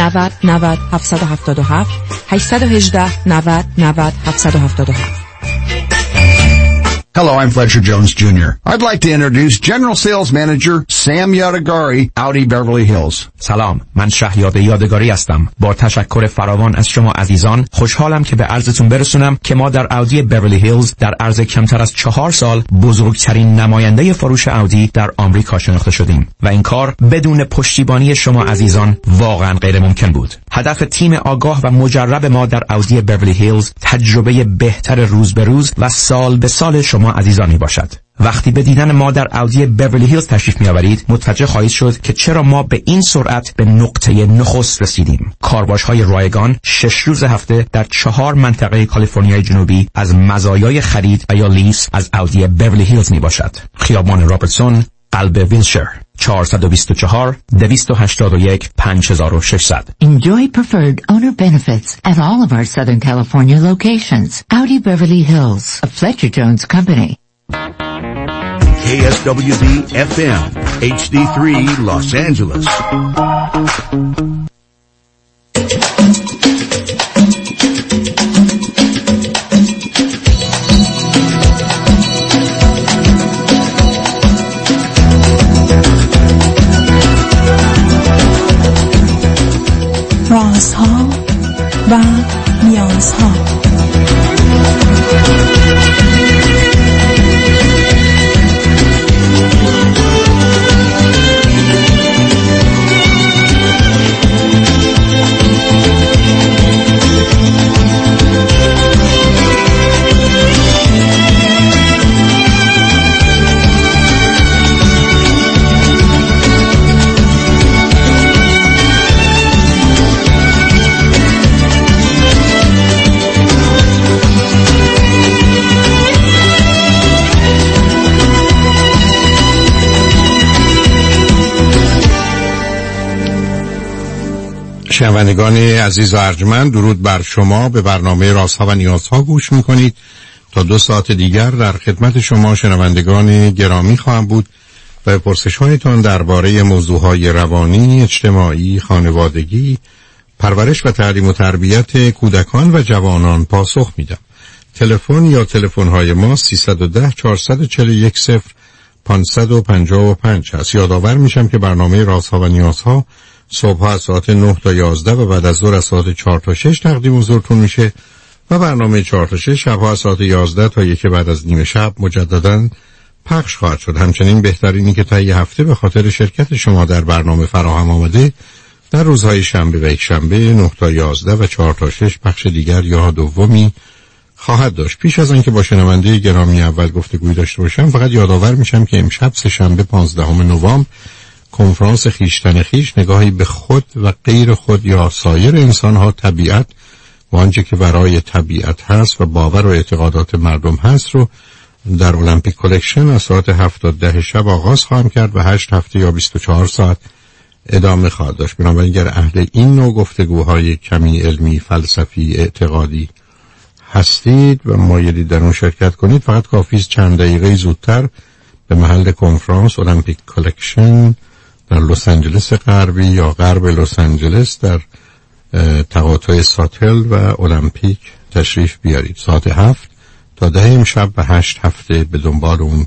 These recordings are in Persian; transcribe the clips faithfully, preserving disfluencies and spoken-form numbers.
نود نود هفت هفت هفت هشت یک هشت نود نود هفت هفت هفت. Hello, I'm Fletcher Jones Junior I'd like to introduce General Sales Manager Sam Yadagari, Audi Beverly Hills. سلام، من شهیاد یادگاری هستم. با تشکر فراوان از شما عزیزان، خوشحالم که به عرضتون برسونم که ما در اودی بیورلی هیلز در عرض کمتر از چهار سال بزرگترین نماینده فروش اودی در آمریکا شناخته شدیم و این کار بدون پشتیبانی شما عزیزان واقعا غیر ممکن بود. هدف تیم آگاه و مجرب ما در اودی بیورلی هیلز تجربه بهتر روز به روز و سال به سال شما عزیزان می باشد. وقتی به دیدن ما در اودی بیورلی هیلز تشریف می آورید متوجه خواهید شد که چرا ما به این سرعت به نقطه نخست رسیدیم. کارواش های رایگان شش روز هفته در چهار منطقه کالیفرنیای جنوبی از مزایای خرید و یا لیس از اودی بیورلی هیلز می باشد. خیابان رابرتسون، قلب ویلشر، چهار دو چهار دو هشت یک پنج شش صفر صفر. Enjoy preferred owner benefits at all of our Southern California locations. Audi Beverly Hills, a Fletcher Jones company. K S W D F M, H D three Los Angeles. رازها و نیازها. شنوندگان عزیز و ارجمند، درود بر شما. به برنامه رازها و نیازها گوش میکنید. تا دو ساعت دیگر در خدمت شما شنوندگان گرامی خواهم بود و به پرسش‌هایتان درباره موضوعهای روانی، اجتماعی، خانوادگی، پرورش و تعلیم و تربیت کودکان و جوانان پاسخ میدم. تلفن یا تلفن‌های ما سیصد و ده چهارصد و چهل و یک صفر پانصد و پنجاه و پنج هست. یادآور میشم که برنامه رازها و نیازها صبح از ساعت نه تا یازده و بعد از ظهر از ساعت چهار تا شش تقدیم حضورتون میشه و برنامه چهار تا شش شبها از ساعت یازده تا یک بعد از نیم شب مجدداً پخش خواهد شد. همچنین بهترینی که طی هفته به خاطر شرکت شما در برنامه فراهم آمده در روزهای شنبه و یک شنبه نه تا یازده و چهار تا شش پخش دیگر یا دومی خواهد داشت. پیش از آنکه با شنونده گرامی اول گفتگوی داشته باشم، فقط یادآور میشم که امشب سه شنبه پانزدهم نوامبر کنفرانس خیشتن خیش، نگاهی به خود و غیر خود یا سایر انسان‌ها، طبیعت و آنچه که برای طبیعت هست و باور و اعتقادات مردم هست رو در المپیک کلکشن از ساعت هفت تا ده شب آغاز خواهم کرد و هشت هفته یا بیست و چهار ساعت ادامه خواهد داشت. بنابراین اگر اهل این نوع گفتگوهای کمی علمی، فلسفی، اعتقادی هستید و مایلید در اون شرکت کنید، فقط کافی است چند دقیقه زودتر به محل کنفرانس المپیک کلکشن در لس آنجلس غربی یا غرب لس آنجلس در تقاطع ساتل و المپیک تشریف بیارید. ساعت هفت تا ده امشب و هشت هفته به دنبال اون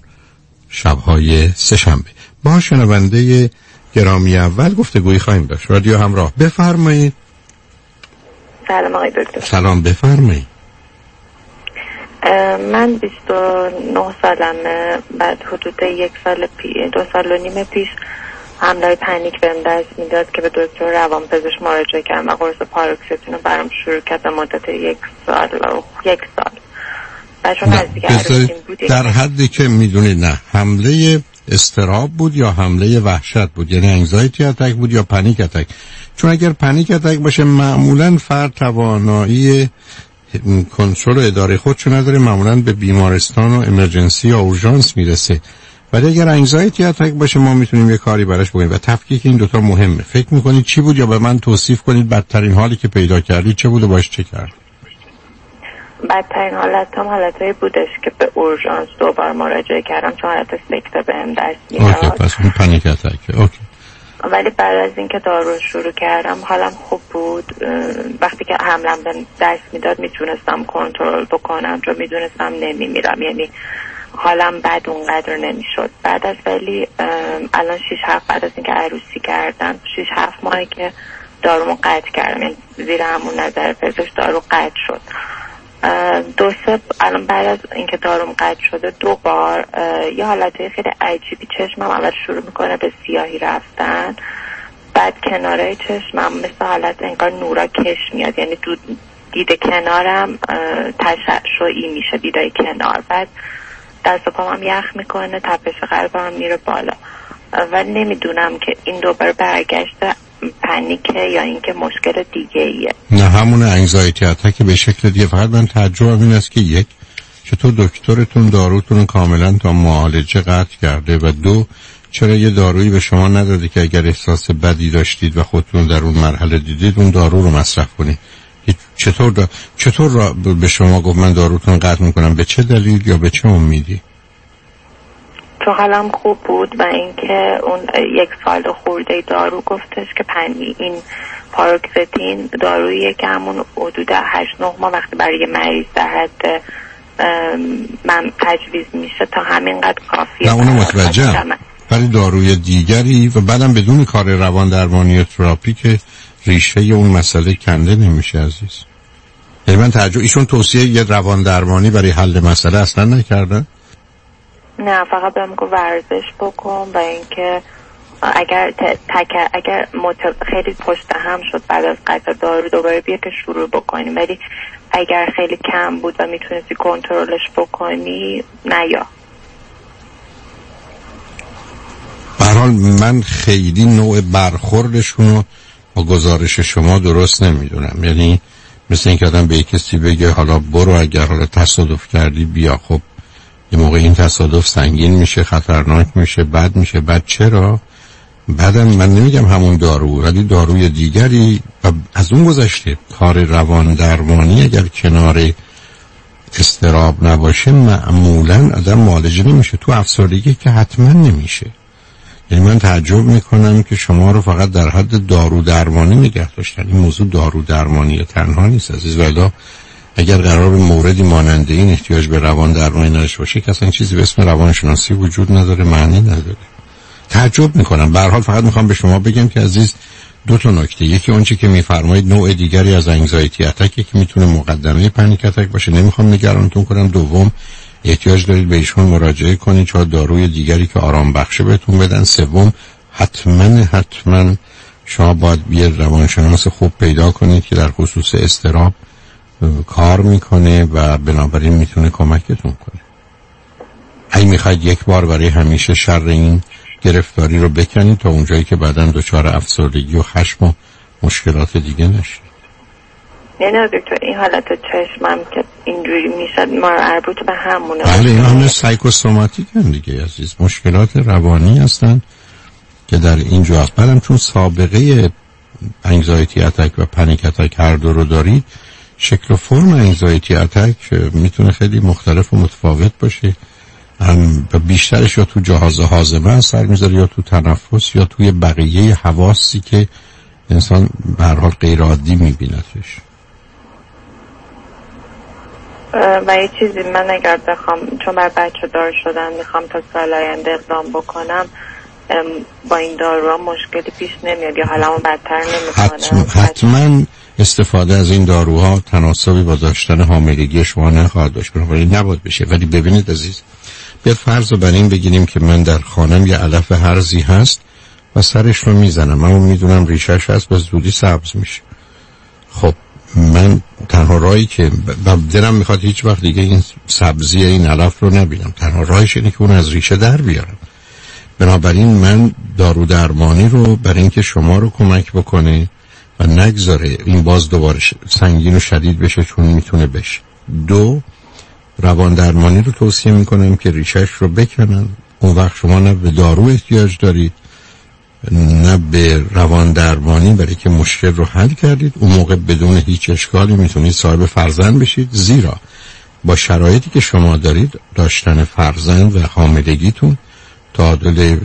شبهای سه شنبه. با شنونده گرامی اول گفتگویی خواهیم داشت. رادیو همراه، بفرمایید. سلام آقای دکتر. سلام، بفرمایید. من بیست و نه سالمه. بعد حدود یک سال پی دو سال و نیم پیش حمله پنیک بهم دست میداد که به دکتر روانپزشک مراجعه کردم و قرص پاروکسیتین رو برام شروع کرد به مدت یک سال و یک سال. بچون نزدیک عروسیم بود. در حدی که میدونید نه حمله استراب بود یا حمله وحشت بود، یعنی انگزایتی اتک بود یا پنیک اتک؟ چون اگر پنیک اتک باشه معمولا فرد توانایی کنترل و اداره خودشو نداره، معمولا به بیمارستان و امرجنسی یا اورژانس میرسه. ولی اگر انگزایتی اتک باشه ما میتونیم یه کاری براش بکنیم و تفکیک این دوتا مهمه. فکر میکنید چی بود یا به من توصیف کنید بدترین حالی که پیدا کردید چه بود و باش چه کرد؟ بدترین حالت هم حالتایی بودش که به اورژانس دوبار مراجعه کردم چون حالت سکته بهم دست میداد. اوکی، پس اون پنیک اتک. اوکی. ولی بعد از اینکه دارو شروع کردم حالم خوب بود. وقتی که حملم به دست میداد میتونستم کنترل بکنم، چون میدونستم نمیمیرم، یعنی حالم بد اونقدر نمیشد. بعد از ولی الان شیش هفت بعد از اینکه عروسی کردم، شیش هفت ماهی که دارومو قطع کردم، یعنی زیر همون نظر پزشک دارو قطع شد. دو سه الان بعد از اینکه داروم قطع شده دو بار یه حالتهای خیلی عجیبی چشمم اول شروع میکنه به سیاهی رفتن، بعد کنارهای چشمم مثل حالت انگار نورا کش میاد، یعنی دید کنارم تشعشعی میشه، دیدای کنار، بعد دست و پام هم یخ میکنه، تپش قلبم هم میره بالا و نمیدونم که این دوباره برگشته پنیکه یا اینکه مشکل دیگه ایه. نه همون انگزایتی اتک به شکل دیگه. فقط من تعجبم این است که یک، چطور دکترتون داروتون کاملا تا معالجه قطع کرده و دو، چرا یه دارویی به شما نداده که اگر احساس بدی داشتید و خودتون در اون مرحله دیدید اون دارو رو مصرف کنید؟ چطور دا... چطور را به شما گفت من داروتون قطع میکنم؟ به چه دلیل یا به چه امیدی؟ تو حالم خوب بود و اینکه اون یک سال خورده دارو گفتش که پنی این پاروکسیتین دارویی که همون حدود هشت نه ماه وقتی برای مریض در حد من تجویز میشه تا همینقدر کافیه. نه اونو متوجهم، ولی داروی دیگری و بعدم بدون کار روان درمانی تراپی که ریشه اون مسئله کنده نمیشه عزیز. یعنی من تعجب، ایشون توصیه یه روان درمانی برای حل مسئله اصلا نکردن؟ نه فقط بهم گفت ورزش بکن و اینکه اگر تک اگر مت... خیلی پشت هم شد بعد از قطع دارو دوباره بیا که شروع بکنیم، ولی اگر خیلی کم بود و میتونستی کنترلش بکنی نه. یا به هر حال من خیلی نوع برخوردشون رو با گزارش شما درست نمیدونم. یعنی مثل اینکه آدم به یک کسی بگه حالا برو اگر حالا تصادف کردی بیا، خب یه موقع این تصادف سنگین میشه، خطرناک میشه، بد میشه. بعد چرا؟ بعدم من نمیگم همون دارو، ولی داروی دیگری و از اون گذشته کار روان درمانی اگر کنار استراب نباشه معمولا آدم معالجه نمیشه. تو افسردگی که حتما نمیشه. یعنی من تعجب میکنم که شما رو فقط در حد دارو درمانی نگه داشتن. این موضوع دارو درمانی تنها نیست عزیز. ولی اگر قرار به موردی ماننده این احتیاج به روان درمانی نداشته باشه که اصلا چیزی به اسم روانشناسی وجود نداره، معنی نداره. تعجب میکنم. به هر حال فقط میخوام به شما بگم که عزیز دو تا نکته، یکی اون چی که میفرمایید نوع دیگری از انگزایتی اتک که میتونه مقدمه پنیک اتک باشه، نمیخوام نگرانتون کنم. دوم احتیاج دارید به ایشون مراجعه کنید چون داروی دیگری که آرام بخشه بهتون بدن. سوم حتما حتما شما باید یه روانشناس خوب پیدا کنید که در خصوص اضطراب کار میکنه و بنابراین میتونه کمکتون کنه. اگه میخواید یک بار برای همیشه شر این گرفتاری رو بکنید تا اونجایی که بعداً دچار افسردگی و خشم و مشکلات دیگه نشید. نه دکتر این حالت چشمم که اینجوری میشد ما مربوط به همونه. بله این همه سایکوسوماتیک هم دیگه عزیز، مشکلات روانی هستن که در اینجا هست. بعدم چون سابقه انگزایتی اتک و پنیک اتک هر دو رو دارید، شکل و فرم انگزایتی اتک میتونه خیلی مختلف و متفاوت باشه. هم بیشترش یا تو جهاز هاضمه اثر میذاره یا تو تنفس یا توی بقیه حواسی که انسان به هر حال غیر عادی میبیندش. و یه چیزی من اگر بخوام چون بر بچه دار شدن میخوام تا سال آینده اقدام بکنم، با این داروها مشکلی پیش نمیاد یا حالمو بدتر نمیکنه؟ حتما, حتما استفاده از این داروها تناسبی با داشتن حاملگی شما نخواهد داشت، بنابراین نباید بشه. ولی ببینید عزیز، بیاد فرض رو بر این بگیریم که من در خانم یه علف هرزی هست و سرش رو میزنم، من میدونم ریشش هست و زودی سبز میشه. خب من تنها راهی که دلم میخواد هیچ وقت دیگه این سبزی این علف رو نبینم، تنها راهش اینه که اون از ریشه در بیارم. بنابراین من دارو درمانی رو برای اینکه شما رو کمک بکنه و نگذاره این باز دوباره سنگین و شدید بشه چون میتونه بشه. دو، روان درمانی رو توصیه میکنم که ریشش رو بکنن. اون وقت شما نه به دارو احتیاج دارید نه به روان درمانی، برای که مشکل رو حل کردید. اون موقع بدون هیچ اشکالی میتونید صاحب فرزند بشید، زیرا با شرایطی که شما دارید داشتن فرزند و حاملگیتون تعادل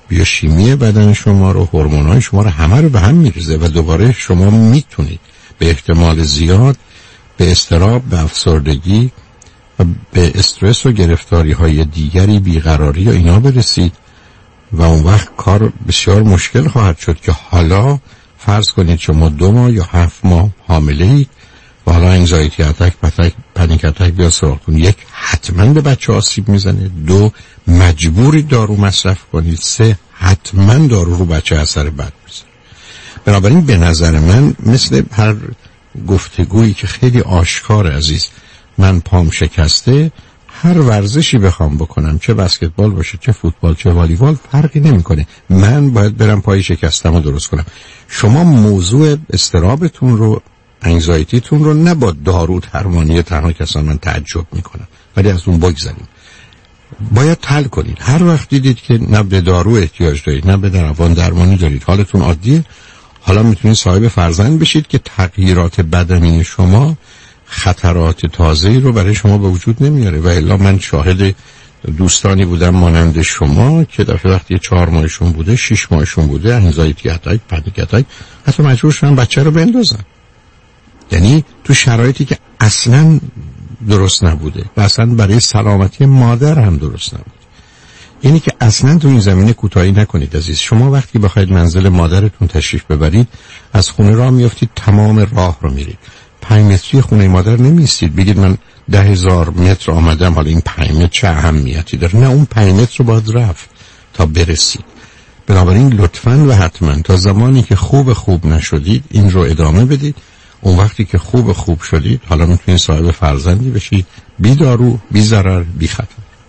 بیوشیمی بدن شما رو، هورمون‌های شما رو همه رو به هم می‌ریزه و دوباره شما میتونید به احتمال زیاد به اضطراب، به افسردگی و به استرس و گرفتاری‌های دیگری، بیقراری یا اینا برسید و اون وقت کار بسیار مشکل خواهد شد که حالا فرض کنید شما دو ماه یا هفت ماه حامله اید و حالا انگزایتی اتک، پتک، پنیک اتک بیا سراغتون. یک، حتما به بچه آسیب میزنه. دو، مجبوری دارو مصرف کنید. سه، حتما دارو رو بچه اثر بد میزنه. بنابراین به نظر من مثل هر گفتگویی که خیلی آشکار عزیز، من پام شکسته، هر ورزشی بخوام بکنم، چه بسکتبال باشه، چه فوتبال، چه والیبال، فرقی نمیکنه. من باید برم پای شکستم رو درست کنم. شما موضوع استرابتون رو، انگزایتیتون رو نه با دارو درمانی تنها کسان من تعجب میکنم، ولی از اون بگذاریم. باید حل کنید. هر وقت دیدید که نه به دارو احتیاج دارید نه به روان درمانی دارید، حالتون عادیه، حالا میتونید صاحب فرزند بشید که تغییرات بدنی شما خطرات تازه‌ای رو برای شما به وجود نمیاره. و الا من شاهد دوستانی بودم مانند شما که دفعه وقتی چهار ماهشون بوده، شش ماهشون بوده، انگزایتی اتک، پنیک اتک، حتی مجبور شدن بچه رو بندازن. یعنی تو شرایطی که اصلا درست نبوده و اصلا برای سلامتی مادر هم درست نبود. یعنی که اصلا تو این زمینه کوتاهی نکنید عزیز. شما وقتی بخواید منزل مادرتون تشریف ببرید، از خونه راه میافتید، تمام راه رو میرید. پنج متری خونه مادر نمیستید بگید من ده هزار متر آمدم، حالا این پنج متر چه اهمیتی داره؟ نه، اون پنج متر رو باید رفت تا برسید. بنابراین لطفاً و حتما تا زمانی که خوب خوب نشدید این رو ادامه بدید. اون وقتی که خوب خوب شدید، حالا میتونید صاحب فرزندی بشید، بی دارو، بی ضرر، بی خطر.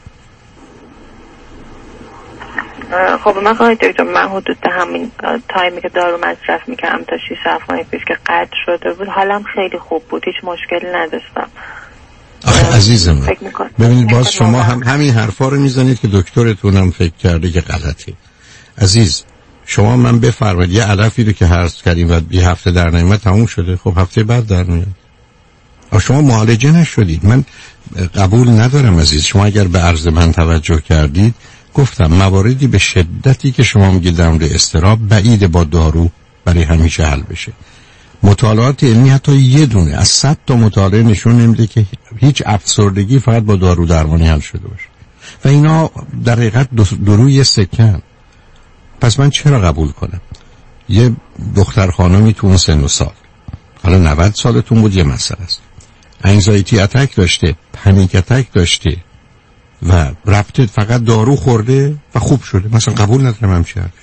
خب من خواهید دکتر، من حدود همین تایمی که دارو مصرف میکردم تا شش هفت ماه پیش که قطع شده بود، حالم خیلی خوب بود، هیچ مشکلی نداشتم. آخه عزیزم ببینید باز شما هم همین حرفا رو میزنید که دکترتون هم فکر کرده که غلطه. عزیز شما من بفرمایید یه علفی رو که هرس کردیم و یه هفته در نمیاد تموم شده، خب هفته بعد در میاد. شما معالجه نشدید. من قبول ندارم عزیز. شما اگر به عرض من توجه کردید، گفتم مواردی به شدتی که شما میگید در مورد اضطراب بعید با دارو برای همیشه حل بشه. مطالعات علمی حتی یه دونه از صد تا مطالعه نشون نمیده که هیچ افسردگی فقط با دارو درمانی حل شده باشه و اینا در حقیقت دو روی سکن. پس من چرا قبول کنم یه دختر خانمی تو اون سن و سال، حالا نود سالتون بود، یه مسئله است، انگزایتی اتک داشته، پنیک اتک داشته و رفته فقط دارو خورده و خوب شده، مثلا قبول ندارم همچین حرفی.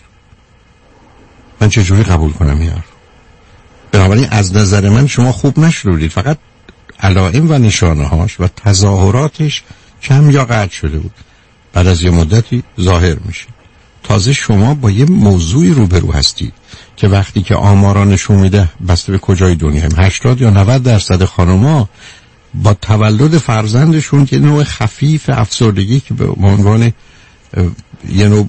من چجوری قبول کنم این حرف؟ بنابراین از نظر من شما خوب نشدید، فقط علائم و نشانه هاش و تظاهراتش کم یا قطع شده بود، بعد از یه مدتی ظاهر میشه. تازه شما با یه موضوعی روبرو هستید که وقتی که آمارا نشون میده، بسته به کجای دنیا، هشتاد یا نود درصد خانوما با تولد فرزندشون که نوع خفیف افسردگی که به عنوان یه نوع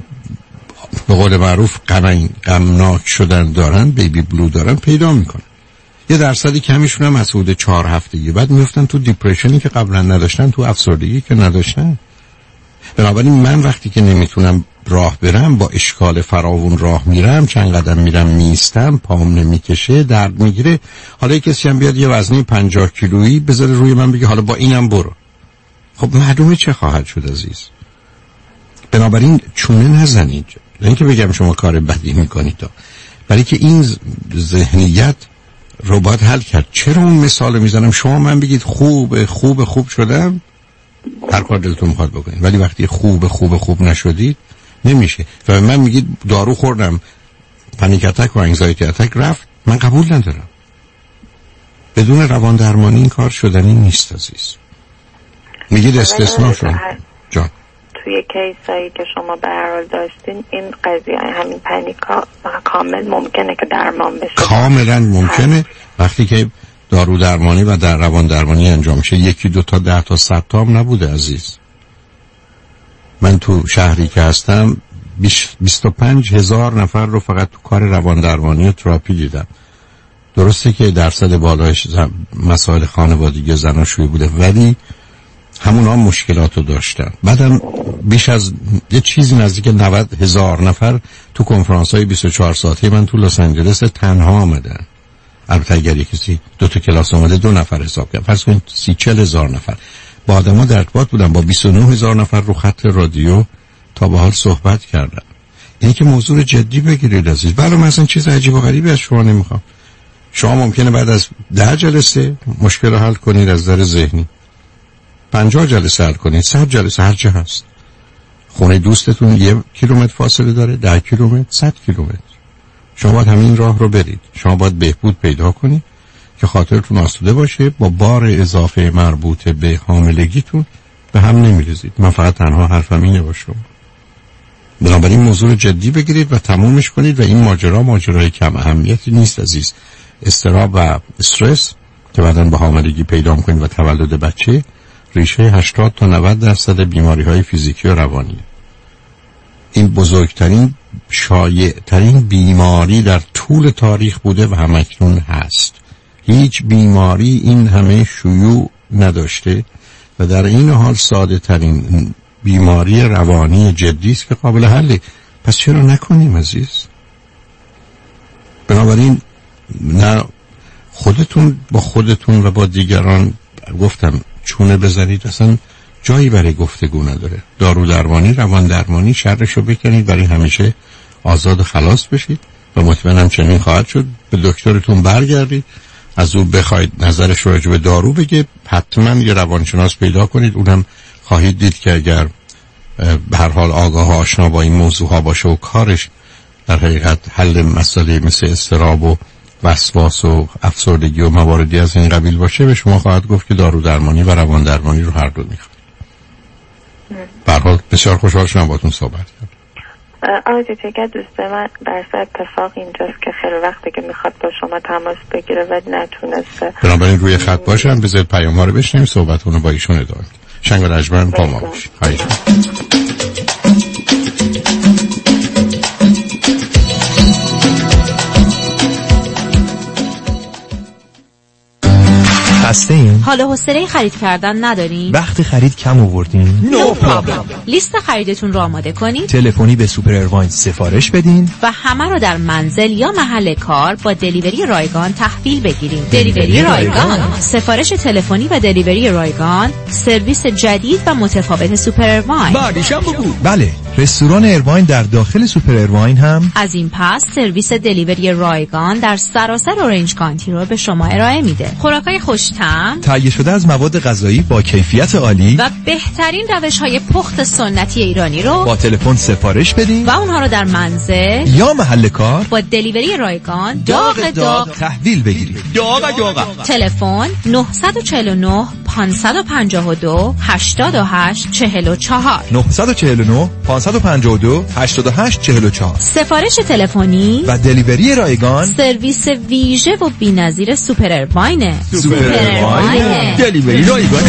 به قول معروف غمناک شدن دارن، بیبی بلو دارن، پیدا میکنن. یه درصدی کمیشون هم از حدود چهار هفتگی بعد میفتن تو دیپرشنی که قبلا نداشتن، تو افسردگی که نداشتن. بنابراین من وقتی که نمیتونم راه برم، با اشکال فراوون راه میرم، چند قدم میرم میستم، پام نمیکشه، درد میگیره. حالا یک کسی هم بیاد یه وزنی پنجاه کیلویی بذاره روی من بگه حالا با اینم برو، خب معلومه چه خواهد شد عزیز. بنابراین چونه نزنید، نه اینکه بگم شما کار بدی میکنید، ولی که این ذهنیت رو باید حل کرد. چرا اون مثال میزنم؟ شما من بگید خوب خوب خوب شدم، هر کار دلتون میخواد بکنید، ولی وقتی خوب خوب خوب نشدید نمیشه. و من میگید دارو خوردم، پنیک اتک و انگزایتی اتک رفت، من قبول ندارم. بدون روان درمانی این کار شدنی نیست عزیز. میگید استثناء شد جان. توی کیسایی که شما به هر حال داشتین این قضیه همین پنیکا کامل ممکنه که درمان بشه؟ کاملا ممکنه وقتی که دارو درمانی و در روان درمانی انجام میشه. یکی دو تا ده تا صد تا هم نبوده عزیز. من تو شهری که هستم بیست و پنج هزار نفر رو فقط تو کار روان درمانی و تراپی دیدم. درسته که درصد بالایش مسائل خانوادگی زناشویی بوده، ولی همونا مشکلات رو داشتن. بعدم بیش از یه چیزی نزدیک نود هزار نفر تو کنفرانس های بیست و چهار ساعته من تو لس آنجلس تنها آمدن. البته اگر کسی دو تا کلاس آمده دو نفر حساب کرد، فرض کنید سی چل هزار نفر با آدما در ارتباط بودن، با بیست و نه هزار نفر رو خط رادیو تا به حال صحبت کردن. این که موضوع جدی بگیرید عزیز. بله من اصلا چیز عجیب و غریبی از شما نمیخوام. شما ممکنه بعد از ده جلسه مشکل رو حل کنید از نظر ذهنی، پنجاه جلسه حل کنید، صد جلسه، هر چه هست. خونه دوستتون یک کیلومتر فاصله داره، ده کیلومتر، صد کیلومتر. شما باید همین راه رو برید. شما باید بهبود پیدا کنید که خاطرتون آسوده باشه، با بار اضافه مربوط به حاملگیتون به هم نمیریزید. من فقط تنها حرفم اینه با شما. بنابراین موضوع رو جدی بگیرید و تمومش کنید و این ماجرا ماجرای کم اهمیتی نیست عزیز. اضطراب و استرس که بعداً به حاملگی پیدا می‌کنید و تولد بچه، ریشه هشتاد تا نود درصد بیماری‌های فیزیکی و روانی. این بزرگترین شایع‌ترین بیماری در طول تاریخ بوده و همکنون هست. هیچ بیماری این همه شیوع نداشته و در این حال ساده ترین بیماری روانی جدی است که قابل حله. پس چرا نکنیم عزیز؟ بنابراین نه خودتون با خودتون و با دیگران گفتم چونه بزنید، اصلا جایی برای گفتگو نداره. دارو درمانی، روان درمانی، شرشو بکنید برای همیشه آزاد و خلاص بشید و مطمئنم چنین خواهد شد. به دکترتون برگردید، از او بخواید نظرش رو راجع به دارو بگه، حتما یه روانشناس پیدا کنید. اونم خواهید دید که اگر به هر حال آگاه و آشنا با این موضوع ها باشه و کارش در حقیقت حل مسئله مثل اضطراب و وسواس و افسردگی و مواردی از این قبیل باشه، به شما خواهد گفت که دارو درمانی و روان درمانی رو هر دو میخواد. به هر حال بسیار خوشحال شدم باهاتون صحبت کردم. آقای دکتر، دوست من در اتفاق اینجاست که خیلی وقته که میخواد با شما تماس بگیره و نتونسته. بنابراین روی خط باشن، بذارید پیام ها رو بشنیم، صحبتون رو با ایشون ادامه بدیم. شنگ و رجمن با ما باشید. خواهید هستیم؟ حالا حوصله خرید کردن نداریم؟ وقت خرید کم آوردین؟ نو پرابلم. لیست خریدتون رو آماده کنید، تلفنی به سوپر اروین سفارش بدین و همه رو در منزل یا محل کار با دلیوری رایگان تحویل بگیریم. دلیوری رایگان، سفارش تلفنی و دلیوری رایگان، سرویس جدید و متفاوت سوپر اروین. بعدیشم بگو. بله، رستوران اروین در داخل سوپر اروین هم از این پس سرویس دلیوری رایگان در سراسر اورنج کانتی رو به شما ارائه میده. خوراکای خوش طعم، تهیه شده از مواد غذایی با کیفیت عالی و بهترین روش‌های پخت سنتی ایرانی رو با تلفن سفارش بدین و اونها رو در منزل یا محل کار با دلیوری رایگان داغ داغ تحویل بگیرید. داغ داغ. تلفن نه چهار نه پنج پنج دو هشت هشت چهار چهار نه چهار نه پنج پنج دو هشت هشت چهار چهار. سفارش تلفنی و دلیوری رایگان، سرویس ویژه و بی‌نظیر سوپر اروین. سوپر اروین دلیوری رایگان.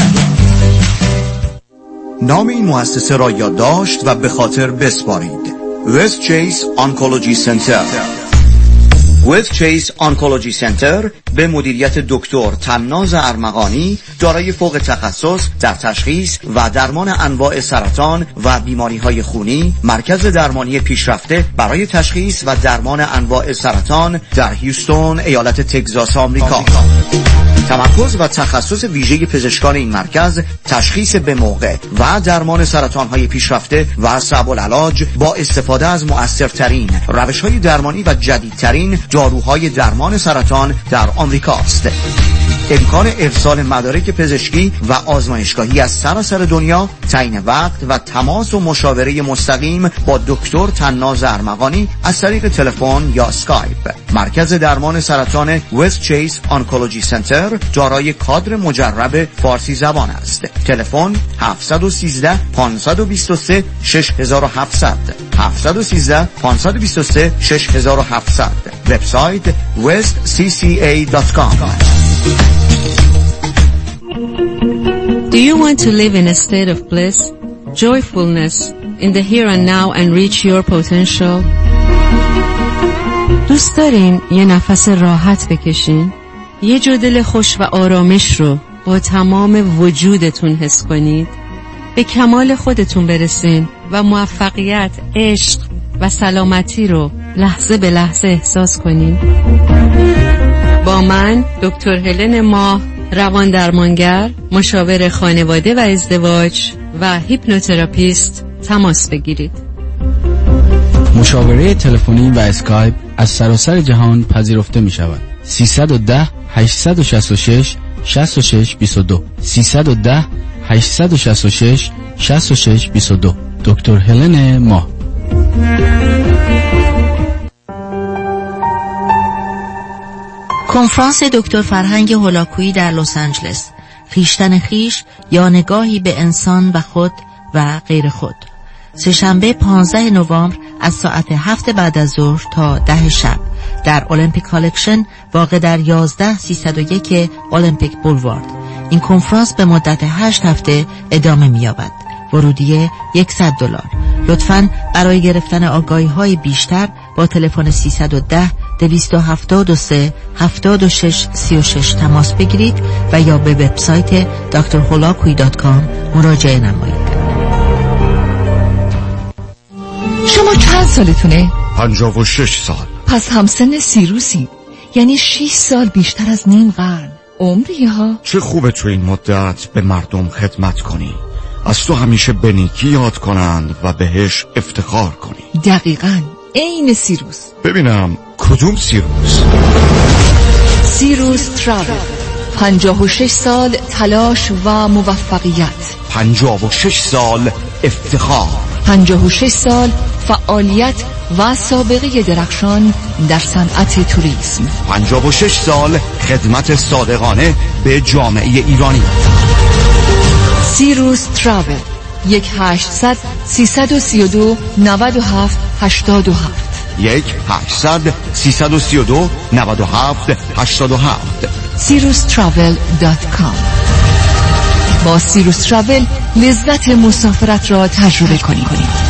نام این مؤسسه را یادداشت و به خاطر بسپارید. وست چیس آنکولوژی سنتر. وست چیس آنکولوژی سنتر به مدیریت دکتر طناز ارمغانی، دارای فوق تخصص در تشخیص و درمان انواع سرطان و بیماری‌های خونی، مرکز درمانی پیشرفته برای تشخیص و درمان انواع سرطان در هیوستون، ایالت تگزاس، آمریکا. تمرکز و تخصص ویژه پزشکان این مرکز تشخیص به موقع و درمان سرطان‌های پیشرفته و صعب العلاج با استفاده از مؤثرترین روش‌های درمانی و جدیدترین داروهای درمان سرطان در آمریکا است. امکان ارسال مدارک پزشکی و آزمایشگاهی از سراسر دنیا، تعیین وقت و تماس و مشاوره مستقیم با دکتر طناز ارمغانی از طریق تلفن یا اسکایپ. مرکز درمان سرطان وست چیس آنکولوژی سنتر دارای کادر مجرب فارسی زبان است. تلفن هفت یک سه پنج دو سه شش هفت صفر صفر هفت یک سه پنج دو سه شش هفت صفر صفر. وبسایت وست سی سی ای دات کام. Do you want to live in a state of bliss, joyfulness, in the here and now and reach your potential? دوست دارین یه نفس راحت بکشین؟ یه جو دل خوش و آرامش رو با تمام وجودتون حس کنید، به کمال خودتون برسین و موفقیت، عشق و سلامتی رو لحظه به لحظه احساس کنین. با من دکتر هلن ماه، روان درمانگر، مشاور خانواده و ازدواج و هیپنوتراپیست تماس بگیرید. مشاوره تلفنی و اسکایپ از سراسر جهان پذیرفته می شود. سیصد و ده هشتصد و شصت و شش شصت و شش بیست و دو سیصد و ده هشتصد و شصت و شش شصت و شش بیست و دو. دکتر هلن ماه. کنفرانس دکتر فرهنگ هولاکویی در لس آنجلس، خویشتن خویش یا نگاهی به انسان و خود و غیر خود، سه‌شنبه پانزده نوامبر از ساعت هفت بعد از ظهر تا ده شب در المپیک کالکشن واقع در یازده سیصد و یک المپیک بولوارد. این کنفرانس به مدت هشت هفته ادامه می‌یابد. ورودیه صد دلار. لطفاً برای گرفتن آگاهی‌های بیشتر با تلفن سیصد و ده دویست و هفتاد و سه هفتاد و شش سی و شش تماس بگیرید و یا به وبسایت دکتر هولاکویی دات کام مراجعه نمایید. شما چند سالتونه؟ پنجاه و شش سال. پس همسن سیروسی، یعنی شش سال بیشتر از نیم قرن عمری ها. چه خوبه تو این مدت به مردم خدمت کنی، از تو همیشه به نیکی یاد کنند و بهش افتخار کنی. دقیقاً عین سیروس. ببینم کدوم سیروس؟ سیروس تراول. پنجاه و شش سال تلاش و موفقیت، پنجاه و شش سال افتخار، پنجاه و شش سال فعالیت و سابقه درخشان در صنعت توریسم، پنجاه و شش سال خدمت صادقانه به جامعه ایرانی. سیروس تراول. یک هشتصد سیصد و سی و دو نود و هفت هشتاد و هفت یک هشتصد سیصد و سی و دو نود و هفت هشتاد و هفت. سیروس تراول دات کام. با سیروس تراول لذت مسافرت را تجربه کنید.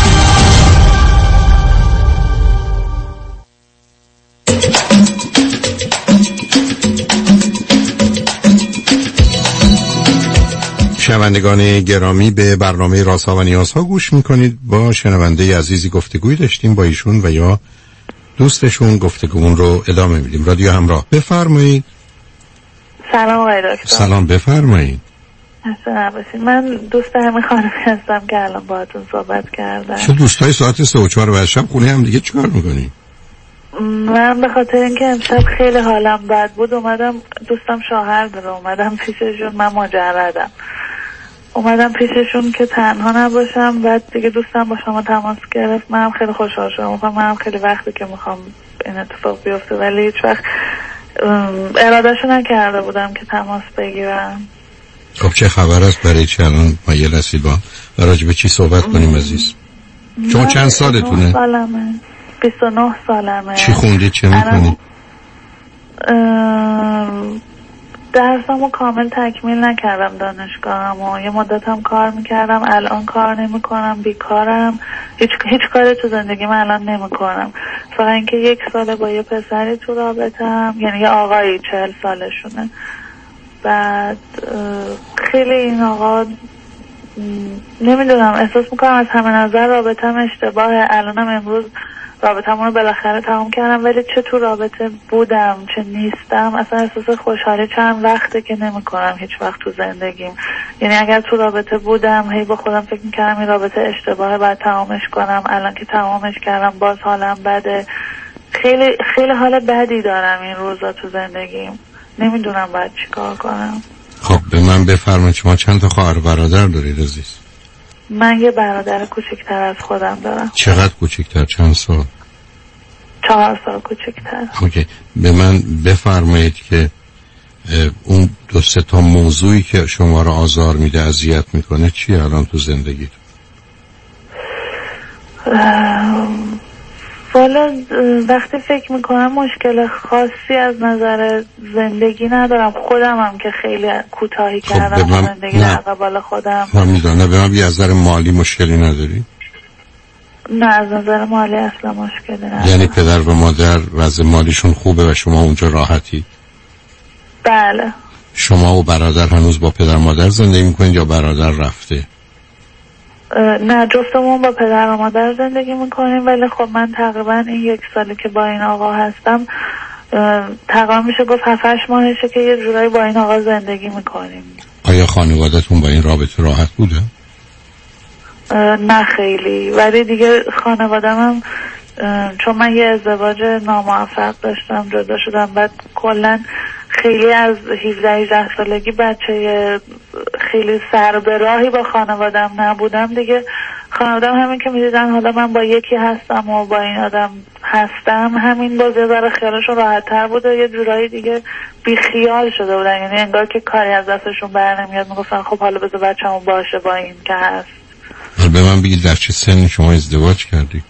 شنوندگان گرامی، به برنامه رازها و نیازها گوش میکنید. با شنونده عزیزی گفتگوی داشتیم با ایشون و یا دوستشون گفتگوون رو ادامه میدیم. رادیو همراه، بفرمایید. سلام آقای دکتر. سلام، بفرمایید. اصلا نباشید. من دوست همین خانمی هستم که الان باهاتون صحبت کردم. چه دوستای ساعت سه و چهار بعد شب خونه هم دیگه چیکار میکنی؟ من به خاطر اینکه امشب خیلی حالم بد بود اومدم، دوستم شوهر داره، اومدم پیششون. من مجردم، اومدم پیششون که تنها نباشم. بعد دیگه دوستم با شما تماس گرفت، منم خیلی خوشحال شدم. منم خیلی وقتی که میخوام این اتفاق بیفته ولی هیچ وقت ارادهشو نکرده بودم که تماس بگیرم. خب چه خبر است؟ برای چه الان مایل هستید با راجع به چی صحبت کنیم عزیز؟ شما چند سالتونه؟ سالمه. بیست و نه سالمه. چی خوندی؟ چه میکنی؟ درسمو کامل تکمیل نکردم دانشگاهمو، یه مدت هم کار میکردم، الان کار نمیکنم، بیکارم. هیچ هیچ کاری تو زندگی من الان نمیکنم، فقط اینکه یک ساله با یه پسری تو رابطم، یعنی یه آقایی چهل سالشونه. بعد خیلی این آقا نمیدونم، احساس میکنم از همه نظر رابطم اشتباهه. الانم امروز رابطمون رو بالاخره تمام کردم، ولی چه تو رابطه بودم چه نیستم اصلا احساس خوشحالی چند وقته که نمی کنم هیچ وقت تو زندگیم. یعنی اگر تو رابطه بودم هی با خودم فکر میکردم این رابطه اشتباهه باید تمامش کنم، الان که تمامش کردم باز حالم بده. خیلی خیلی حال بدی دارم این روزا تو زندگیم، نمیدونم باید چی کار کنم. خب به من بفرمایید شما چند تا خواهر برادر دارید عزیز؟ من یه برادر کوچکتر از خودم دارم. چقدر کوچکتر؟ چند سال؟ چهار سال کوچکتر. اوکی. به من بفرمایید که اون دو سه تا موضوعی که شما رو آزار میده، اذیت میکنه چیه الان تو زندگیت؟ والا وقتی فکر میکنم مشکل خاصی از نظر زندگی ندارم، خودم هم که خیلی کوتاهی خب کردم من... زندگی در قبال خودم. من میدونم. به من از نظر مالی مشکلی نداری؟ نه از نظر مالی اصلا مشکلی ندارم. یعنی پدر و مادر وضع مالیشون خوبه و شما اونجا راحتی؟ بله. شما و برادر هنوز با پدر مادر زندگی میکنید یا برادر رفته؟ نه، جفتمون با پدر و مادر زندگی میکنیم، ولی خب من تقریبا این یک سالی که با این آقا هستم تقریبا میشه گفت هفت هشت ماهشه که یه جورایی با این آقا زندگی میکنیم. آیا خانوادتون با این رابطه راحت بوده؟ نه خیلی، ولی دیگه خانوادم هم چون من یه ازدواج ناموفق داشتم، جدا شدم، بعد کلا خیلی از هفده هجده سالگی بچه خیلی سر به راهی با خانوادم نبودم دیگه. خانوادم همین که میدیدن حالا من با یکی هستم و با این آدم هستم، همین باز یه ذره خیالشون راحت تر بود و یه جورایی دیگه بی خیال شده بودن، یعنی انگار که کاری از دستشون بر نمیاد، میگفتن خب حالا بذار بچه‌مون باشه با این که هست. به من بگید در چه سنی شما ازدواج کردی؟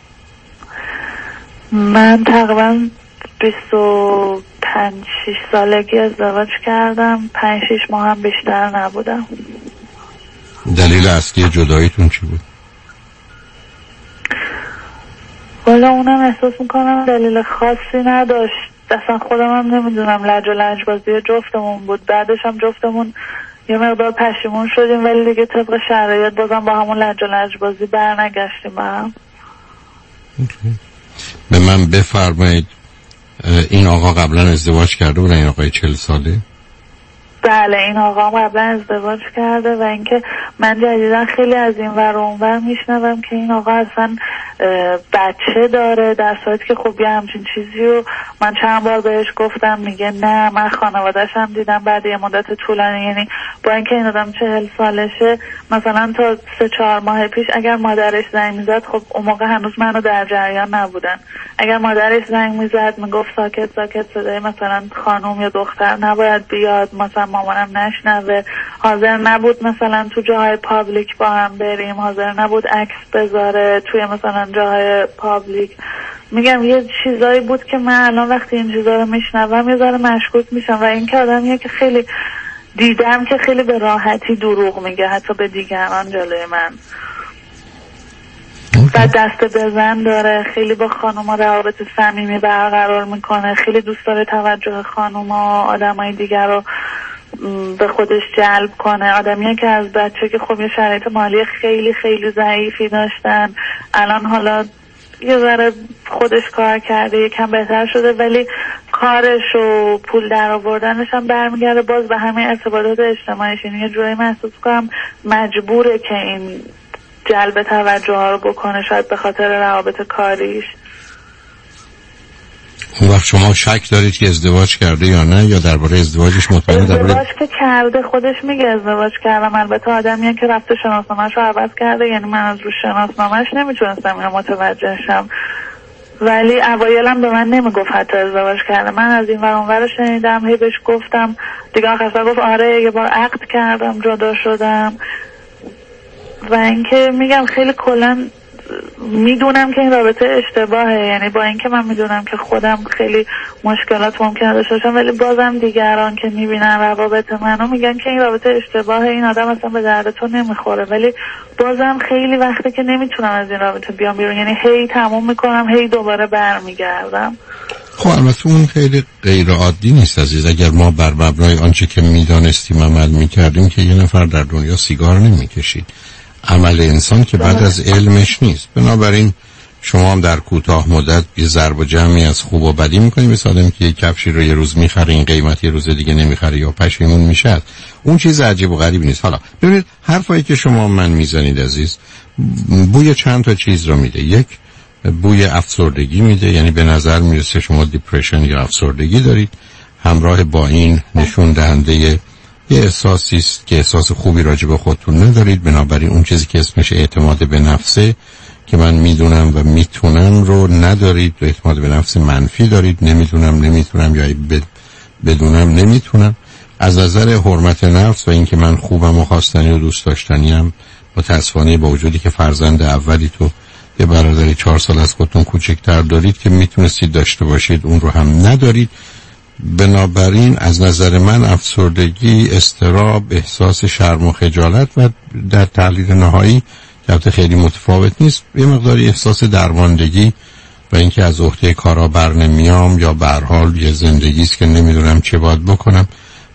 من تقریبا بیست و پنج شش سالگی ازدواج کردم، پنج شش ماه هم بیشتر نبودم. دلیل اصلی جداییتون چی بود؟ والا اونم احساس میکنم دلیل خاصی نداشت، اصلا خودم هم نمیدونم، لج و لجبازی جفتمون بود. بعدش هم جفتمون یه مقدار پشیمون شدیم، ولی دیگه طبق شرایط بازم با همون لج و لجبازی برنگشتیم با هم. به من بفرمایید این آقا قبلا ازدواج کرده بودن؟ این آقای چهل ساله؟ بله، این آقا قبلا ازدواج کرده و اینکه من جدیدا خیلی از این ور و اون ور میشنوم که این آقا اصلا بچه داره، در صورتی که خب یه همچین چیزی و من چند بار بهش گفتم، میگه نه من خانواده‌ش هم دیدم بعد یه مدت طولانی، یعنی با اینکه این آدم چهل سالشه مثلا تا سه چهار ماه پیش اگر مادرش زنگ میزد، خب اون موقع هنوز منو در جریان نبودن، اگر مادرش زنگ میزد میگفت ساکت ساکت، صدای مثلا خانم یا دختر نباید بیاد، مثلا مامانم نشنوه، حاضر نبود مثلا تو جاهای پابلیک با هم بریم، حاضر نبود عکس بذاره توی مثلا جاهای پابلیک. میگم یه چیزایی بود که من الان وقتی این چیزا رو میشنوم یه ذره مشکوک میشم و این که آدمیه که خیلی دیدم که خیلی به راحتی دروغ میگه حتی به دیگران جلوی من. بعد دست بزن داره، خیلی با خانوما روابط صمیمی برقرار میکنه، خیلی دوست داره توجه خانوما آدمای دیگر رو به خودش جلب کنه. آدمیه که از بچه که خب یه شرایط مالی خیلی خیلی ضعیفی داشتن، الان حالا یه ذره خودش کار کرده یکم بهتر شده، ولی کارش و پول در آوردنش هم برمیگرده باز به همه ارتباطات اجتماعیش، یعنی یه جوری محسوس کنم مجبوره که این جلب توجه ها رو بکنه، شاید به خاطر روابط کاریش. اون وقت شما شک دارید که ازدواج کرده یا نه، یا درباره ازدواجش مطمئن؟ درباره ازدواج که کرده خودش میگه ازدواج کردم، البته آدمیه که رفته شناسنامه‌اش رو عوض کرده، یعنی من از رو شناسنامه‌اش نمیتونستم اینو متوجه شم، ولی اوایلم به من نمیگفت حتی ازدواج کرده. من از این ور اون ور شنیدم، هی بهش گفتم دیگه، آخرش گفت آره یه بار عقد کردم جدا شدم. و اینکه میگم خیلی کلا میدونم که این رابطه اشتباهه، یعنی با اینکه من میدونم که خودم خیلی مشکلات ممکنه داشته باشم، ولی بازم دیگران که میبینن روابط منو میگن که این رابطه اشتباهه، این آدم اصلا به درد تو نمیخوره، ولی بازم خیلی وقته که نمیتونم از این رابطه بیام بیرون، یعنی هی تموم میکنم هی دوباره برمیگردم. خب البته اون خیلی غیر عادی نیست عزیز. اگر ما بر مبنای آنچه که میدانستیم عمل میکردیم که یه نفر در دنیا سیگار نمیکشید. عمل انسان که بعد از علمش نیست. بنابراین شما هم در کوتاه مدت یه ضرب و جمعی از خوب و بدی میکنید، مثل آدمی که یه کفشی رو یه روز میخره این قیمت یه روز دیگه نمیخره یا پشیمون میشه. اون چیز عجیب و غریبی نیست. حالا ببینید حرفایی که شما من میزنید عزیز بوی چند تا چیز رو میده. یک، بوی افسردگی میده، یعنی به نظر میرسه شما دیپرشن یا افسردگی دارید، همراه با این نشون دهنده یه احساسی است که احساس خوبی راجع به خودتون ندارید. بنابراین اون چیزی که اسمش اعتماد به نفسه که من میدونم و میتونم رو ندارید، اعتماد به نفس منفی دارید، نمیدونم نمیتونم یا بدونم نمیتونم. از نظر حرمت نفس و اینکه من خوبم و خواستنی و دوست داشتنیم، متاسفانه با وجودی که فرزند اولی تو یه برادری چهار سال از خودتون کوچکتر دارید که میتونستید داشته باشید، اون رو هم ندارید. بنابراین از نظر من افسردگی، اضطراب، احساس شرم و خجالت و در تحلیل نهایی که خیلی متفاوت نیست، یه مقداری احساس درماندگی و اینکه از عهده کارا بر نمیام یا به هر حال یه زندگی است که نمیدونم چه باید بکنم.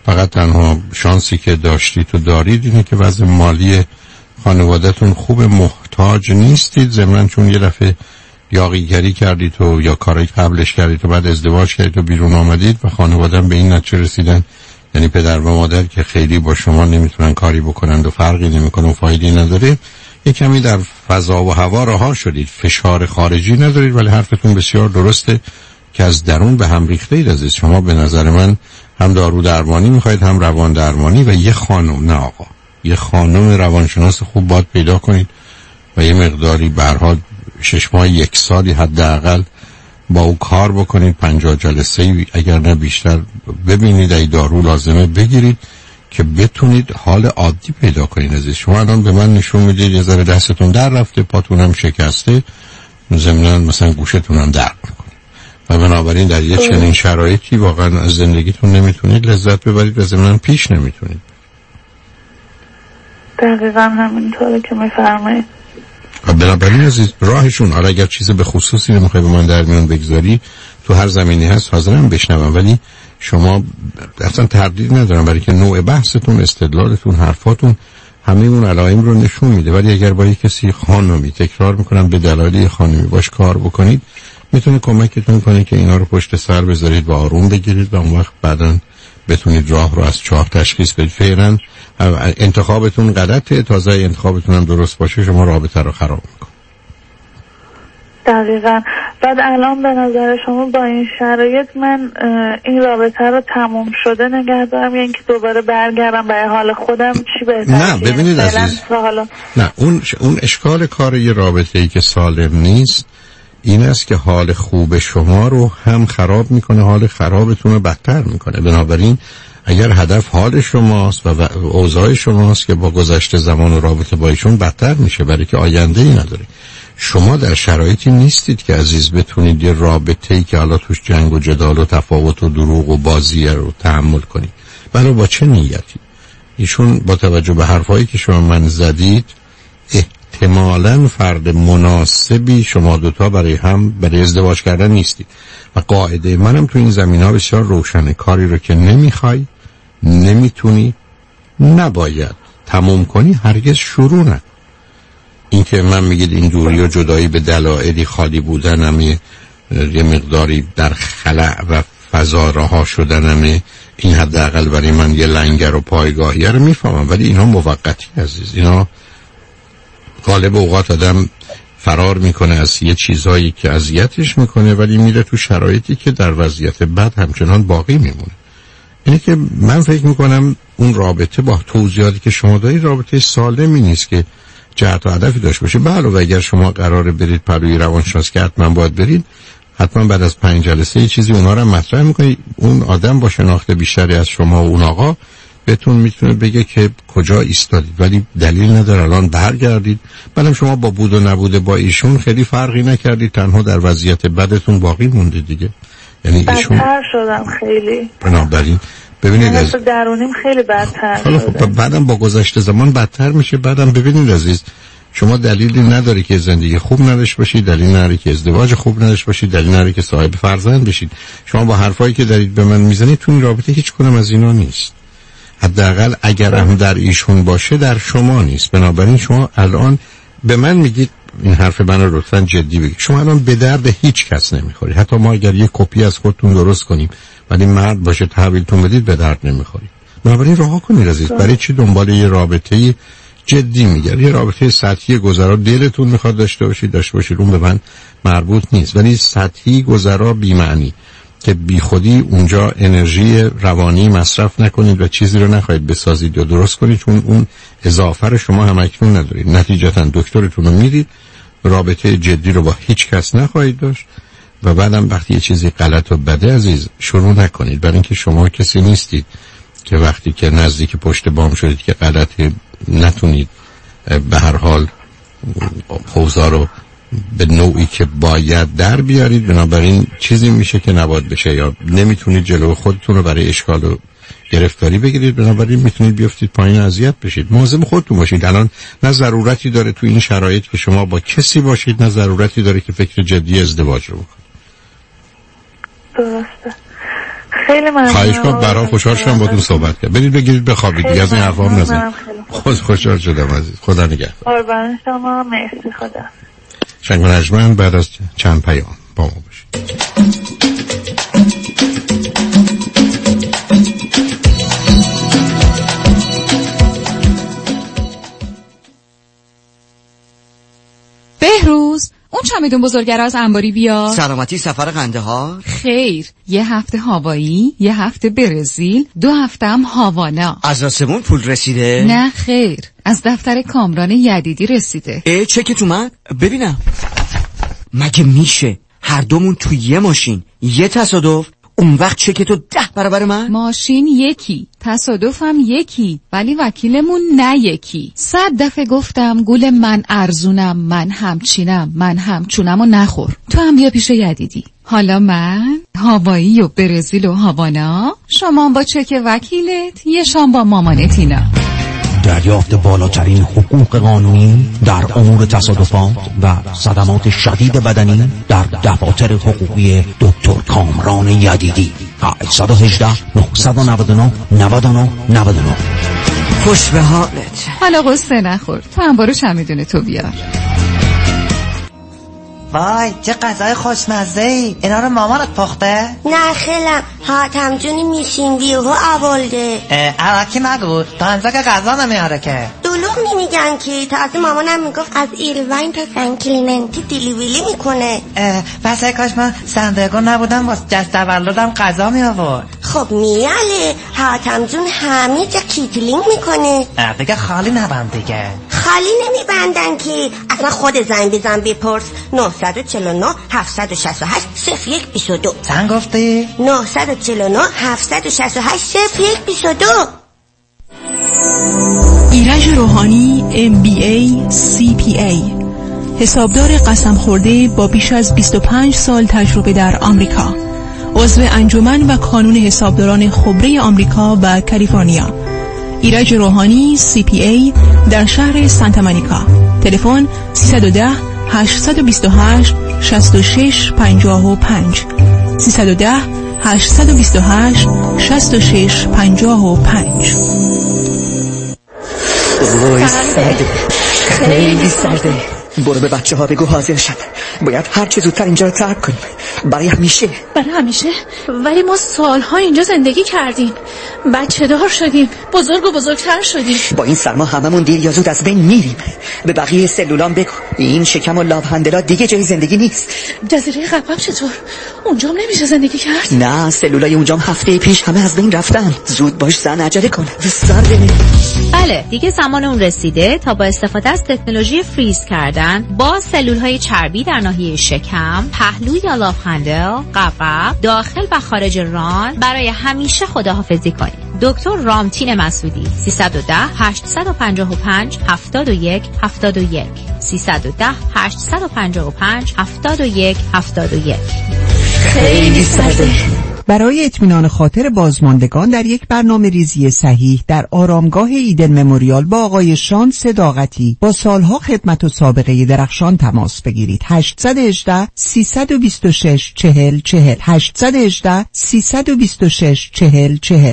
فقط تنها شانسی که داشتید و دارید اینه که وضع مالی خانواده‌تون خوب، محتاج نیستید. ضمناً چون یه دفعه یاغیگری کردید و یا کاری قبلش کردید و بعد ازدواج کردید و بیرون آمدید و خانواده به این نتیجه رسیدن، یعنی پدر و مادر، که خیلی با شما نمیتونن کاری بکنند و فرقی نمیکنه و فایده نداره، یه کمی در فضا و هوا رها شدید. فشار خارجی ندارید، ولی حرفتون بسیار درسته که از درون به هم ریخته اید عزیز. شما به نظر من هم دارو درمانی میخواید، هم روان درمانی و یه خانم، نه آقا، یه خانم روانشناس خوب باید پیدا کنید و یه مقداری به هر حال شش ماه یک سالی حداقل با او کار بکنید، پنجاه جلسه اگر نه بیشتر ببینید، ای دارو لازمه بگیرید که بتونید حال عادی پیدا کنید عزیز. شما الان به من نشون میدید یه ذره دستتون در رفته، پاتون هم شکسته، ضمناً مثلا گوشتون هم درد میکنه و بنابراین در یه چنین شرایطی واقعا از زندگیتون نمیتونید لذت ببرید و ضمناً پیش نمیتونید. دقیقاً همینطوره که میفرمایید. بنابراین عزیز راهشون، حالا اگر چیز به خصوصی نمیخوای به من در میون بگذاری، تو هر زمینی هست حاضرم بشنوم، ولی شما اصلا تردید ندارم برای که نوع بحثتون، استدلالتون، حرفاتون همه اون علائم رو نشون میده. ولی اگر با یک کسی خانمی، تکرار میکنم به دلایل خانمی، باش کار بکنید، میتونه کمکتون کنه که اینا رو پشت سر بذارید و آروم بگیرید و اون وقت بعداً بتونید راه رو از چاه تشخیص بدید. فعلا انتخابتون غلطه، تازه انتخابتون هم درست باشه شما رابطه رو خراب میکنه. دقیقاً. بعد الان به نظر شما با این شرایط من این رابطه رو تموم شده نگه دارم یا اینکه دوباره برگردم به حال خودم، چی بهتره؟ نه ببینید عزیز، حالا... نه اون ش... اون اشکال کار یه رابطه‌ای که سالم نیست این است که حال خوب شما رو هم خراب میکنه، حال خرابتون رو بدتر میکنه. بنابراین اگر هدف حال شماست و اوضاع شماست که با گذشت زمان و رابطه با ایشون بدتر میشه، برای که آینده ای نداره. شما در شرایطی نیستید که عزیز بتونید یه رابطه‌ای که حالا توش جنگ و جدال و تفاوت و دروغ و بازی رو تحمل کنید. برای با چه نیتی؟ ایشون با توجه به حرفایی که شما من زدید احتمالاً فرد مناسبی شما دوتا برای هم برای ازدواج کردن نیستید و قاعده منم تو این زمینه‌ها بسیار روشنه. کاری رو که نمیخوای، نمیتونی، نباید تموم کنی، هرگز شروع نکن. این که من میگید این دوری و جدایی به دلایلی خالی بودنم، یه مقداری در خلأ و فضا رها شدنم، این حداقل برای من یه لنگر و پایگاهی رو میفهمم، ولی اینا موقتی عزیز. اینا غالب اوقات آدم فرار میکنه از یه چیزایی که اذیتش میکنه ولی میره تو شرایطی که در وضعیت بد همچنان باقی میمونه. اینه که من فکر میکنم اون رابطه با توضیحاتی که شما دارید رابطه سالمی نیست که جهت و هدفی داشته باشه. به علاوه اگر شما قراره برید پروی روانشناس که حتما باید برید، حتما بعد از پنج جلسه یه چیزی اونا رو مطرح میکنید. اون آدم با شناخت بیشتری از شما و اون آقا بهتون میتونه بگه که کجا ایستادید، ولی دلیل نداره الان برگردید. بعدم شما با بود و نبوده با ایشون خیلی فرقی نکردید، تنها در وضعیت بدتون باقی مونده دیگه. یعنی ایشون بدتر شدم خیلی. بنابراین ببینید از درونیم خیلی بدتر حالا خب بعدم با گذشت زمان بدتر میشه. بعدم ببینید عزیز، شما دلیلی نداره که زندگی خوب نداشته باشید، دلیل نداره که ازدواج خوب نداشته باشید، دلیل نداره که صاحب فرزند بشید. شما با حرفایی که دارید به من میزنید تو این رابطه هیچ کدوم از اینا نیست. حداقل اگر هم در ایشون باشه در شما نیست. بنابراین شما الان به من میگید، این حرف من رو لطفاً جدی بگید، شما الان به درد هیچ کس نمیخوری. حتی ما اگر یک کپی از خودتون درست کنیم ولی مرد باشه تحویلتون بدید به درد نمیخورید. بنابراین رها کنید عزیز. برای چی دنبال یه رابطه جدی میگردید؟ یه رابطه سطحی گذرا دلتون میخواد داشته باشید داشته باشید، اون به من مربوط نیست. ولی سطحی گذرا بی معنی که بی خودی اونجا انرژی روانی مصرف نکنید و چیزی رو نخواهید بسازید یا درست کنید، چون اون اضافه رو شما هم اکنون ندارید. نتیجتا دکترتون رو میرید، رابطه جدی رو با هیچ کس نخواهید داشت و بعدم وقتی یه چیزی غلط و بده عزیز شروع نکنید، برای اینکه شما کسی نیستید که وقتی که نزدیک پشت بام شدید که غلطی نتونید به هر حال حوضا رو به نوعی که باید در بیارید. بنابراین چیزی میشه که نباید بشه یا نمیتونید جلو خودتون رو برای اشکال و گرفتاری بگیرید. بنابراین میتونید بیفتید پایین، اذیت بشید. مواظب خودتون باشید. الان نه ضرورتی داره تو این شرایط که شما با کسی باشید، نه ضرورتی داره که فکر جدی ازدواج رو بکنید. درسته. خیلی ممنون. خواهش کنم، برام خوشحال شدم باهاتون صحبت کردم. برید بگیرید بخوابید دیگه، از این حرفا هم نزنید. خود خوشحال شدم عزیز. خدا نگهدار. قربان شما، مرسی. خدا. شنگ و نجمن بعد از چند پیام با ما باشید. بهروز، اون چمدون بزرگه از انباری بیا. سلامتی سفر قندهار؟ خیر، یه هفته هاوایی، یه هفته برزیل، دو هفته هم هاوانا. از آسمون پول رسیده؟ نه خیر، از دفتر کامران یدیدی رسیده. اه چکت اومد؟ ببینم. مگه میشه هر دومون تو یه ماشین یه تصادف؟ اون وقت چکتو ده برابر من؟ ماشین یکی، تصادف هم یکی، ولی وکیلمون نه یکی. صد دفعه گفتم گول من ارزونم، من همچینم، من همچونم و نخور. تو هم بیا پیش یدیدی. حالا من هاوایی و برزیل و هاوانا، شما با چک وکیلت، یه شام با مامانت اینا. دریافت بالاترین حقوق قانونی در امور تصادفات و صدمات شدید بدنی در دفاتر حقوقی دکتر کامران یدیدی. هشت یک هشت نه نه نه نه نه نه نه. خوش به حالت. حالا قصه نخور، تو هم برو چمدون تو بیار. وای چه غذای خوشمزه‌ای، اینا رو مامانت پخته؟ نه خیلم، حاتم جونی میشین بیهو اولده. اراکی نگو، تا امزا که غذا نمیاره که. دلوغ نمیگن که، تازه مامانم میگفت از ایلوین تا سن کلیمنتی دیلیویلی میکنه. پس کاش من سندرگو نبودم، واسه جشن تولدم غذا می آورد. خب میاله، حاتم جون همه جا کیتلینگ میکنه. دیگه خالی نبند دیگه. خالی نمیبندن که، اصلا خود زنگ بزن بپرس. نه چهار نه هفت شش هشت صفر یک دو دو. چند گفتی؟ نه چهار نه هفت شش هشت صفر یک دو دو. ایرج روحانی ام بی ای سی پی ای، حسابدار قسم خورده با بیش از بیست و پنج سال تجربه در آمریکا، عضو انجمن و کانون حسابداران خبره آمریکا و کالیفرنیا. ایرج روحانی سی پی ای در شهر سانتا مونیکا. تلفن سیصد و ده هشتصد و بیست و هشت شصت و شش پنجاه و پنج سیصد و ده هشتصد و بیست و هشت شصت و شش پنجاه و پنج. وای سرده، خیلی سرده. برو به بچه ها بگو حاضر شد، باید هر چه زودتر اینجا رو ترک کنیم برای همیشه. برای همیشه؟ ولی ما سالها اینجا زندگی کردیم، بچه دار شدیم، بزرگ و بزرگتر شدیم. با این سرما هممون دیر یا زود از بین میریم. به بقیه سلولان بگو این شکم و لابهندلا دیگه جای زندگی نیست. جزیره قبقب چطور؟ اونجام نمیشه زندگی کرد؟ نه سلولای اونجام هفته پیش همه از بین رفتن. زود باش زن، عجله کن، سرده. بله دیگه زمان اون رسیده تا با استفاده از تکنولوژی فریز کردن با سلولهای چربی در ناحیه شکم، پهلو یا لافهندل، قبقب، داخل و خارج ران برای همیشه خداحافظی کنید. دکتر رامتین مسعودی. سیصد و ده هشتصد و پنجاه و پنج هفتاد و یک هفتاد و یک سیصد و ده هشتصد و پنجاه و پنج هفتاد و یک هفتاد و یک. خیلی سرده. برای اطمینان خاطر بازماندگان در یک برنامه ریزی صحیح در آرامگاه ایدن مموریال با آقای شان صداقتی با سالها خدمت و سابقه درخشان تماس بگیرید. هشت یک هشت سیصد و بیست و شش چهل چهل هشت یک هشت سیصد و بیست و شش چهل چهل.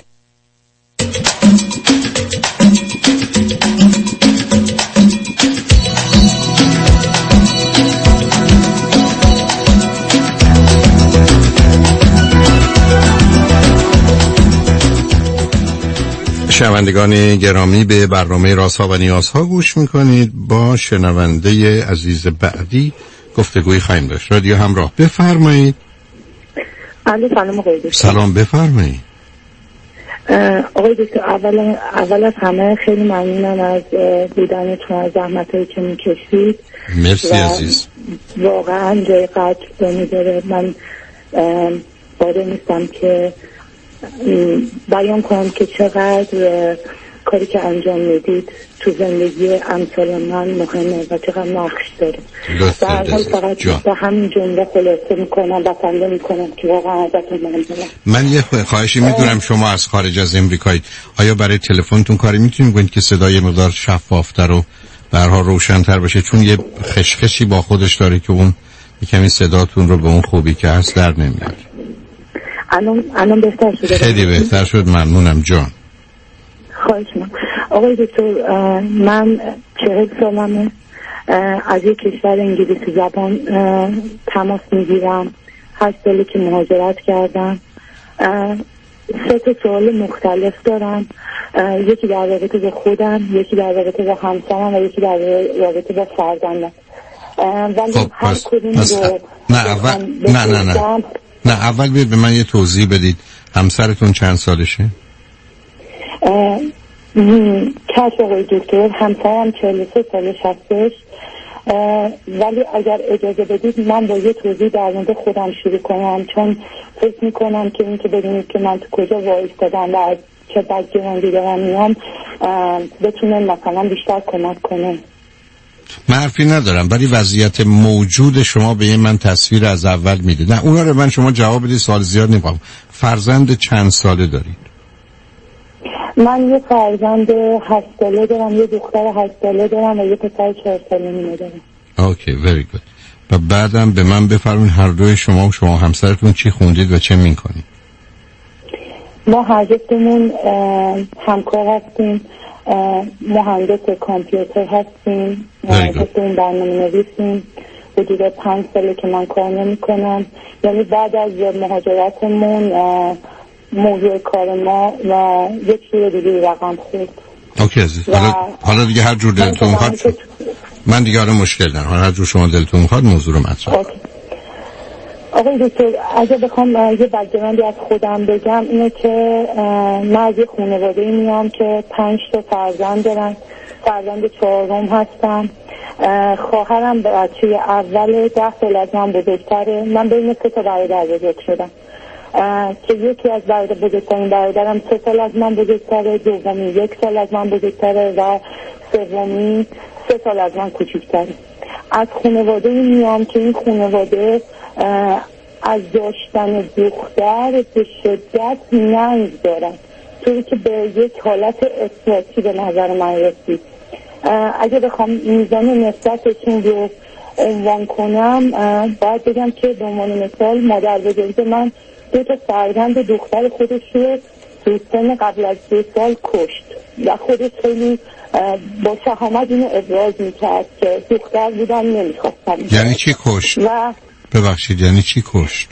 شنوندگان گرامی به برنامه رازها و نیازها گوش میکنید. با شنونده عزیز بعدی گفتگوی خواهیم داشت. رادیو همراه، بفرمایید. سلام آقای دکتر. سلام بفرمایید. آقای دکتر اول اول از همه خیلی ممنونم از بودنتون، از زحمتایی که میکشید. مرسی عزیز. واقعا جای قدر نمیداره. من قادر نیستم که بیان کنم که چقدر کاری که انجام میدید تو زندگی امثال من مهمه و چقدر نقش داره. در حال فقط به همین جمله خلاصه میکنم و خنده میکنم که واقعا ازتون ممنونم. من یه خواهشی میدونم، شما از خارج از امریکایید، آیا برای تلفنتون کاری میتونیم کنید که صدای مقدار شفافتر و به هر حال روشن‌تر بشه؟ چون یه خشخشی با خودش داره که اون کمی صداتون رو به اون خوبی که هست در نمیاره. الان الان بهتر شده؟ خیلی بهتر شد، ممنونم جان. خواهش می‌کنم. آقای دکتر من چهل سالمه، از یک کشور انگلیسی زبان تماس میگیرم، هشت ساله که مهاجرت کردم. سه تا سوال مختلف دارم، یکی در رابطه با خودم، یکی در رابطه با همسرم و یکی در رابطه با فرزندم. ولی خب هر پس, کدوم پس رو نه اول نه نه نه نه اول بیاید به من یه توضیح بدید. همسرتون چند سالشه؟ کش آقای دکتر، همسرم چهل و سه سالش هستش. ولی اگر اجازه بدید من با یه توضیح در مورد خودم شروع کنم، چون فکر میکنم که این که بدونید که من تو کجا وایستادم و از چه بک‌گراندی دارم میام بتونه مثلا بیشتر کمک کنه. من حرفی ندارم، ولی وضعیت موجود شما به من تصویر از اول میده. نه اونا رو من شما جواب بدید، سوال زیاد نمی‌کنم. فرزند چند ساله دارید؟ من یه فرزند هشت ساله دارم، یه دختر هشت ساله دارم و یه پسر چهار ساله نیمه دارم. اوکی، very good. و بعدم به من بفرمایید هر دوی شما و شما همسرتون چی خوندید و چه میکنید؟ ما هر جفتمون همکار هستیم، مهندس کامپیوتر هستیم، هستیم برنامه نویسیم. حدود پنج ساله که من کار نمی کنم، یعنی بعد از مهاجرتمون موضوع کار ما و یک جور دیگه رقم خورد. اوکی عزیز، حالا, حالا دیگه هر جور دلتون میخواد شد. من دیگه حالا مشکل ندارم، حالا هر جور شما دلتون میخواد موضوع رو مطرح کنید. آقای دکتر اگه بخوام یه بک‌گراندی از خودم بگم اینه که من از یه خانواده‌ای میام که پنج تا فرزند دارن، فرزند چهارم هستم. خواهرم بچه اول ده سال از من بزرگتره. من بین سه تا برادر بزرگ شدم که یکی از برادر بزرگترین برادرم سه سال از من بزرگتره، دومی یک سال از من بزرگتره و سومی سه سال از من کوچیکتره. از خانواده میام که این خانواده از داشتن دختر به شدت ننگ دارن، طوری که به یک حالت افراطی به نظر من رسید. اگه بخوام میزان نسبتشون رو عنوان کنم باید بگم که به عنوان مثال مادر بزرگ من دو تا فرزند دختر خودش رو تو سن قبل از دو سال کشت و خودش خیلی با شهامت اینو ابراز میکرد که دختر بودن نمیخواستم. یعنی چی کشت؟ و ببخشید یعنی چی کشت؟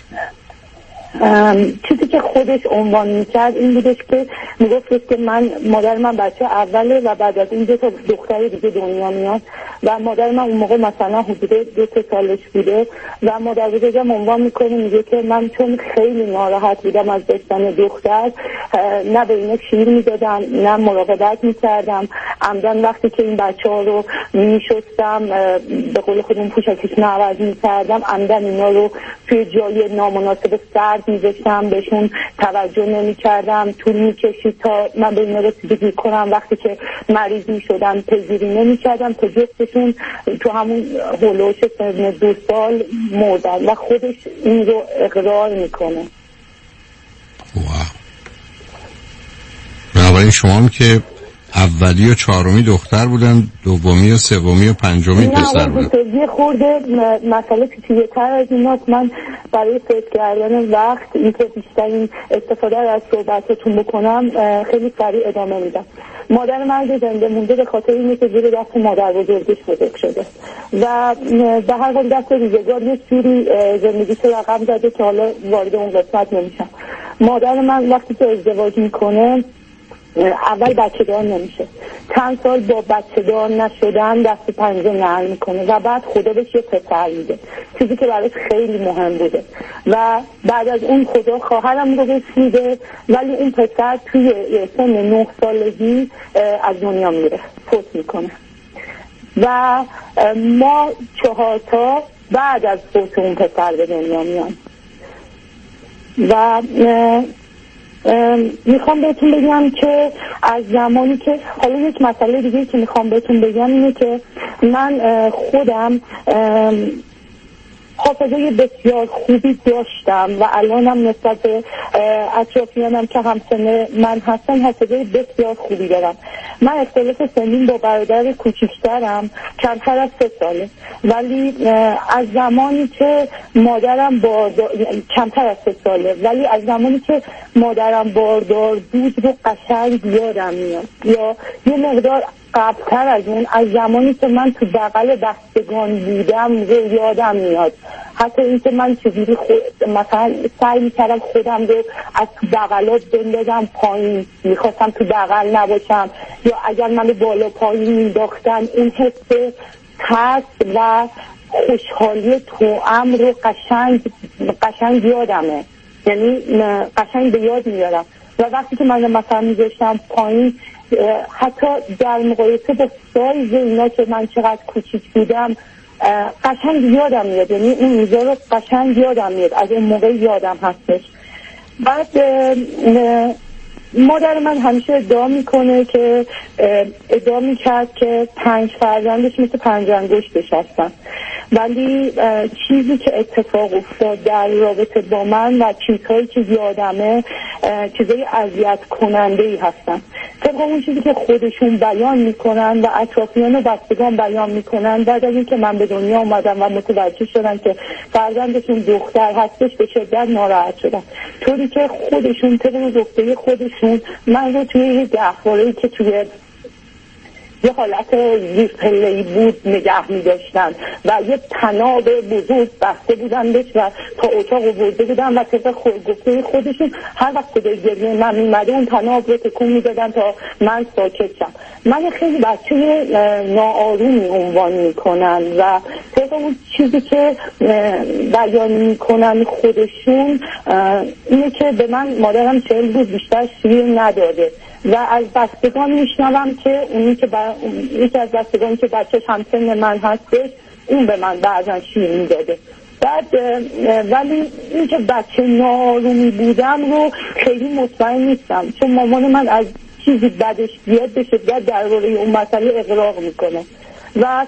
چیزی که خودش عنوان میکرد این بودش که میگفتش که من مادر من بچه اوله و بعد از این دو تا دختر دیگه دنیا میاد و مادر من اون موقع مثلا حدود دو سه سالش بوده و مادر بزرگم عنوان میکنه میگه که من چون خیلی ناراحت بودم از داشتن دختر نه به اینا شیر میدادم نه مراقبت میکردم، عمدن وقتی که این بچه ها رو میشستم به قول خودم پوشکشون عوض میکردم، عمدن اینا رو توی جای نامناسب سرد میذاشتم، بهشون توجه نمی کردم، طول میکشید تا من به اینا رسیدگی کنم. وقتی که مریض میشدم پذیری نمی کردم تا جفتشون تو همون هولوش سن دو سال مردن و خودش این رو اقرار میکنه. واو. بنابراین شما هم که اولی و چهارمی دختر بودن، دومی و سومی و پنجمی پسر بودن. نه، یه خورده مسئله پیچیده‌تر از ایناست. من برای فکر کردن وقت اینکه بیشترین استفاده از صحبتتون بکنم خیلی سریع ادامه میدم. مادر من زنده مونده به خاطر اینه که زیر دست مادر بزرگش بزرگ شده و به هر حال دست روزگار یه جوری زندگیش رقم زده که حالا وارد اون قسمت نمیشم. مادر من وقتی که ازدواج میکنه اول بچه دار نمیشه، چند سال با بچه دار نشدن دست پنجه نرم میکنه و بعد خدا بهش یه پسر میده، چیزی که براش خیلی مهم بوده و بعد از اون خدا خواهرم رو بهش میده، ولی اون پسر توی سن نه سالگی از دنیا میره، فوت میکنه و ما چهار تا بعد از فوت اون پسر به دنیا میان و میخوام بهتون بگم که از زمانی که حالا یک مسئله دیگه که میخوام بهتون بگم اینه که من خودم حافظه بسیار خوبی داشتم و الانم نسبت به اطرافیانم که همسن من هستن حافظه بسیار خوبی دارم. من اختلاف سنین با برادر کوچیکترم کمتر از سه ساله، ولی از زمانی که مادرم باردار کمتر از سه ساله ولی از زمانی که مادرم باردار بود رو قشنگ یادم میاد، یا یه مقدار قبلتر از اون از زمانی که من تو بغل بستگان بودم رو یادم میاد. حتی اینکه من چجوری خود مثلا سعی میکردم خودم رو از تو بغلات بندازم پایین، میخواستم تو بغل نباشم، یا اگر منو بالا پایین مینداختن اون حس ترس و خوشحالی توأم رو قشنگ قشنگ یادمه، یعنی قشنگ به یاد میارم. و وقتی که من مثلا میذاشتم پایین، حتی در مقایسه با سایز اینا که من چقدر کوچیک بودم قشنگ یادم میاد، یعنی اون روزا رو قشنگ یادم میاد، از اون موقع یادم هستش. بعد مادر من همیشه ادعا میکنه که ادعا میکرد که پنج فرزندش مثل پنج انگشتش هستن، ولی چیزی که اتفاق افتاد در رابطه با من و چیزهایی که یادمه چیزهای اذیت کننده ای هستن. طبق اون چیزی که خودشون بیان میکنن و اطرافیان و بستگان بیان میکنن، بعد از اینکه من به دنیا اومدم و متوجه شدم که فرزندشون دختر هستش به شدت ناراحت شدم، طوری که خودشون طبق گفته خودشون من رو توی یه گهواره‌ای که توی یه حالت زیر پله‌ای بود نگه می داشتن و یه طناب بزرگ بسته بودن بهش و تا اتاق برده بودن و طبق خود گفته خودشون هر وقت صدای گریه من میمده اون طناب رو تکون می دادن تا من ساکت شم. من خیلی بچه ناآرومی عنوان می کنن و طبق اون چیزی که بیان می کنن خودشون اینه که به من مادرم چهل روز بیشتر شیر نداده و از بستگان میشنوم که اونی که بر... یکی از بستگانی که بچه‌ش همسن من هستش اون به من بعضا شیر میداده. بعد ولی این که بچه ناآرومی بودم رو خیلی مطمئن نیستم، چون مامان من از چیزی بدش بیاد به شدت درباره اون مسئله اقراق میکنه و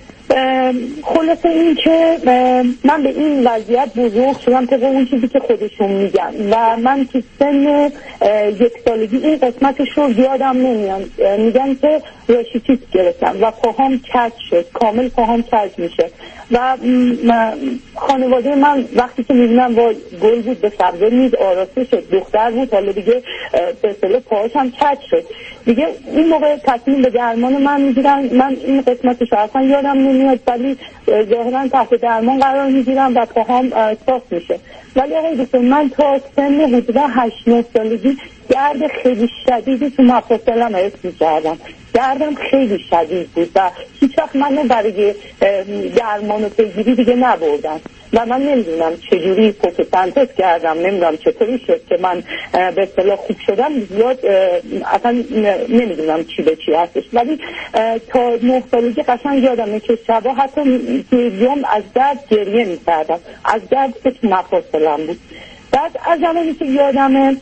خلاصه این که من به این وضعیت بزرگ شدم طبق اون چیزی که خودشون میگن و من که سن یک سالگی این قسمتش رو یادم نمیاد. میگن که راشیتیس گرفتم و پاهام کج شد، کامل پاهام کج میشه و خانواده من وقتی که میبینم با گل بود به سبزه میز آراسته شد، دختر بود، حالا دیگه به اصطلاح پاهاش هم کج شد دیگه. این موقع تصمیم به درمان من میگیرن، من این قسمتش اصلا یادم نمیاد ولی ظاهرا تحت درمان قرار میگیرم و پاهام صاف میشه. ولی آقای دکتر من تا سن حدود هشت نه سالگی درد خیلی شدیدی تو مفاصلم حس می‌کردم، دردم خیلی شدید بود و هیچ وقت منو برای درمان و پیگیری دیگه نبردن و من نمیدونم چجوری فوتوسنتز کردم، نمیدونم چطوری شد که من به اصطلاح خوب شدم، زیاد اصلا نمیدونم چی به چی هستش. ولی تا نه سالگی قشنگ یادمه که شبا حتی دیگم از درد گریه می‌کردم، از درد که تو مفاصلم بود. بعد از زمانی که یادمه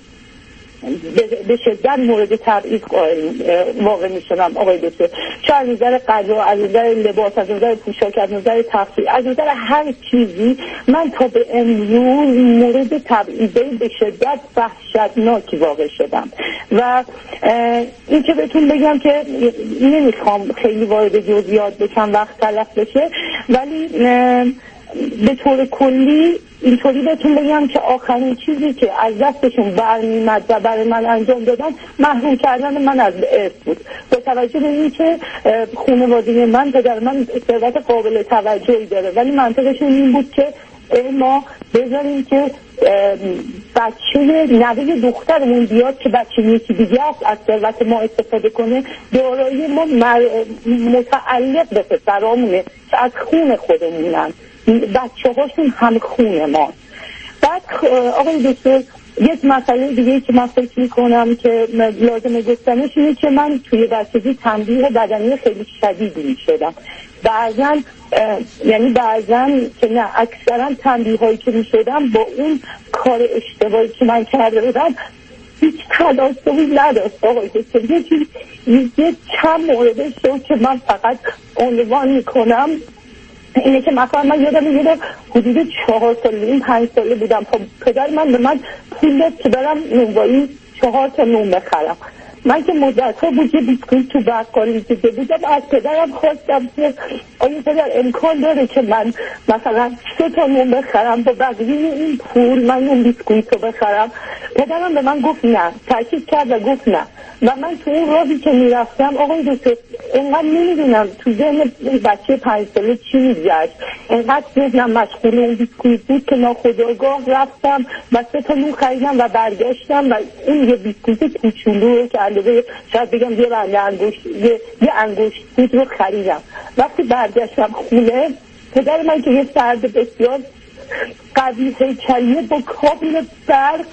به شدت مورد تبعیض واقع می شدم آقای دکتر، چه از نظر غذا، از نظر لباس، از نظر پوشاک، از نظر تفریح، از نظر هر چیزی من تا به امروز مورد تبعیض به شدت وحشتناکی واقع شدم. و این که بهتون بگم که نمیخوام خیلی وارد جزئیات بشم وقت تلف بشه، ولی به طور کلی اینطوری بهتون بگم که آخرین چیزی که از دستشون برمی‌آمد و برای من انجام دادن محروم کردن من از ارث بود. با توجه به این که خانواده من، پدر من ثروت قابل توجهی داره، ولی منطقشون این بود که ما بذاریم که بچه نوه دخترمون بیاد که بچه یکی دیگه است از ثروت ما استفاده کنه، دارایی ما متعلق به پسرامونه که از خون خودمونن، بچه هاشون هم خون ما. بعد آقای دکتر یک مسئله دیگه که من فکر میکنم که لازمه گفتنش اینه که من توی بچگی تنبیه بدنی خیلی شدیدی میشدم. بعضن یعنی بعضن که نه اکثرا تنبیه هایی که میشدم با اون کار اشتباهی که من کرده بودم هیچ تناسبی نداشت آقای دکتر. یه چیز یه چند موردش رو که من فقط عنوان میکنم اینه که مثلا من یادم میاد حدود چهار سال این پنج ساله بودم، پدر من به من پول داد که برم نونوایی چهار تا نون بخرم. من که مدت ها بود یه بیسکویت تو بقالی دیده بودم، از پدرم خواستم که آیا پدر امکان داره که من مثلا سه تا نون بخرم با بقیه این پول من اون بیسکویت رو بخرم. پدرم به من گفت نه، تاکید کرد و گفت نه. و من تو اون راهی که میرفتم آقای دکتر اینقدر نمیدونم تو ذهن بچه پنج ساله چی میگشت، اینقدر ذهنم مشغول اون بیسکویت بود که ناخودآگاه رفتم و سه تا نون خریدم و برگشتم و اون یه بیسکویت کوچولو که علاوه شاید بگم یه بنده انگشت یه, یه انگشت بود رو خریدم. وقتی برگشتم خونه پدر من که یه فرد بسیار قوی هیکلیه با کابل برق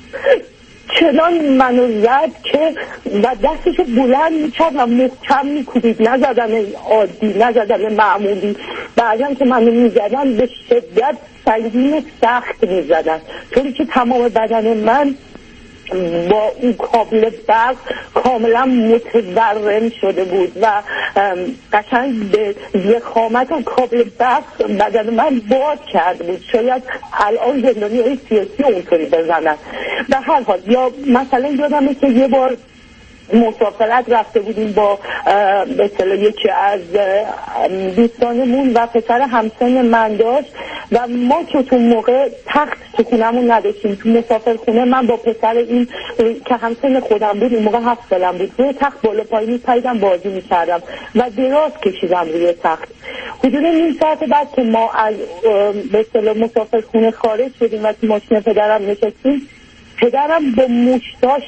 چنان منو زد که و دستشو بلند میکرد و محکم میکوبید، نزدن عادی نزدن معمولی. بعدم که منو میزدن به شدت سنگین سخت میزدن طوری که تمام بدن من با اون کابل برق کاملا متورم شده بود و قشنگ به ضخامت و کابل برق بدن من باد کرده بود. شاید الان زندانی های سیاسی اونطوری بزنن. به هر حال یا مثلا یادمه که یه بار مسافرت رفته بودیم با به اصطلاح یکی از دوستانمون و پسر همسن من داشت و ما که تو موقع تخت تو خونمون نداشتیم. تو مسافر خونه من با پسر این که همسن خودم بود این موقع هفت سالم بود روی تخت بالا پایین میپریدم بازی میکردم و دراز کشیدم روی تخت. حدود نیم ساعت بعد که ما از به اصطلاح مسافر خونه خارج شدیم و تو ماشین پدرم نشستیم، پدرم با مشتاش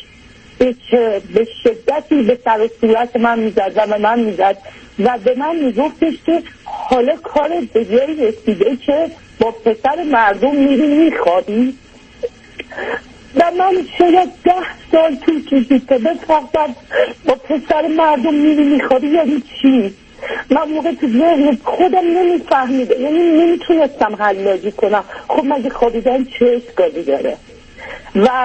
به شدتی به سر و صورت من میزد و به من میزد و به من میگفتش که حالا کار به جایی رسیده که با پسر مردم میری میخوابی. و من شاید ده سال طول کشید که بفهمم با پسر مردم میری میخوابی یعنی چی. من موقع تو ذهن خودم نمیفهمیده، یعنی نمیتونستم حلاجی کنم. خب مگه خوابیدن چه اشکالی داره؟ و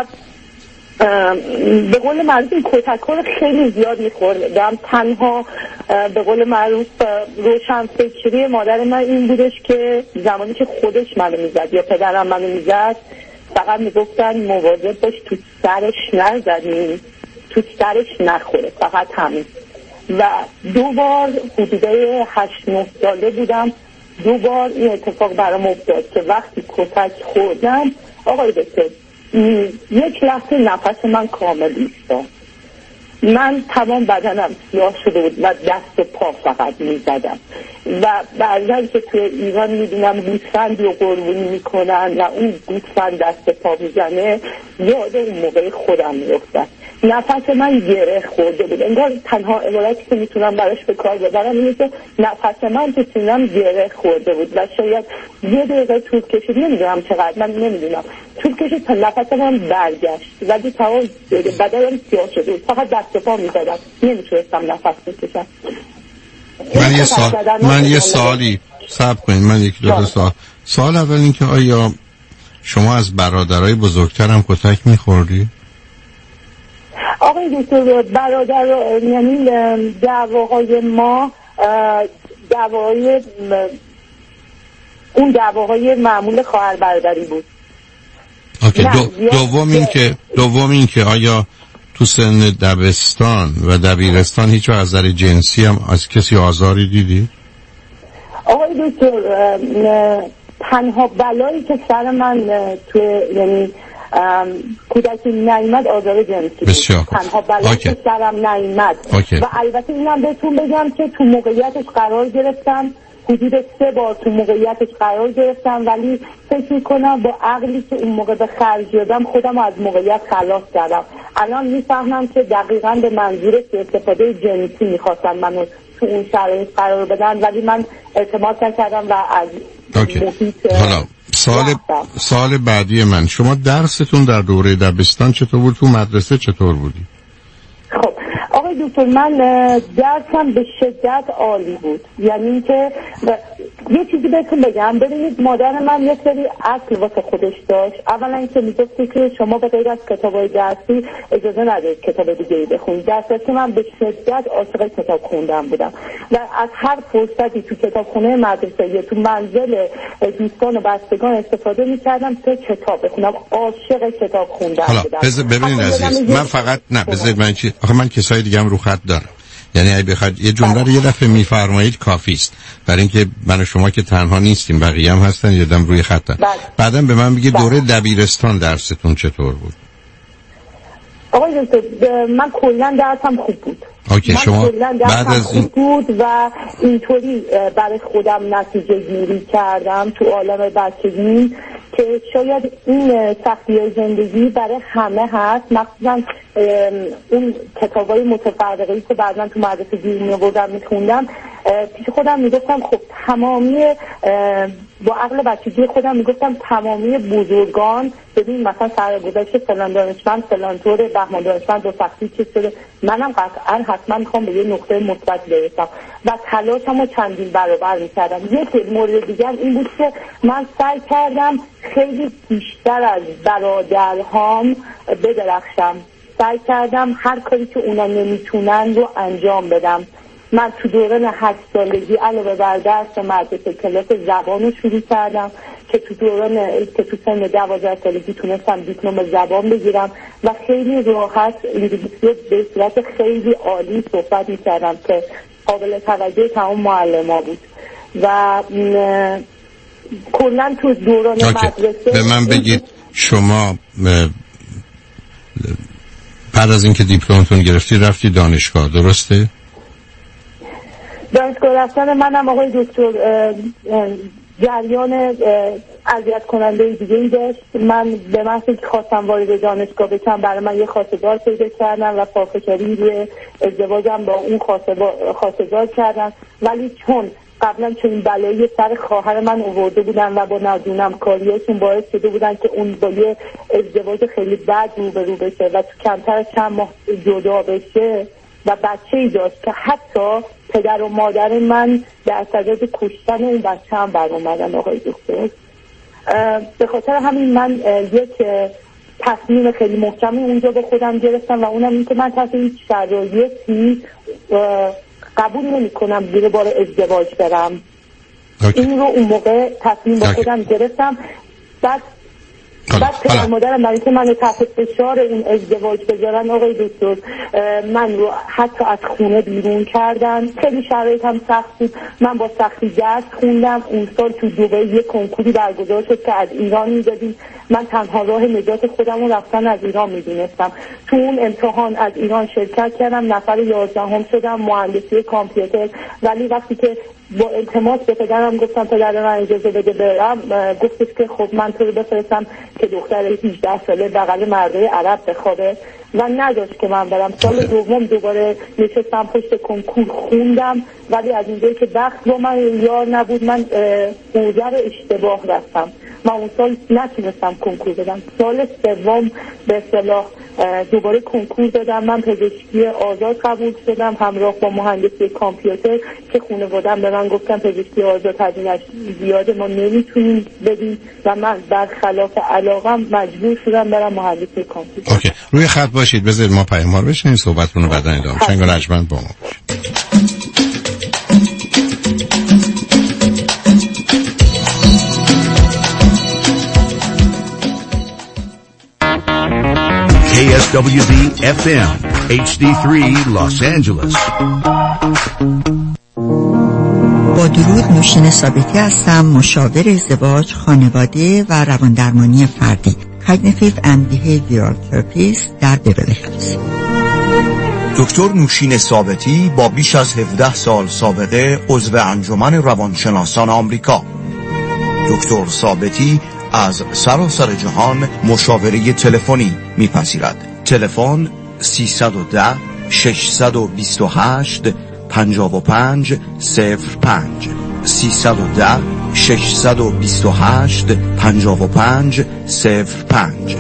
به قول معروف این کتک‌ها خیلی زیاد می‌خوردم. تنها به قول معروف روشن فکری مادر من این بودش که زمانی که خودش منو میزد یا پدرم منو میزد فقط میگفتن مواظب باش تو سرش نزنی، تو سرش نخوره، فقط همین. و دو بار حدوده هشت نه ساله بودم دو بار این اتفاق برام افتاد که وقتی کتک خوردم آقای دکتر یک لحظه نفس من کامل ایستاد. من تمام بدنم سیاه شده بود و دست و پا فقط میزدم و بعضی که توی ایران میدونم گوسفندی رو قربونی میکنن و اون گوسفند دست پا میزنه یاد اون موقع خودم میفتن. نفس من گره خورده بود، انگار تنها عبارتی که میتونم براش به کار ببرم اینه که نفس من تو سینم گره خورده بود و شاید یه دقیقه طول کشید، نمیدونم چقدر، من نمیدونم طول کشید تا نفس من برگشت و دو تمام بدنم سیاه شده بود، فقط دست و پا میزدم، نمیتونستم نفس بکشم. من یه سال من یه سالی صبر کنید من یک دو تا سال سال اول این که آیا شما از برادرای بزرگترم کتک میخوردی؟ آقای دکتر برادر یعنی دعواهای ما دعواهای اون دعواهای معمول خواهر برادری بود. اوکی. دو دوم این که دوم این که آیا تو سن دبستان و دبیرستان هیچ از نظر جنسی هم از کسی آزاری دیدی؟ آقای دکتر تنها بلایی که سر من تو یعنی کودکی نیامد آزار جنسی بود. تنها بلایی که سرم نیامد و البته اینم بهتون بگم که تو موقعیتش قرار گرفتم، حدود سه بار تو موقعیتش قرار گرفتم، ولی فکر میکنم با عقلی که اون موقع به خرج دادم خودم از موقعیت خلاص کردم. الان میفهمم که دقیقاً به منظور استفاده جنسی میخواستن منو تو اون شرایط قرار بدن، ولی من اعتماد نکردم و از محیط حالا سال سال بعدی من شما درستون در دوره دبستان چطور بود؟ تو مدرسه چطور بودی؟ خب آقای دکتر من درسم به شدت عالی بود، یعنی اینکه یه چیزی بهتون بگم، ببینید مادر من یه سری اصل واسه خودش داشت. اولا اینکه میگفت که شما به غیر از کتابای درسی اجازه ندارید کتاب دیگه‌ای بخونید، در صورتی که من به شدت عاشق کتاب خوندن بودم و از هر فرصتی تو کتابخونه مدرسه یا تو منزل دوستان و بستگان استفاده می‌کردم تا کتاب بخونم. عاشق کتاب خوندن بودم. حالا ببینید عزیز، من فقط نه بذارید من چی آخه من کسای دیگه هم رو خط دارم، یعنی اگه بخواید یه جمله رو یه دفعه میفرمایید کافی است، برای اینکه من و شما که تنها نیستیم، بقیه هم هستن، یادم روی خطن. بعداً به من بگید دوره دبیرستان درستون چطور بود؟ آقای دکتر من کلا درسم خوب بود. اوکی، من شما بعد از این بود و اینطوری برای خودم نتیجه گیری کردم تو عالم بچگی که شاید این سختی زندگی برای همه هست، مخصوصا اون کتابای متفرقه‌ای که بعداً تو مدرسه گیر می‌آوردم می‌خوندم، پیش خودم میگفتم خب تمامی با عقل بچگی خودم میگفتم تمامی بزرگان ببین مثلا سرگذشت فلان دانشمند فلان طور بهمان دانشمند با سختی چیز شده، منم قطعا حتما میخوام به یه نقطه مثبت برسم و تلاشمو چندین برابر میکردم. یک مورد دیگر این بود که من سعی کردم خیلی بیشتر از برادرهام بدرخشم، سعی کردم هر کاری که اونا نمیتونن رو انجام بدم. من تو دوران هشت سالگی علاوه بر درس مدرسه کلاس زبان رو شروع کردم که تو دوران که تو سن دوازده سالگی تونستم دیپلم زبان بگیرم و خیلی راحت انگلیسی به صورت خیلی عالی صحبت می‌کردم که قابل توجه تمام معلم‌ها بود و کلاً تو دوران مدرسه. به من بگید شما بعد از اینکه دیپلمتون گرفتی رفتی دانشگاه، درسته؟ دانشگاه رفتن منم آقای دکتر جریان اذیت کننده دیگه ای داشت. من به محضی که خواستم وارد دانشگاه بشم برای من یه خواستگار پیدا کردم و پافشاری روی ازدواجم با اون خواستگار کردم، ولی چون قبلا چنین بلایی سر خواهر من آورده بودن و با ندونم کاریاشون باعث شده بودن که اون با یه ازدواج خیلی بد روبرو بشه و تو کمتر از چند ماه جدا بشه و بچه‌ای داشت که حتی پدر و مادر من در صدد کشتن اون بچه هم بر اومدن آقای دکتر. به خاطر همین من یک تصمیم خیلی محکمی اونجا به خودم گرفتم و اونم این که من تحت هیچ شرایطی قبول نمی کنم زیر بار ازدواج برم. این رو اون موقع تصمیم به خودم گرفتم. بعد بعد پدر مادرم برای که من تحت فشار این ازدواج بذارن آقای دکتر من رو حتی از خونه بیرون کردن. خیلی شرایطم سخت بود، من با سختی درس خوندم. اون سال تو دبی یک کنکوری برگزار شد که از ایران میدادیم، من تنها راه نجات خودم رو رفتن از ایران میدونستم. تو اون امتحان از ایران شرکت کردم، نفر یازدهم شدم مهندسی کامپیوتر، ولی وقتی که با التماس به پدرم گفتم پدر من اجازه بده برم، گفتش که خب من تو رو بفرستم که دختر هجده ساله بغل مردای عرب بخوابه و نداشت که من برم. سال دوم دوباره نشستم پشت کنکور خوندم، ولی از اینجایی که بخت با من یار نبود من حوزه رو اشتباه رفتم. من اون سال نتونستم کنکور بدم. سال سوم به اصطلاح دوباره کنکور دادم، من پزشکی آزاد قبول شدم همراه با مهندسی کامپیوتر که خانواده‌ام به من گفتن پزشکی آزاد هزینه‌اش زیاده ما نمیتونیم بدیم و من برخلاف علاقم مجبور شدم برم مهندسی کامپیوتر. اوکی، روی خط باشید بذارید ما پیام رو بشنویم صحبتتون رو بعداً ادامه بدیم. شنگ رجمند با ما. K S W D F M H D three Los Angeles. با درود، نوشین ثابتی هستم، مشاور ازدواج، خانواده و رواندرمانی فردی، Cognitive and Behavioral Therapist در بیورلی هیلز. دکتر نوشین ثابتی با بیش از هفده سال سابقه عضو انجمن روانشناسان آمریکا. دکتر ثابتی از سراسر جهان مشاوره تلفنی میپذیرد. تلفن سیصد و ده ششصد و بیست و هشت پنجاه و پنج صفر پنج سیصد و ده ششصد و بیست و هشت پنجاه و پنج صفر پنج.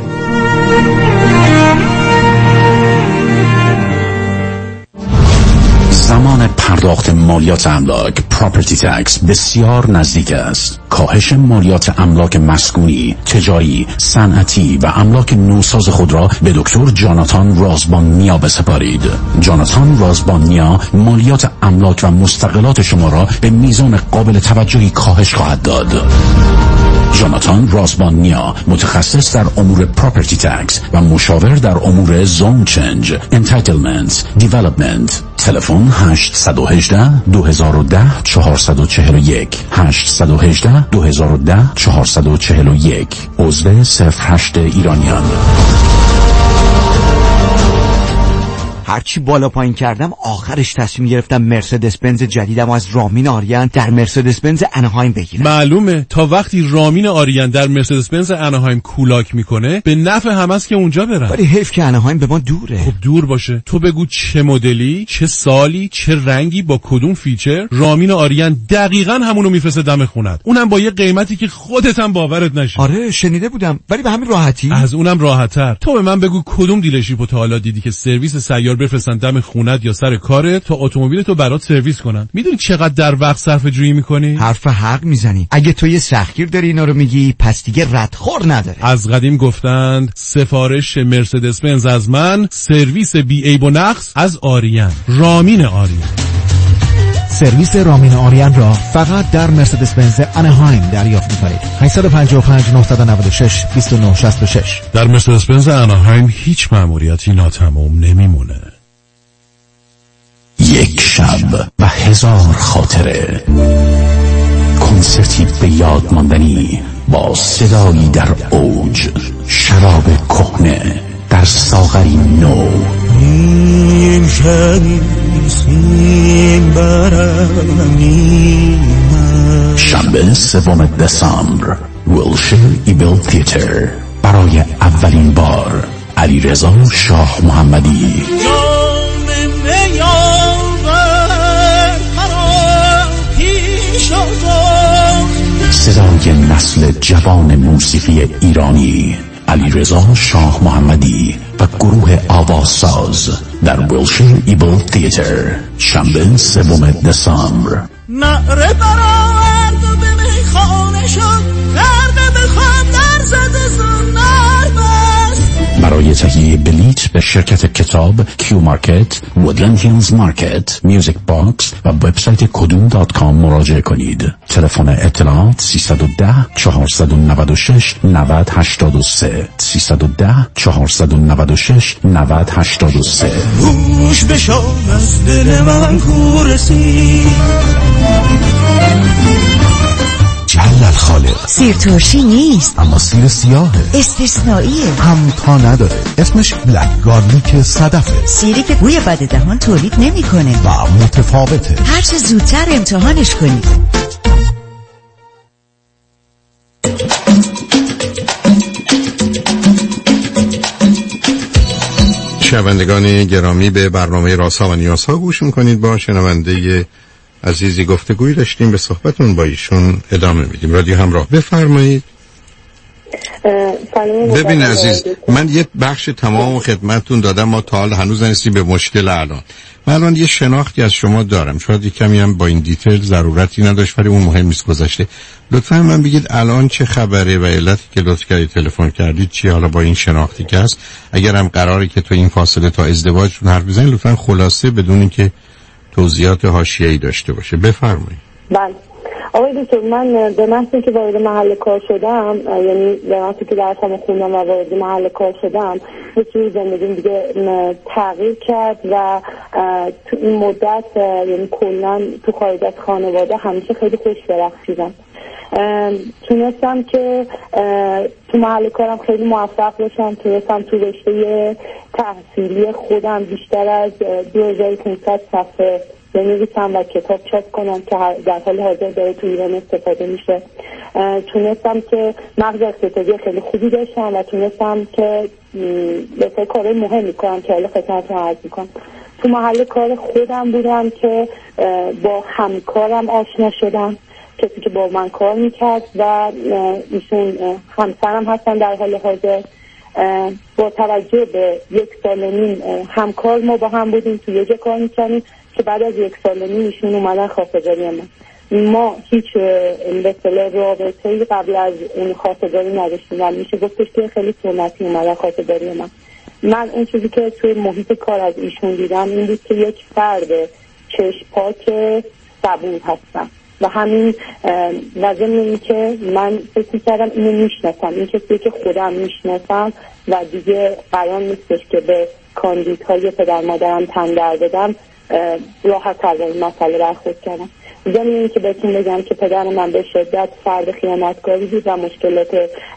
زمان پرداخت پرداخت مالیات املاک پراپرتی تکس بسیار نزدیک است. کاهش مالیات املاک مسکونی، تجاری، صنعتی و املاک نوساز خود را به دکتر جاناتان رازبانیا بسپارید. جاناتان رازبانیا مالیات املاک و مستقلات شما را به میزان قابل توجهی کاهش خواهد داد. جاناتان رازبانیا متخصص در امور پراپرتی تکس و مشاور در امور زون چنج، انتایتلمنت، دیولپمنت. تلفن هشت یک هشت دو یک صفر چهار چهار یک هشت یک هشت دو یک صفر چهار چهار یک عضو صفر هشت ایرانیان. هرچی بالا پایین کردم آخرش تصمیم گرفتم مرسدس بنز جدیدم از رامین آریان در مرسدس بنز اناهایم بگیرم. معلومه تا وقتی رامین آریان در مرسدس بنز اناهایم کولاک میکنه به نفع هم است که اونجا برن. ولی حیف که اناهایم به ما دوره. خب دور باشه، تو بگو چه مدلی، چه سالی، چه رنگی، با کدوم فیچر. رامین آریان دقیقاً همونو میفرسته دم خونت، اونم با یه قیمتی که خودت هم باورت نشه. آره شنیده بودم، ولی به همین راحتی؟ از اونم راحت‌تر. تو به من بگو کدوم دیلرشیپو تا حالا دیدی که سرویس سیار بفرستن دم خونت یا سر کارت تا اتومبیلتو برات سرویس کنن؟ میدونی چقدر در وقت صرفه جویی میکنی؟ حرف حق میزنی. اگه تو یه سختگیر داری اینا رو میگی پس دیگه ردخور نداره. از قدیم گفتند سفارش مرسدس بنز از من، سرویس بی عیب و نقص از آریان. رامین آریان. سرویس رامین آریان را فقط در مرسدس بنز اناهایم دریافت می‌کنید. هشت پنج پنج نه نه شش دو نه شش شش. در مرسدس بنز اناهایم هیچ مأموریتی ناتمام نمیمونه. یک شب و هزار خاطره، کنسرتی به یاد ماندنی با صدایی در اوج، شراب کهنه در ساغری نو. این شنبه سوم دسامبر ویلشیر ایبل تیتر. برای اولین بار علیرضا شاه محمدی، صدای نسل جوان موسیقی ایرانی علیرضا شاه محمدی و گروه آوازساز در ویلشیر ایبل تیتر. شنبه سوم دسامبر. نعره برآورد و به میخانه شد، درد بخواب در زد زنار بست. برای تهیه بلیت به شرکت کتاب، کیو مارکت، وودلند هیلز مارکت، میوزیک باکس و وبسایت کدوم دات کام مراجعه کنید. تلفن اطلاعات سیصد و ده چهارصد و نود و شش نود هشتاد و سه سیصد و ده چهارصد و نود و شش نود هشتاد و سه. گوش بشام از دل من کورسی. جلل خالق. سیر ترشی نیست اما سیر سیاهه، استثنائیه، همتا نداره. اسمش بلک گارلیک صدفه. سیری که بوی بد دهان تولید نمیکنه و متفاوته. هر چه زودتر امتحانش کنید. شنوندگان گرامی، به برنامه رازها و نیازها گوش میکنید. با شنونده عزیزی گفتگویی داشتیم، به صحبتون با ایشون ادامه میدیم. رادیو همراه، بفرمایید. ببین عزیز، من یه بخش تمام خدمتتون دادم، ما تا حال هنوز نرسیدیم به مشکل الان. من الان یه شناختی از شما دارم، شاید کمی هم با این دیتیل ضرورتی نداشت ولی اون مهم نیست، گذشته. لطفا من بگید الان چه خبره و علتی که لطف کردید تلفن کردید چی، حالا با این شناختی که هست. اگر هم قراره که تو این فاصله تا ازدواجتون حرف بزنید لطفا خلاصه بدون اینکه توضیحات حاشیه‌ای داشته باشه. بفرمایید. بله آقای دکتر، من به محض که وارد محل کار شدم، یعنی به محض که درسم خوندم و وارد محل کار شدم، یه چیزی زندگیم دیگه تغییر کرد و تو این مدت یعنی کلاً تو خارج از خانواده همیشه خیلی خوش درخشیدم. تونستم که تو محل کارم خیلی موفق باشم، تونستم تو رشته تحصیلی خودم بیشتر از دو هزار و پانصد صفحه بنویسم و کتاب چاپ کنم که در حال حاضر داره تو ایران استفاده میشه. تونستم که مغز اقتصادی خیلی خوبی داشتم و تونستم که به کارهای مهمی کنم که حالا خدمتتون عرض میکنم. تو محل کار خودم بودم که با همکارم آشنا شدم، کسی که با من کار میکرد و ایشون همسرم هستن در حال حاضر. با توجه به یک سال و نیم همکار ما با هم بودیم، تو یه جا کار میکنیم که بعد از یک سال و نیم ایشون اومدن خواستگاری من. ما هیچ مثل رابطه‌ای قبل از اون خواستگاری نداشتیم و میشه گفتش که خیلی سنتی اومدن خواستگاری من. من اون چیزی که توی محیط کار از ایشون دیدم این بود که یک فرد چشم پاک صبور هستم و همین و ضمن این که من فکر می‌کردم اینو میشناسم، این کسی که خودم میشناسم و دیگه قرار نیستش که به کاندیدهای پدر مادرم تن در بدم، راحت تر این مسئله برخورد کردم. ضمن این که بهتون بگم که پدر من به شدت فرد خیانتکاری بود و مشکلات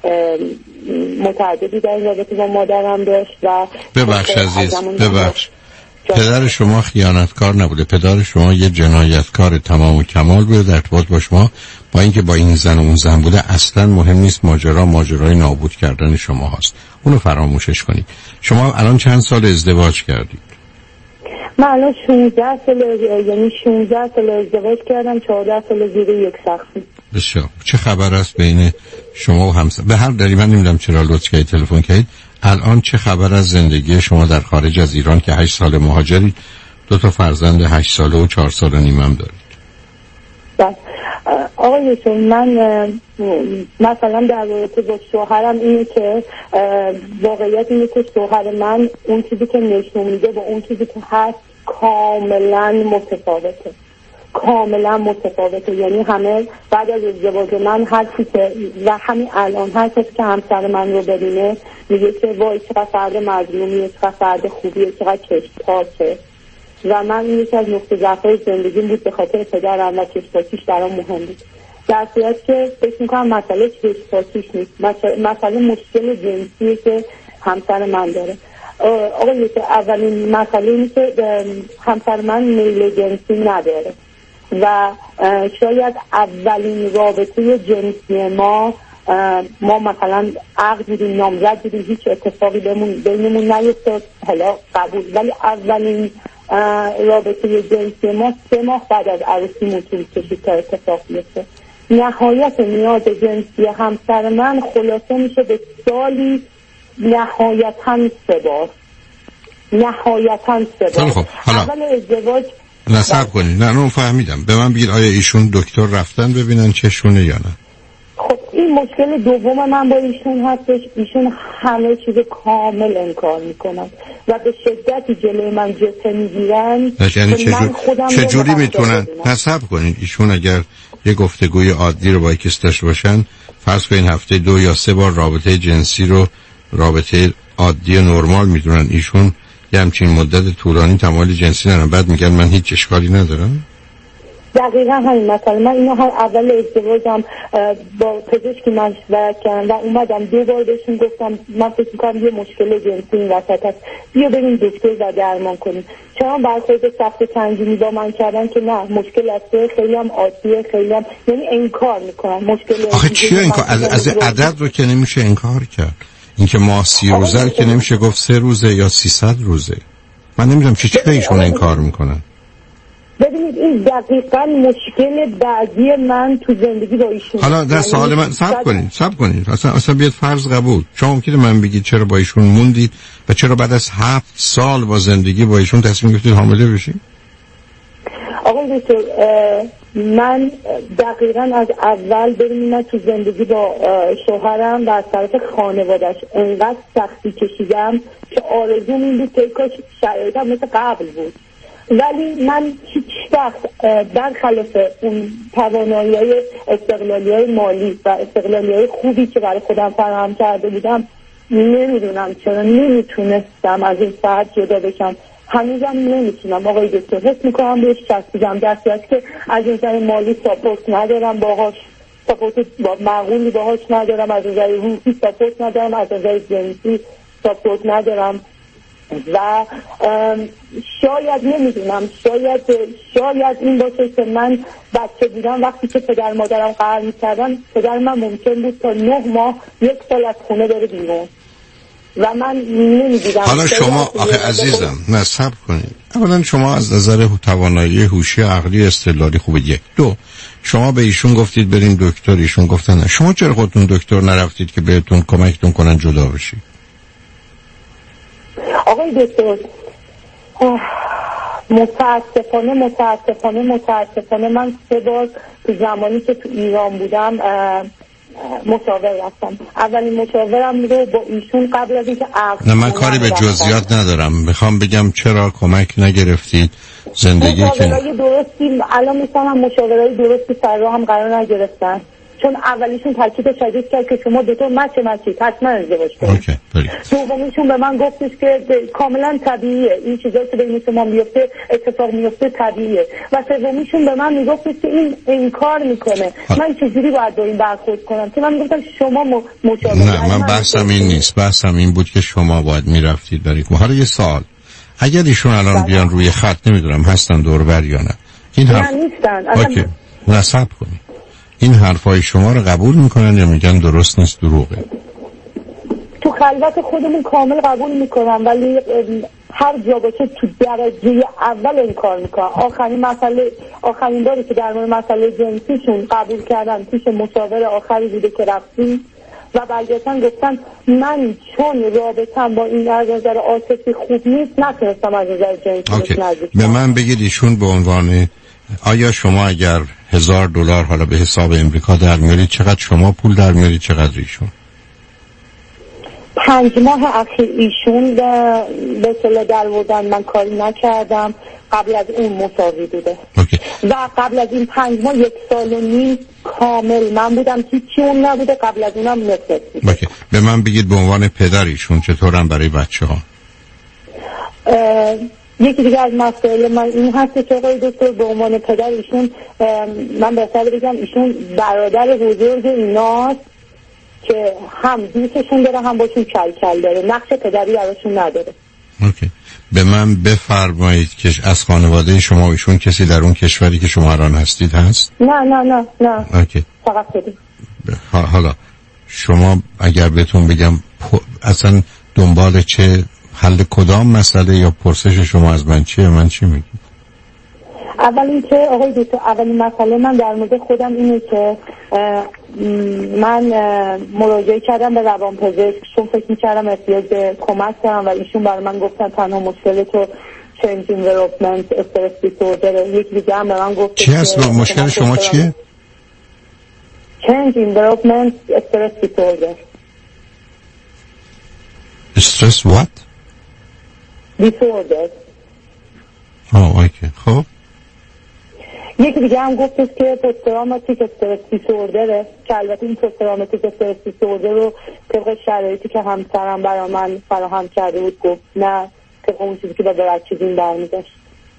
متعددی در این رابطه با مادرم داشت. و ببخش عزیز، ببخش، پدر شما خیانتکار نبوده، پدر شما یه جنایتکار تمام و کمال بوده در ارتباط با شما، با اینکه با این زن و اون زن بوده اصلا مهم نیست، ماجرا ماجرای نابود کردن شما هست، اونو فراموشش کنید. شما الان چند سال ازدواج کردید؟ من الان شانزده سال، یعنی شانزده سال ازدواج کردم، چهارده سال زیر یک سقفی. بسیار. چه خبر است بین شما و همسر؟ به هر دلیل من نمیدونم چرا لطف کردید تلفن کردید. الان چه خبر از زندگی شما در خارج از ایران که هشت سال مهاجرید، دو تا فرزند هشت ساله و چهار سال و نیم هم دارید؟ بس آقای شما، من مثلا در رابطه با شوهرم اینه که واقعیت اینه که شوهر من اون چیزی که نشون میده با اون چیزی که هست کاملا متفاوته، کاملا متفاوته. یعنی همه بعد از ازدواج من هر چی که و همین الان هر کسی که همسر من رو ببینه میگه که وای چقدر فرد مظلومیه، چقدر فرد خوبیه، چقدر چشم‌پاکه. و من این یکی از نقطه ضعف‌های زندگیم بود به خاطر پدرم و چشم‌پاکیش برام مهم بود. در صورتی که فکر می‌کنم مسئله چشم‌پاکیش نیست، مسئله مشکل جنسیه که همسر من داره. آقای که اولین مسئله اینه که همسر من میل جنسی نداره و شاید اولین رابطه جنسی ما ما مثلا عقد بودیم، نامزد بودیم، هیچ اتفاقی بینمون نیفتاد، حالا قبول، ولی اولین رابطه جنسی ما سه ماه بعد از عروسیمون طول کشید تا اتفاق بیفته. نهایت نیاز جنسی همسر من خلاصه میشه به سالی نهایتاً سه بار، نهایتاً سه بار. خب حالا اول ازدواج نصب کنید. نه نه فهمیدم. به من بگید آیا ایشون دکتر رفتن ببینن چشونه یا نه؟ خب این مشکل دوم من با ایشون هستش، ایشون همه چیز کامل انکار میکنن و به شدتی جلوی من جسه میگیرن. یعنی چجور... چجوری میتونن نصب کنید؟ ایشون اگر یه گفتگوی عادی رو با کسی داشته باشن، فرض کنین هفته دو یا سه بار رابطه جنسی رو رابطه عادی و نرمال میدونن، ایشون یه همچین مدت طولانی تمایل جنسی ندارن، بعد میگن من هیچ اشکالی ندارم. دقیقا همین مثلا من اینو هر اول ازدواجم با پزشکی مشورت کردم و اومدم دو بار بهشون گفتم من فکر می‌کنم یه مشکل جنسی این وسط هست، بیا بریم دکتر و درمان کنیم. چون برخورد سخت تنظیمی با من کردن که نه مشکل است، خیلی هم عادیه، خیلی هم یعنی انکار میکنن مشکل. آخه چیه انکار؟ از, از عدد رو که نمیشه انکار کرد، اینکه ما سی روزه که نمیشه گفت سه روزه یا سیصد روزه. من نمیدونم چه چی ایشون انکار میکنن. ببینید این دقیقاً مشکل بعدی من تو زندگی با ایشون. حالا در سوال من صبر کنید صبر کنید اصلا اصلا بیاد فرض قبول. شما ممکنه من بگید چرا با ایشون موندید و چرا بعد از هفت سال با زندگی با ایشون تصمیم گرفتید حامله بشید؟ آقای دکتر من دقیقاً از اول ببینید من تو زندگی با شوهرم و از طرف خانواده‌اش انقدر سختی کشیدم که آرزوم این بود که کاش شرایطم مثل قبل بود، ولی من هیچ وقت برخلاف اون توانایی‌های استقلالی‌های مالی و استقلالی‌های خوبی که برای خودم فراهم کرده بودم نمیدونم چرا نمیتونستم از این فرد جدا بشم. هنوزم نمیتونم آقای دکتر، حس میکنم بهش چسبیدم، در صورتی که از نظر مالی ساپورت ندارم باهاش، ساپورت با معقولی باهاش ندارم، از نظر روحی ساپورت ندارم، از نظر جنسی ساپورت ندارم و شاید نمیدونم شاید شاید این باشه که من بچه بودم وقتی که پدر مادرم قرار میکردن پدر من ممکن بود تا نه ماه یک سال از خونه بره بیرون و من نمیدیدم. حالا شما آخه عزیزم نصب کنید، اولا شما از نظر توانایی هوشی عقلی استدلالی خوبه. یک دو شما به ایشون گفتید برین دکتر، ایشون گفتن نه. شما چرا خودتون دکتر نرفتید که بهتون کمکتون کنن جدا بشید؟ آقای دکتر متاسفانه متاسفانه متاسفانه من سه بار تو زمانی که تو ایران بودم مشاور رفتم. اولین مشاورم رو با ایشون قبل از اینکه نه من کاری به جزئیات ندارم، میخوام بگم چرا کمک نگرفتید زندگی که مشاورای درستی الان میفهمم مشاورای درستی سر راه هم قرار نگرفتن، چون اولیشون تاکید شدید کرد که شما دو تا مچ مچی حتما ازدواج کنید. دومیشون به من گفتش که کاملا طبیعیه این چیزایی که بین شما میفته اتفاق میفته طبیعیه، و سومیشون به من میگفتش که این انکار میکنه. من چجوری باید با این برخورد کنم که من میگفتم شما مشاور. نه من بحثم این نیست، بحثم این بود که شما باید میرفتید برید. حالا یه سوال، اگر ایشون الان بیان روی خط نمیدونم هستن دور بر یا نه این حرف نه نیستن اوکی نصب کنید، این حرفای شما رو قبول میکنن یا میگن درست نیست دروغه؟ تو خلوت خودمون کامل قبول میکنم، ولی هر جا باشه تو درجه اول این کار میکنم. آخرین مسئله آخرین باری که در مورد مسئله جنسیشون قبول کردن پیش مشاور آخری بوده که رفتیم و برگشتن گفتن من چون رابطم با این از نظر عاطفی خوب نیست نتونستم از نظر جنسی نزدیک. به من بگید ایشون به عنوان آیا شما اگر هزار دلار حالا به حساب امریکا در میارید چقدر شما پول در میارید چقدر ایشون؟ پنج ماه اخیر ایشون به اصطلاح در بودن من کاری نکردم، قبل از اون مساوی بوده اوکی. و قبل از این پنج ماه یک سال و نیم کامل من بودم، هیچی اون نبوده، قبل از اونم نصف بوده. اوکی. به من بگید به عنوان پدر ایشون چطورن برای بچه ها؟ یکی دیگه از مسائل من این هست که آقای دکتر به عنوان پدر ایشون من بهتر بگم ایشون برادر بزرگ ایناست که هم دوستشون داره هم باشون کل کل داره، نقش پدری براشون نداره. اوکی. به من بفرمایید که از خانواده شما ایشون کسی در اون کشوری که شما الان هستید هست؟ نه نه نه نه اوکی. فقط خودی. حالا شما اگر بهتون بگم اصلا دنبال چه حل کدام مسئله یا پرسش شما از من چیه من چی میگم؟ اول اینکه آقای دکتر اولین مسئله من در مورد خودم اینه که من مراجعه کردم به روانپزشک چون فکر می‌کردم احتیاج به کمک دارم و ایشون برای من گفتن تنها مشکل تو change environment استرس دیسوردر. یک دیگه هم به من گفت چی هست مشکل شما چیه؟ change environment استرس دیسوردر. استرس what؟ دیسوردر. آه اوکی. خب یکی دیگه هم گفتش که پست تروماتیک استرس دیسوردره که البته این پست تروماتیک استرس دیسوردر رو طبق شرایطی که همسرم برای من فراهم کرده بود گفت نه طبق اون چیزی که با بچگیم برمی‌داشت.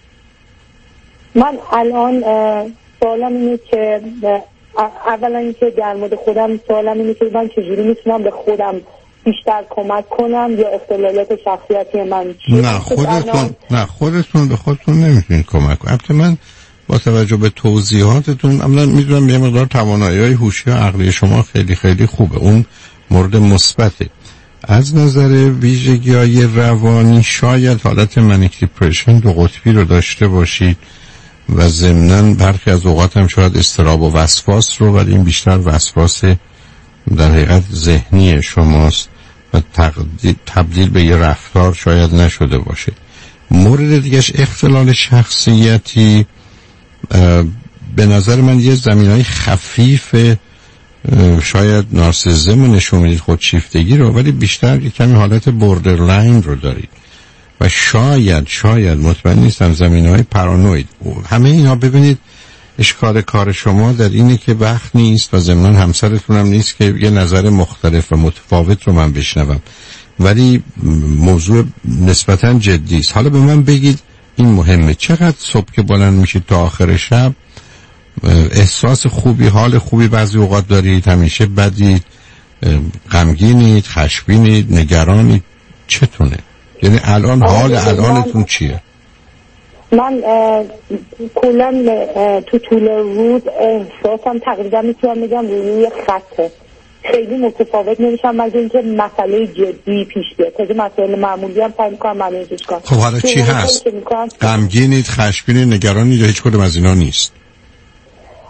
من الان سوالم اینه که اولا اینکه در مورد خودم سوالم اینه که من چجوری میتونم به خودم بیشتر کمک کنم یا اختلالات شخصیتی من چیه؟ نه خودتون نه خودتون به خودتون نمیتونید کمک کنید. البته من با توجه به توضیحاتتون عملاً میدونم یه مقدار توانایی‌های هوشی و عقلی شما خیلی خیلی خوبه، اون مورد مثبته. از نظر ویژگی‌های روانی شاید حالت منیک دیپرشن دو قطبی رو داشته باشید و ضمناً برخی از اوقات هم شاید اضطراب و وسواس رو، ولی این بیشتر وسواس در حقیقت ذهنی شماست و تبدیل به یه رفتار شاید نشده باشه. مورد دیگهش اختلال شخصیتی به نظر من یه زمینهای خفیف شاید نارسیسیسم نشون میدید، خودشیفتگی رو، ولی بیشتر یه کمی حالت بوردرلاین رو دارید و شاید شاید مطمئن نیستم زمینهای پارانوید. همه اینا ببینید اشکال کار شما در اینه که وقت نیست و ضمناً همسرتون هم نیست که یه نظر مختلف و متفاوت رو من بشنوم، ولی موضوع نسبتاً جدی است. حالا به من بگید این مهمه، چقدر صبح که بلند میشید تا آخر شب احساس خوبی حال خوبی بعضی اوقات دارید، همیشه بدید، غمگینید، خشمگینید، نگرانید، چتونه؟ یعنی الان حال الانتون چیه؟ من کلا تو طول روز احساسم تقریبا میتونم بگم روی خطه، خیلی متفاوت نمیشم مگر اینکه مسئله جدی پیش بیاد. تازه مسائل معمولی هم سعی میکنم منیجش کنم. خب حالا چی هست؟ غمگینید، خشمگینید، نگرانید یا هیچ کدوم از اینا نیست؟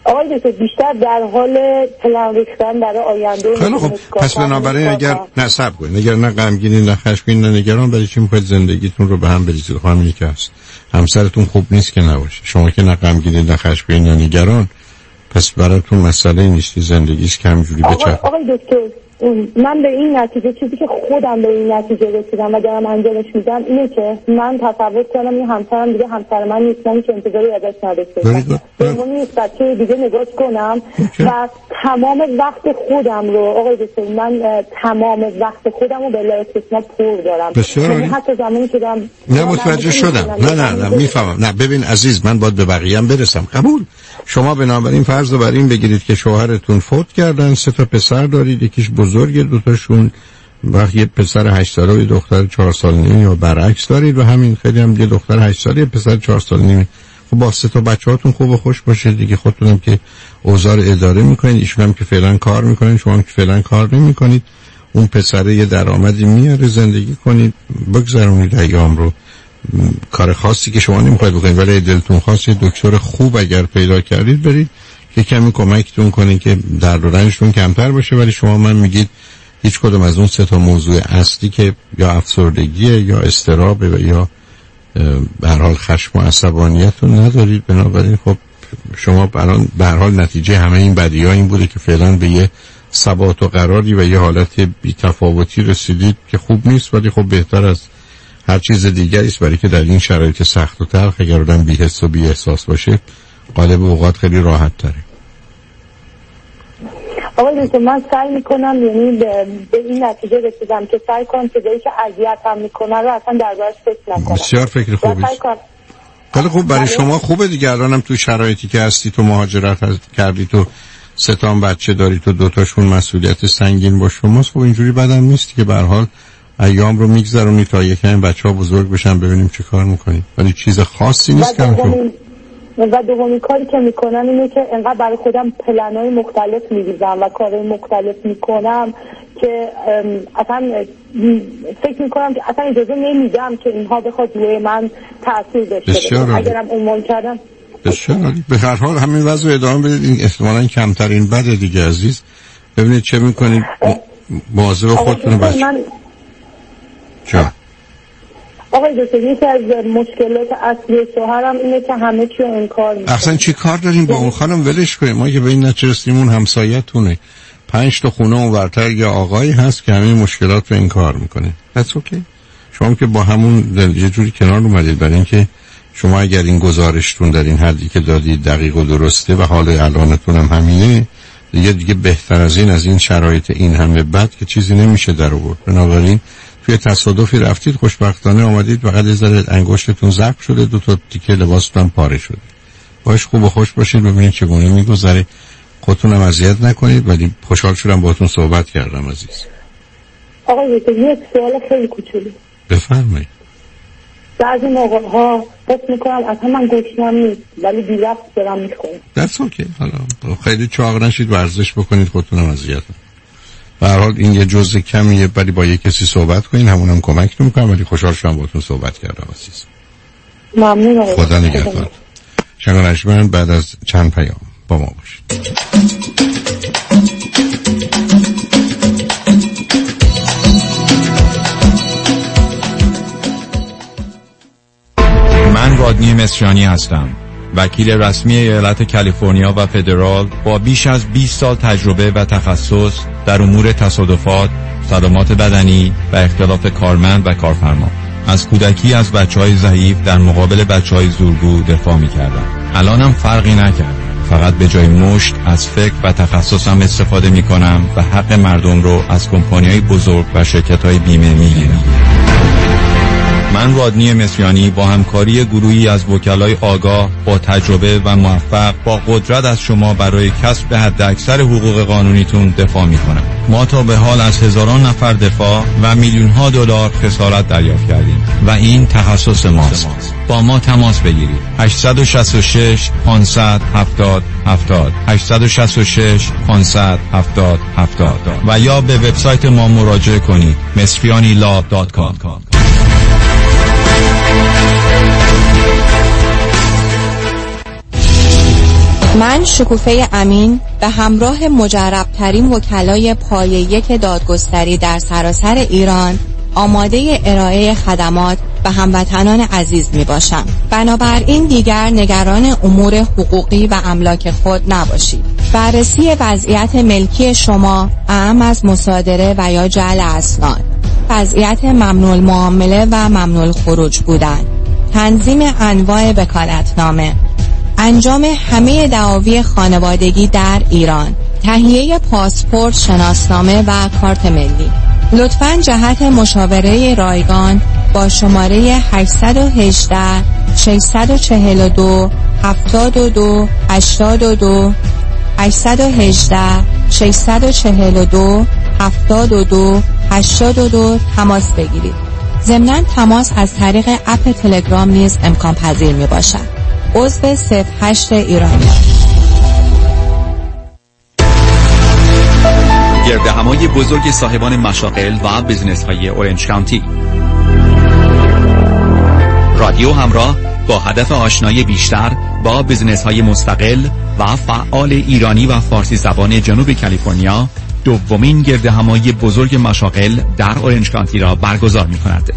آقای دکتر بیشتر در حال پلن ریختن برای آینده. خیلی خب، پس بنابراین اگر نه صبر کنید، اگر نه غمگینی نه خشمگین نه نگران، برای چی میخواید زندگیتون رو به هم بریزید؟ همینی که هست. همسرتون خوب نیست که نباشه، شما که نه غمگین نه خشمگین نه نگران، پس براتون مسئله نیست، زندگیش که همینجوری بچرخه. آقای دکتر من به این نتیجه، چیزی که خودم به این نتیجه رسیدم و دارم انجامش میدم اینه که من تصور کنم این همسرم دیگه همسر من نیست، من که انتظاری ازش نداشته باشم، به من نیست بچه دیگه نگاه کنم و تمام وقت خودم رو آقای دکتر من تمام وقت خودم رو به لایق اسمم پر دارم. یعنی حتی زمانی که دارم نه متوجه شدم، نه نه نه میفهمم. نه ببین عزیز، من باید به بقیه‌ام برسم. قبول. شما بنابراین فرض رو بر این بگیرید که شوهرتون فوت کردن، سه تا پسر دارید، یکیش بزرگه، دوتاشون وقت یه پسر هشت ساله و یه دختر چهار سال نیم یا برعکس دارید و همین خیلی هم یه دختر هشت ساله یه پسر چهار سال نیم. خب با سه تا بچه‌هاتون خوب و خوش باشید دیگه. خودتونم که اوضاع رو اداره میکنید، ایشون هم که فعلا کار میکنید، شما هم که فعلا کار نمیکنید، اون پسره یه درآمدی میاره، زندگی کنید، بگذرونید ایام رو. کار خاصی که شما نمیخواید بکنید ولی دلتون خواست یه دکتر خوب اگر پیدا کردید برید که کمی کمکتون کنه که درد و رنجتون کمتر باشه. ولی شما من میگید هیچ کدوم از اون سه تا موضوع اصلی که یا افسردگیه یا اضطرابه و یا به هر حال خشم و عصبانیت رو ندارید. بنابراین خب شما الان به هر حال نتیجه همه این بدی‌ها این بوده که فعلا به یه ثبات و قراری و یه حالت بی‌تفاوتی رسیدید که خوب نیست، ولی خب بهتر از هر چیز دیگری است، برای که در این شرایط سخت و تلخ اگر آدم بی‌حس و بی‌احساس باشه غالب اوقات خیلی راحت تره. آقای دکتر من سعی میکنم، یعنی به, به این نتیجه رسیدم که سعی کنم چیزایی که اذیت هم میکنه رو اصلا دربارش فکر نکنم. بسیار فکر خوبی است. خیلی خوب، برای شما خوبه دیگه. الانم تو شرایطی که هستی، تو مهاجرت کردی، تو سه تا بچه داری، تو دوتاشون مسئولیت سنگین با شماست. خب اینجوری بدم نیست که به هر حال ایام رو میگذرونی تا یکم بچه‌ها بزرگ بشن ببینیم چه کار میکنی. ولی چیز خاصی نیست که و دومین کاری که میکنم اینه که انقدر برای خودم پلن‌های مختلف می‌ریزم و کارهای مختلف میکنم که اصلا فکر میکنم که اصلا اجازه نمیدم که اینها بخواد روی من تأثیر داشته باشه. اگرم عنوان کردم بسیار به هر حال همین وضع ادامه بدید. این احتمالاً کمترین بده دیگه عزیز. ببینید چه میکنید، مواظب خودتون باشید. چرا؟ آقای دکتر یکی از مشکلات اصلی شوهرم اینه که همه چیو انکار میکنه. اصلا چی کار داریم با اون خانم؟ ولش کنیم. ما که به این نتیجه رسیدیم اون همسایه‌تونه، پنج تا خونه اونورتر یه آقایی هست که همه مشکلات رو انکار میکنه. That's okay. شما که با همون یه جوری کنار اومدید، برای اینکه شما اگر این گزارشتون در این حدی که دادید دقیق و درسته و حال الانتون هم همینه، دیگه دیگه بهتر از این از این شرایط این همه بد که چیزی نمیشه در آورد. بنابراین توی تصادفی رفتید، خوشبختانه آمدید، فقط یه ذره انگشتتون زخم شده، دو تا تیکه لباستون پاره شده. باش خوب و خوش باشید، ببینید چگونه میگذره. خودتون هم اذیت نکنید. ولی خوشحال شدم باهاتون صحبت کردم عزیز. آقای دکتر یک سوال خیلی کوچولو. بفرمایید. بعضی موقع‌ها فکر می‌کنم اصلا من گشنم نیست ولی بی رفت دارم می‌خورم. درست اوکی. حالا خیلی چاق نشید، ورزش بکنید، خودتون هم اذیت نکنید. به هر حال این یه جزء کمیه، ولی با یه کسی صحبت کنین، همونم کمکتون می‌کنم. ولی خوشحال شدم باهاتون صحبت کردم عزیز. ممنون. خدا نگهدار. شنوندگان بعد از چند پیام با ما باشید. من رادنی مصریانی هستم، وکیل رسمی ایالت کالیفرنیا و فدرال با بیش از بیست سال تجربه و تخصص در امور تصادفات، صدمات بدنی و اختلاف کارمند و کارفرما. از کودکی از بچهای ضعیف در مقابل بچهای زورگو دفاع می‌کردم. الانم فرقی نکرد. فقط به جای مشت از فکر و تخصصم استفاده می‌کنم و حق مردم رو از کمپانی‌های بزرگ و شرکت‌های بیمه می‌گیرم. من رادنی مصریانی با همکاری گروهی از وکلای آگاه با تجربه و موفق با قدرت از شما برای کسب حداکثر حقوق قانونیتون دفاع می‌کنم. ما تا به حال از هزاران نفر دفاع و میلیون‌ها دلار خسارت دریافت کردیم و این تخصص ماست. با ما تماس بگیرید. هشت شش شش پانصد هفتاد هفتاد هشت شش شش پانصد هفتاد هفتاد و یا به وبسایت ما مراجعه کنید مصریانی لا دات کام. من شکوفه امین به همراه مجربترین وکلای پایه یک دادگستری در سراسر ایران آماده ارائه خدمات به هموطنان عزیز می باشم. بنابراین دیگر نگران امور حقوقی و املاک خود نباشید. بررسی وضعیت ملکی شما اهم از مصادره و یا جعل اسناد، وضعیت ممنوع المعامله و ممنوع الخروج بودن، تنظیم انواع وکالتنامه، انجام همه دعاوی خانوادگی در ایران، تهیه پاسپورت، شناسنامه و کارت ملی. لطفاً جهت مشاوره رایگان با شماره هشت یک هشت شش چهار دو هفتاد و دو هشتاد و دو هشت یک هشت شش چهار دو هفتاد و دو هشتاد و دو تماس بگیرید. ضمناً تماس از طریق اپ تلگرام نیز امکان پذیر می باشد. عضو صفر هشت ایرانیان. گردهمای بزرگ صاحبان مشاغل و بزنس های اورنج کانتی. رادیو همراه با هدف آشنایی بیشتر با بزنس های مستقل و فعال ایرانی و فارسی زبان جنوب کالیفرنیا دومین گردهمای بزرگ مشاغل در اورنج کانتی را برگزار می کند.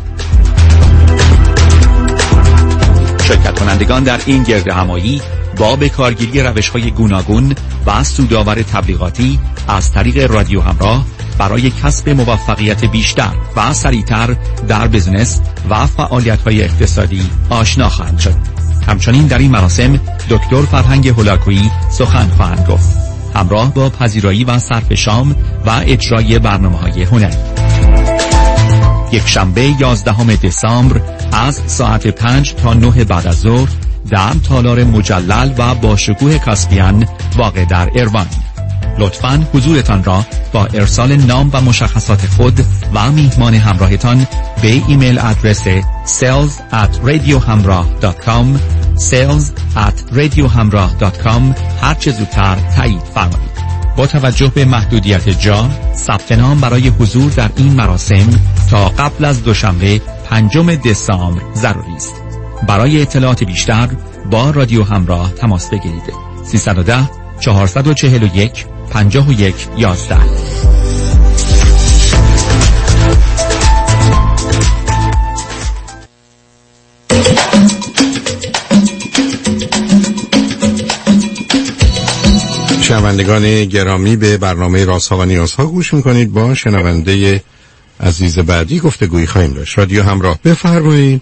شرکت کنندگان در این گردهمایی با به کارگیری روش‌های گوناگون و سودآور تبلیغاتی از طریق رادیو همراه برای کسب موفقیت بیشتر و سریعتر در بزنس و فعالیت‌های اقتصادی آشنا خواهند شد. همچنین در این مراسم دکتر فرهنگ هولاکویی سخن خواهند گفت، همراه با پذیرایی و صرف شام و اجرای برنامه‌های هنری. یک شنبه یازدهم دسامبر از ساعت پنج تا نه بعد از ظهر در تالار مجلل و با شکوه کاسپیان واقع در ایروان. لطفاً حضورتان را با ارسال نام و مشخصات خود و میهمان همراهتان به ایمیل آدرس sales at radiohamrah dot com sales at radiohamrah dot com هر چه زودتر تایید فرمایید. با توجه به محدودیت جا، ثبت نام برای حضور در این مراسم تا قبل از دوشنبه پنجم دسامبر ضروری است. برای اطلاعات بیشتر با رادیو همراه تماس بگیرید. سیصد و ده چهارصد و چهل و یک پنجاه و یک یازده. شنوندگان گرامی، به برنامه رازها و نیازها گوش میکنید. با شنونده عزیز بعدی گفتگویی خواهیم داشت. رادیو همراه، بفرمایید.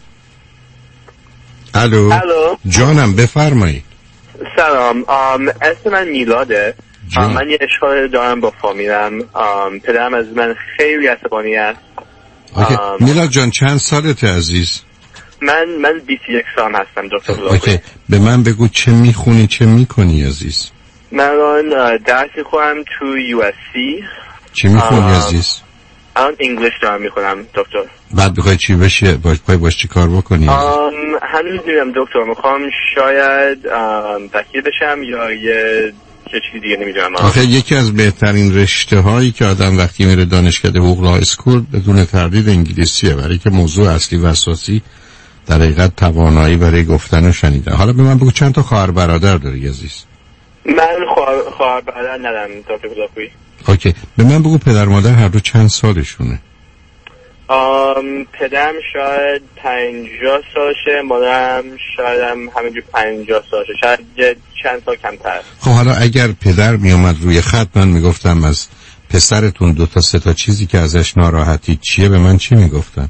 الو. الو جانم، بفرمایید. سلام، اسم من میلاده. من یه اشکال دارم با فامیلم. پدرم از من خیلی عصبانی است. میلاد جان، چند سالته عزیز؟ من من بیست و یک سال هستم دکتر. اوکی، به من بگو چه میخونی چه میکنی عزیز؟ من الان درس میخونم تو یو اس سی. چی میخونی عزیز؟ الان انگلیش دارم میخونم دکتر. بعد بخوای چی بشی؟ باش پای باش چی کار بکنی؟ هنوز نمیدونم دکتر. میخوام شاید وکیل بشم یا یه چه چیزی دیگه، نمیدونم. آخه یکی از بهترین رشته هایی که آدم وقتی میره دانشکده حقوق لا اسکول بدون تردید انگلیسیه، برای که موضوع اصلی و اساسی در حقیقت توانایی برای گفتن و شنیدن. حالا به من بگو چند تا خواهر برادر داری عزیز؟ من خواهر خواهر برادر ندارم دکتر بزرگویی. اوکی، به من بگو پدر مادر هر دو چند سالشونه؟ آم پدرم شاید پنجاه سالشه، مادرم شاید هم همینجور پنجاه سالشه، شاید چند سال کمتر. خب حالا اگر پدر می اومد روی خط، من میگفتم از پسرتون دو تا سه تا چیزی که ازش ناراحتی چیه، به من چی میگفتن؟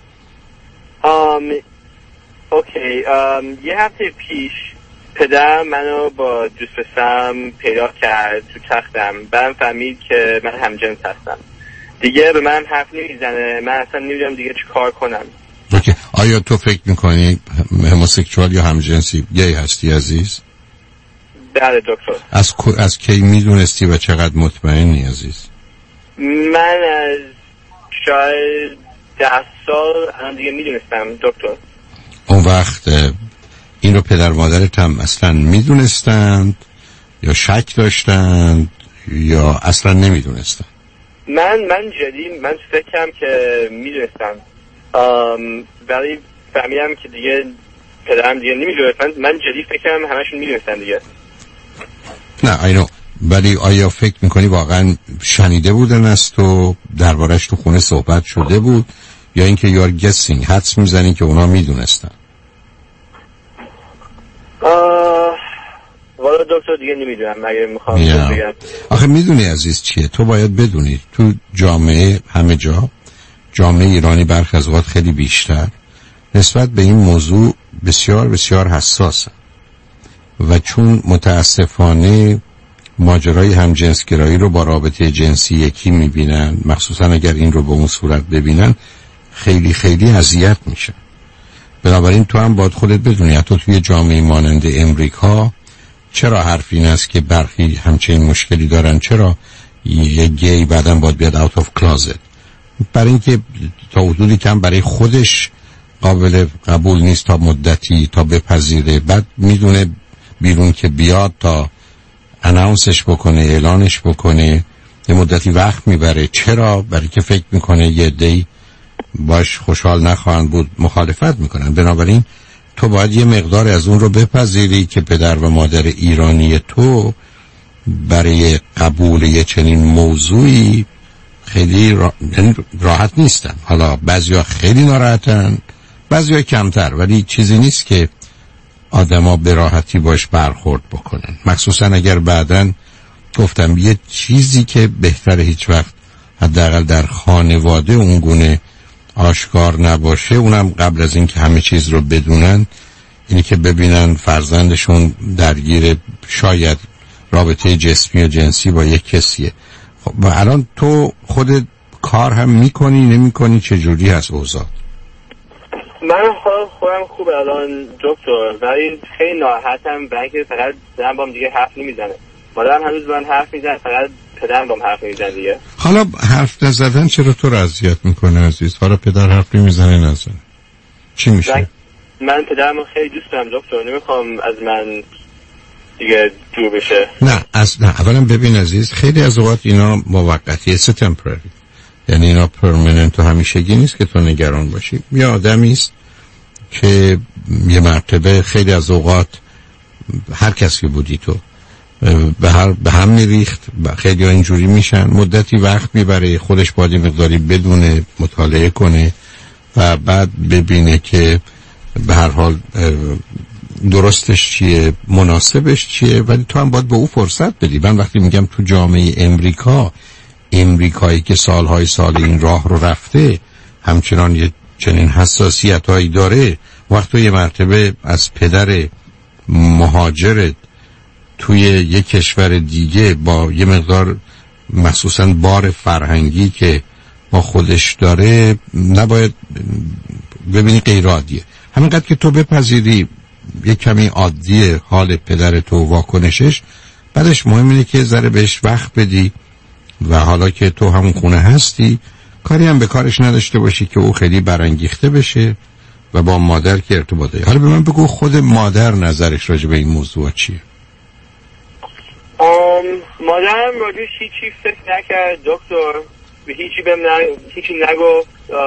آم اوکی، آم یه هفته پیش پدرم منو با دوست پسرم پیدا کرد تو تختم. بعدم فهمید که من همجنس هستم. دیگه به من حرف نمیزنه. من اصلا نمیدونم دیگه چی کار کنم. اوکی، آیا تو فکر میکنی هموسکسوال یا همجنسی گی هستی عزیز؟ بله دکتر. از از کی میدونستی و چقدر مطمئنی عزیز؟ من از شاید ده سال الان دیگه میدونستم دکتر. اون وقت این رو پدر مادرت هم اصلا میدونستند یا شک داشتند یا اصلا نمیدونستند؟ من من جدی من فکرم که میدونستم، ولی فهمیدم که دیگه پدرم دیگه نمیدونستن. من جدی فکرم همشون میدونستن دیگه. نه اینو، ولی آیا فکر میکنی واقعا شنیده بودن از تو دربارش تو خونه صحبت شده بود یا اینکه یار گسینگ حدس میزنی که اونا میدونستن؟ والا دکتر دیگه نمیدونم، مگه میخوام بگم. آخه میدونی عزیز چیه، تو باید بدونی تو جامعه همه جا، جامعه ایرانی برخی از اوقات خیلی بیشتر نسبت به این موضوع بسیار بسیار حساسه و چون متاسفانه ماجرای همجنسگرایی رو با رابطه جنسی یکی میبینن، مخصوصا اگر این رو به اون صورت ببینن خیلی خیلی اذیت میشن. بنابراین تو هم باید خودت بدونی حتی توی جامعه مانند امریکا چرا حرف این است که برخی همچین مشکلی دارن، چرا یه گی بعدم باید بیاد out of closet، برای اینکه تا حدودی کم برای خودش قابل قبول نیست تا مدتی تا بپذیره، بعد میدونه بیرون که بیاد تا اناونسش بکنه، اعلانش بکنه، یه مدتی وقت میبره. چرا؟ برای که فکر میکنه یه عده‌ای باش خوشحال نخواهند بود، مخالفت میکنن. بنابراین تو باید یه مقدار از اون رو بپذیری که پدر و مادر ایرانی تو برای قبول یه چنین موضوعی خیلی را... راحت نیستن. حالا بعضیا خیلی ناراحتن، بعضیا کمتر، ولی چیزی نیست که آدما به راحتی باش برخورد بکنن، مخصوصا اگر بعدن گفتم یه چیزی که بهتر هیچ وقت حداقل در خانواده اون گونه آشکار نباشه، اونم قبل از این که همه چیز رو بدونن، اینی که ببینن فرزندشون درگیر شاید رابطه جسمی و جنسی با یک کسیه. خب و الان تو خودت کار هم میکنی نمیکنی، چجوری هست اوضاع؟ من خودم خوبه الان دکتر، ولی خیلی ناراحتم برای اینکه فقط زن بام دیگه حرف نمیزنه. مادرم هنوز من حرف میزنه، فقط پدرم بام حرف نمیزنه دیگه. حالا حرف نزدن چرا تو رو اذیت میکنه عزیز؟ حالا پدر حرف نمیزنه نزنه چی میشه؟ من پدرم خیلی دوست دارم دکتر، نمیخوام از من دیگه دور بشه. نه اصلا اولا ببین عزیز، خیلی از اوقات اینا موقتیه، it's temporary، یعنی اینا پرمننت و همیشگی نیست که تو نگران باشی. یه آدمی است که یه مرتبه خیلی از اوقات هر کسی که بودی تو به هر به هم میریخت، خیلی ها اینجوری میشن، مدتی وقت میبره خودش باید مقداری بدونه، مطالعه کنه و بعد ببینه که به هر حال درستش چیه، مناسبش چیه، ولی تو هم باید به او فرصت بدی. من وقتی میگم تو جامعه امریکا، امریکایی که سالهای سال این راه رو رفته همچنان یه چنین حساسیت هایی داره، وقتی یه مرتبه از پدر مهاجرت توی یه کشور دیگه با یه مقدار مخصوصا بار فرهنگی که با خودش داره، نباید ببینی غیر عادیه. همینقدر که تو بپذیری یه کمی عادیه حال پدر تو واکنشش، بعدش مهم اینه که ذره بهش وقت بدی و حالا که تو همون خونه هستی کاری هم به کارش نداشته باشی که او خیلی برانگیخته بشه و با مادر که ارتباطه. حالا به من بگو خود مادر نظرش راجع به این موضوع چیه؟ ام مادرم راجعش هیچی فکر نکرد دکتر، به هیچی بهم ن... هیچی نگفت.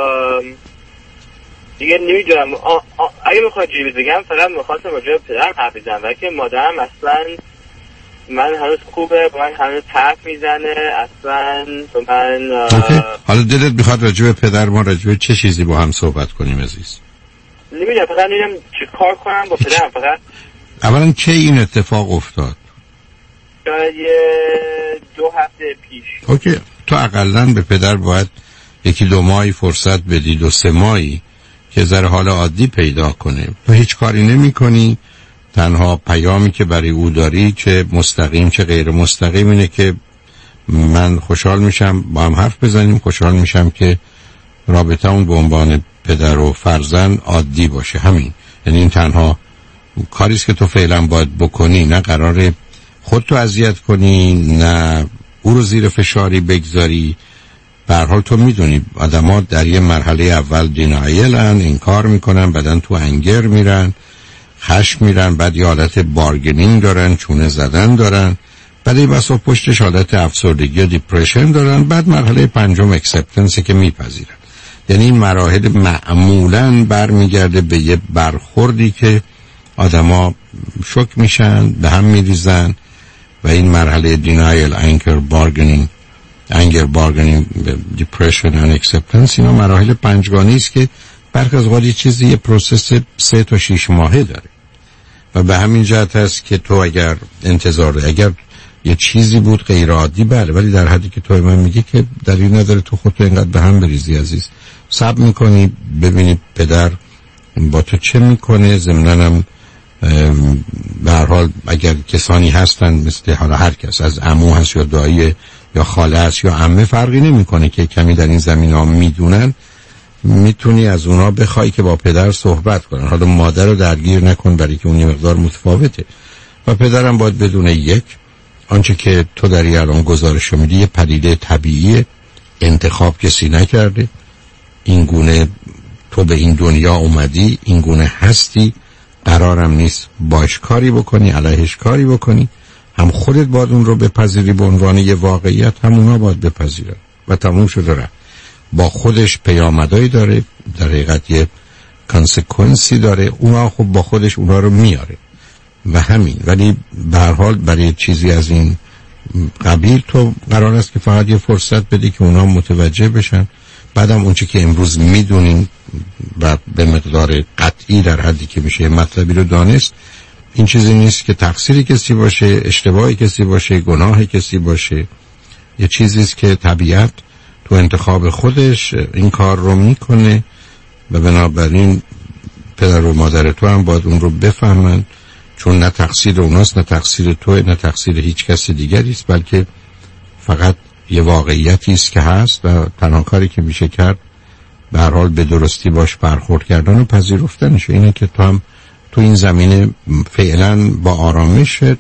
دیگه نمیدونم اگه بخواد چیزی بگم فقط میخواستم راجع به پدرم حرف بزنم، ولی که مادرم اصلا من هنوز خوبه، با من هنوز حرف میزنه، اصلا تو من اوکی. حالا دلت میخواد راجع به پدر ما راجع به چه چیزی با هم صحبت کنیم عزیز؟ نمیدونم، فقط نمیدونم چه کار کنم با پدرم. فقط اولا کی این اتفاق افتاد؟ شاید یه دو هفته پیش. اوکی. تو اقلن به پدر باید یکی دو ماهی فرصت بدی، دو سه ماهی که ذره حال عادی پیدا کنه. تو هیچ کاری نمی کنی، تنها پیامی که برای او داری چه مستقیم چه غیر مستقیم اینه که من خوشحال میشم با هم حرف بزنیم، خوشحال میشم که رابطه اون به عنوان پدر و فرزند عادی باشه. همین، یعنی این تنها کاریست که تو فعلا باید بکنی. نه قراره خودتو اذیت کنی، نه او رو زیر فشاری بگذاری. به هر حال تو میدونی آدم‌ها در یه مرحله اول دینایلن، انکار میکنن، بعدن تو انگر میرن، خشم میرن، بعد یه حالت بارگنینگ دارن، چونه زدن دارن، بعد این بسا پشتش حالت افسردگی و دیپرشن دارن، بعد مرحله پنجم اکسپتنسه که میپذیرن. یعنی این مراحل معمولاً برمیگرده به یه برخوردی که آدما شوک میشن، به هم میریزن و این مرحله denial, anger, bargaining, anger, bargaining, depression and acceptance، اینا مراحل پنجگانه‌ای است که برخی از اوقات یه چیزی یه پروسس سه تا شش ماهه داره و به همین جهت هست که تو اگر انتظار داری، اگر یه چیزی بود غیر عادی بله، ولی در حدی که تو من میگی که دلیل نداره تو خودتو اینقدر به هم بریزی عزیز. صبر میکنی ببینی پدر با تو چه میکنه، ضمناً هم به هر حال اگر کسانی هستن مثل حالا هر کس، از عمو هست یا دایی یا خاله هست یا عمه، فرقی نمیکنه که کمی در این زمینه‌ها میدونن، میتونی از اونا بخوای که با پدر صحبت کنن. حالا مادر رو درگیر نکن برای که اون یه مقدار متفاوته و پدرم باید بدونه یک آنچه که تو در الان گزارش میدی یه پدیده طبیعی، انتخاب کسی نکرده، این گونه تو به این دنیا اومدی، این گونه هستی، قرارم نیست باش کاری بکنی علیهش کاری بکنی، هم خودت باید اون رو بپذیری به عنوان یه واقعیت، هم اونا باید بپذیرن و تموم شده رفت. با خودش پیامدهایی داره، در حقیقت یه کانسکونسی داره، اونا خب با خودش اونا رو میاره و همین. ولی به هر حال برای چیزی از این قبیل تو قرار است که فقط یه فرصت بدی که اونا متوجه بشن. بعدم اونچه که امروز میدونیم و به مقدار قطعی در حدی که میشه مطلبی رو دانست، این چیزی نیست که تقصیر کسی باشه، اشتباه کسی باشه، گناه کسی باشه، یه چیزی است که طبیعت تو انتخاب خودش این کار رو میکنه و بنابراین پدر و مادر تو هم باید اون رو بفهمن، چون نه تقصیر اوناست، نه تقصیر توه، نه تقصیر هیچ کس دیگری است، بلکه فقط یه واقعیتی است که هست و تنها کاری که میشه کرد به هر حال به درستی باش برخورد کردن و پذیرفتنشه. اینه که تو هم تو این زمینه فعلا با آرامشت،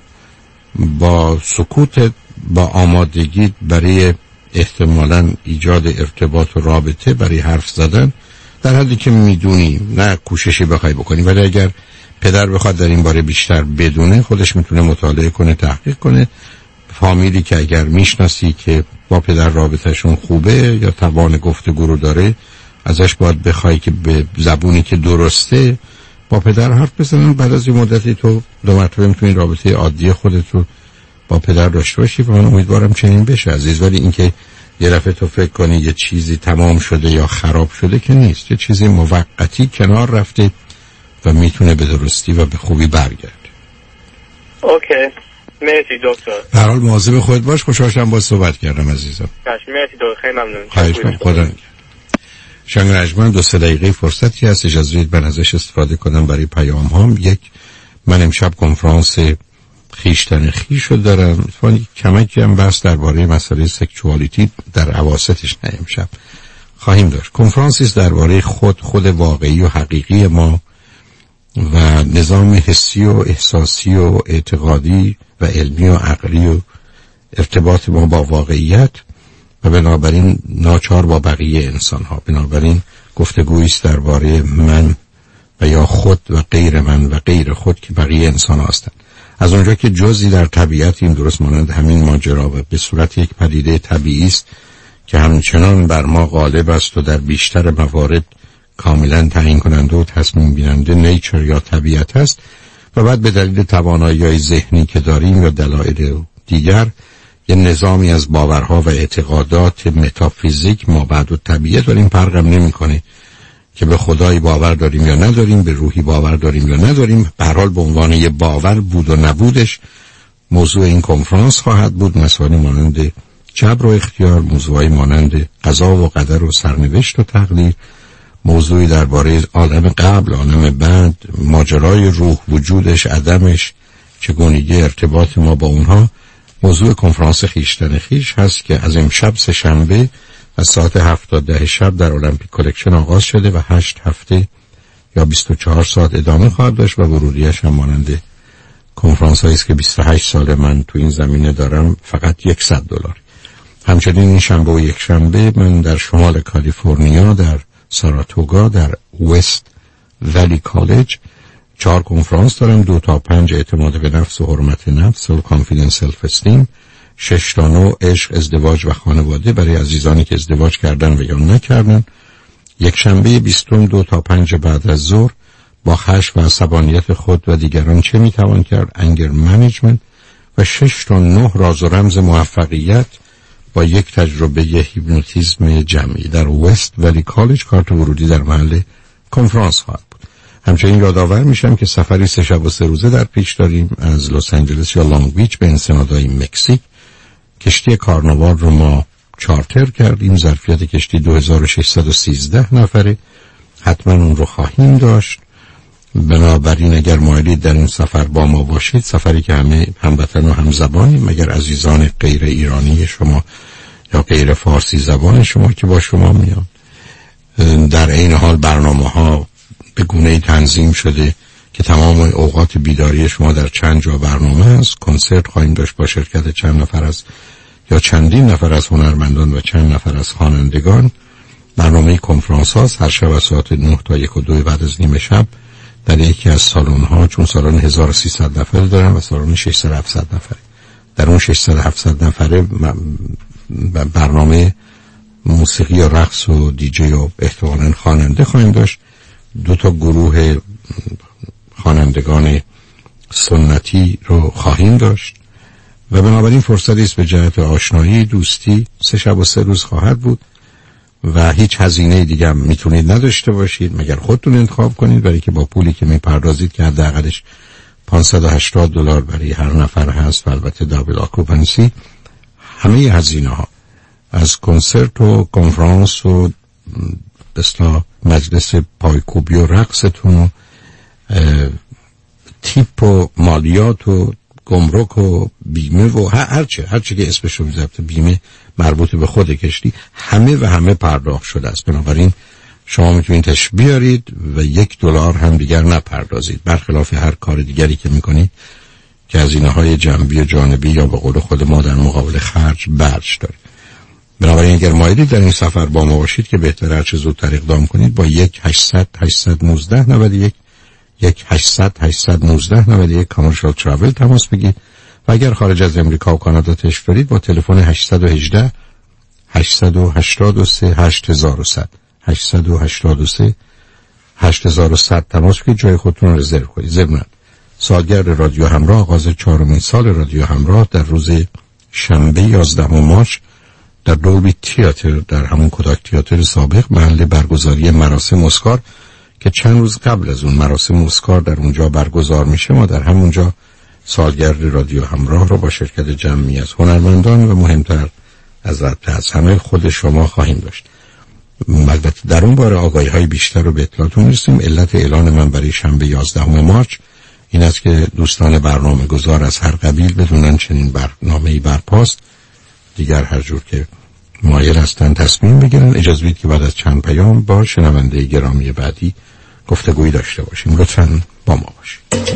با سکوتت، با آمادگی برای احتمالاً ایجاد ارتباط و رابطه، برای حرف زدن در حدی که میدونی، نه کوششی بخوای بکنی، ولی اگر پدر بخواد در این باره بیشتر بدونه، خودش میتونه مطالعه کنه، تحقیق کنه. فامیلی که اگر میشناسی که با پدر رابطهشون خوبه یا توان گفتگو رو داره، ازش باید بخوای که به زبونی که درسته با پدر حرف بزنن. بعد از این مدتی تو دو مرتبه میتونی رابطه عادی خودت رو با پدر داشته باشی و من امیدوارم چنین بشه عزیز. ولی اینکه یه دفعه تو فکر کنی یه چیزی تمام شده یا خراب شده که نیست، یه چیزی موقتی کنار رفته و میتونه به درستی و به خوبی برگرده. اوکی، مرسی دکتر. در حال مواظب خودت باش. خوشحال شدم باهات صحبت کردم عزیزم. مرسی دکتر، خیلی ممنون. خواهش می‌کنم. خدا شنگ رجمن دو سه دقیقه فرصتی هست، اجازه بدید من ازش استفاده کنم برای پیام هام. یک، من امشب کنفرانس خیشتن خیشو دارم، اتفاقاً کمکی هم بحث درباره مسئله سکشوالیتی در اواسطش نه امشب خواهیم داشت. کنفرانسی است درباره خود، خود واقعی و حقیقی ما و نظام حسی و احساسی و اعتقادی و علمی و عقلی و ارتباط ما با واقعیت و بنابراین ناچار با بقیه انسان ها. بنابراین گفتگویی است درباره من و یا خود و غیر من و غیر خود که بقیه انسان ها هستند. از اونجا که جزئی در طبیعت این درست مانند همین ماجرا و به صورت یک پدیده طبیعی است که همچنان بر ما غالب است و در بیشتر موارد کاملا تعیین کننده و تصمیم گیرنده نیچر یا طبیعت است و بعد به دلیل توانایی‌های ذهنی که داریم یا دلایل دیگر یه نظامی از باورها و اعتقادات متافیزیک ما بعد و طبیعت داریم. فرقم نمی‌کنه که به خدایی باور داریم یا نداریم، به روحی باور داریم یا نداریم، به هر حال به عنوان یه باور بود و نبودش موضوع این کنفرانس خواهد بود. مسائل مانند جبر و اختیار، موضوعی مانند قضا و قدر و سرنوشت و تقدیر، موضوعی درباره عالم قبل، عالم بعد، ماجرای روح، وجودش، عدمش، چگونگی ارتباط ما با اونها. موضوع کنفرانس خیشتن خیش هست که از امشب سه شنبه از ساعت هفت تا ده شب در المپیک کلکشن آغاز شده و هشت هفته یا بیست و چهار ساعت ادامه خواهد داشت و ورودیش هم مانند کنفرانس هایی است که بیست و هشت سال من تو این زمینه دارم فقط صد دلار. همچنین این شنبه و یک شنبه من در شمال کالیفرنیا در ساراتوگا در وست ولی کالج چهار کنفرانس دارم. دو تا پنج اعتماد به نفس و حرمت نفس و کانفیدنس سلف استیم، شش تا نو عشق، ازدواج و خانواده برای عزیزانی که ازدواج کردن و یا نکردن. یک شنبه بیستم دو تا پنج بعد از ظهر با خشم و عصبانیت خود و دیگران چه میتوان کرد، انگر منیجمنت و شش تا نه راز و رمز موفقیت با یک تجربه هیپنوتیزم جمعی در وست ولی کالج. کارت ورودی در محل کنفرانس خواهد بود. همچنین یادآور میشم که سفری سه شب و سه روزه در پیش داریم از لس آنجلس یا لانگ بیچ به انسنادای مکزیک. کشتی کارناوال رو ما چارتر کردیم. ظرفیت کشتی دو هزار و ششصد و سیزده نفره. حتما اون رو خواهیم داشت. بنابراین اگر مایلید در این سفر با ما باشید، سفری که همه هموطن و همزبانیم، مگر عزیزان غیر ایرانی شما یا غیر فارسی زبان شما که با شما میان. در این حال برنامه ها به گونه‌ای تنظیم شده که تمام اوقات بیداری شما در چند جا برنامه است. کنسرت خواهیم داشت با شرکت چند نفر از یا چندین نفر از هنرمندان و چند نفر از خوانندگان. برنامه کنفرانس هاست هر شب از ساعت نه تا یک و دو بعد از نیمه شب در یکی از سالن ها، چون سالن هزار و سیصد نفره دارن و سالن ششصد هفتصد نفره. در اون ششصد هفتصد نفره برنامه موسیقی و رقص و دیجی و احتمالاً خواننده خواهیم داشت. دو تا گروه خوانندگان سنتی رو خواهیم داشت و بنابراین فرصتی است به جهت آشنایی، دوستی. سه شب و سه روز خواهد بود و هیچ هزینه دیگه هم میتونید نداشته باشید مگر خودتون انتخاب کنید، برای که با پولی که میپردازید که حداقلش پانصد و هشتاد دلار برای هر نفر هست و البته دابل آکوپنسی، همه هزینه ها از کنسرت و کنفرانس و بسلا مجلس پایکوبی و رقصتون و تیپ و مالیات و گمرک و بیمه و هرچه هرچه که اسمش رو میذارد، بیمه مربوط به خود کشتی، همه و همه پرداخت شده است. بنابراین شما میتونید تش بیارید و یک دلار هم دیگر نپردازید، برخلاف هر کار دیگری که میکنید که هزینه های جنبی و جانبی یا به قول خود ما در مقابل خرج برج داره. بنابراین اگر مایلید در این سفر با ما باشید که بهتره هر چه زودتر اقدام کنید، با یک هشتصد هشتصد و نوزده نود و یک یک هشتصد هشتصد و نوزده نود و یک کامرشال تراول تماس بگیرید و اگر خارج از امریکا و کانادا تشریف دارید با تلفن هشتصد و هجده هشتصد و هشتاد و سه هشت هزار و صد هشتصد و هشتاد و سه هشت هزار و صد تماس بگیرید، جای خودتون رو رزرو کنید. ضمن سالگرد رادیو همراه، آغاز چهارمین سال رادیو همراه در روز شنبه یازدهم مارس در دولبی تئاتر، در همون کودک تئاتر سابق، محل برگزاری مراسم اسکار که چند روز قبل از اون مراسم اسکار در اونجا برگزار میشه، ما در همونجا سالگرد رادیو همراه رو با شرکت جمعی از هنرمندان و مهمتر از رابطه از همه خود شما خواهیم داشت. البته در اون باره آگاهی های بیشتر رو به اطلاعتون میرسیم. علت اعلان من برای شنبه یازدهم مارس این است که دوستان برنامه گذار از هر قبیل بدونن چنین برنامه‌ای برپاست. دیگر هر جور که مایل هستن تصمیم بگیرن. اجازه بدید که بعد از چند پیام با شنونده گرامی بعدی گفتگویی داشته باشیم. لطفاً با ما باشید.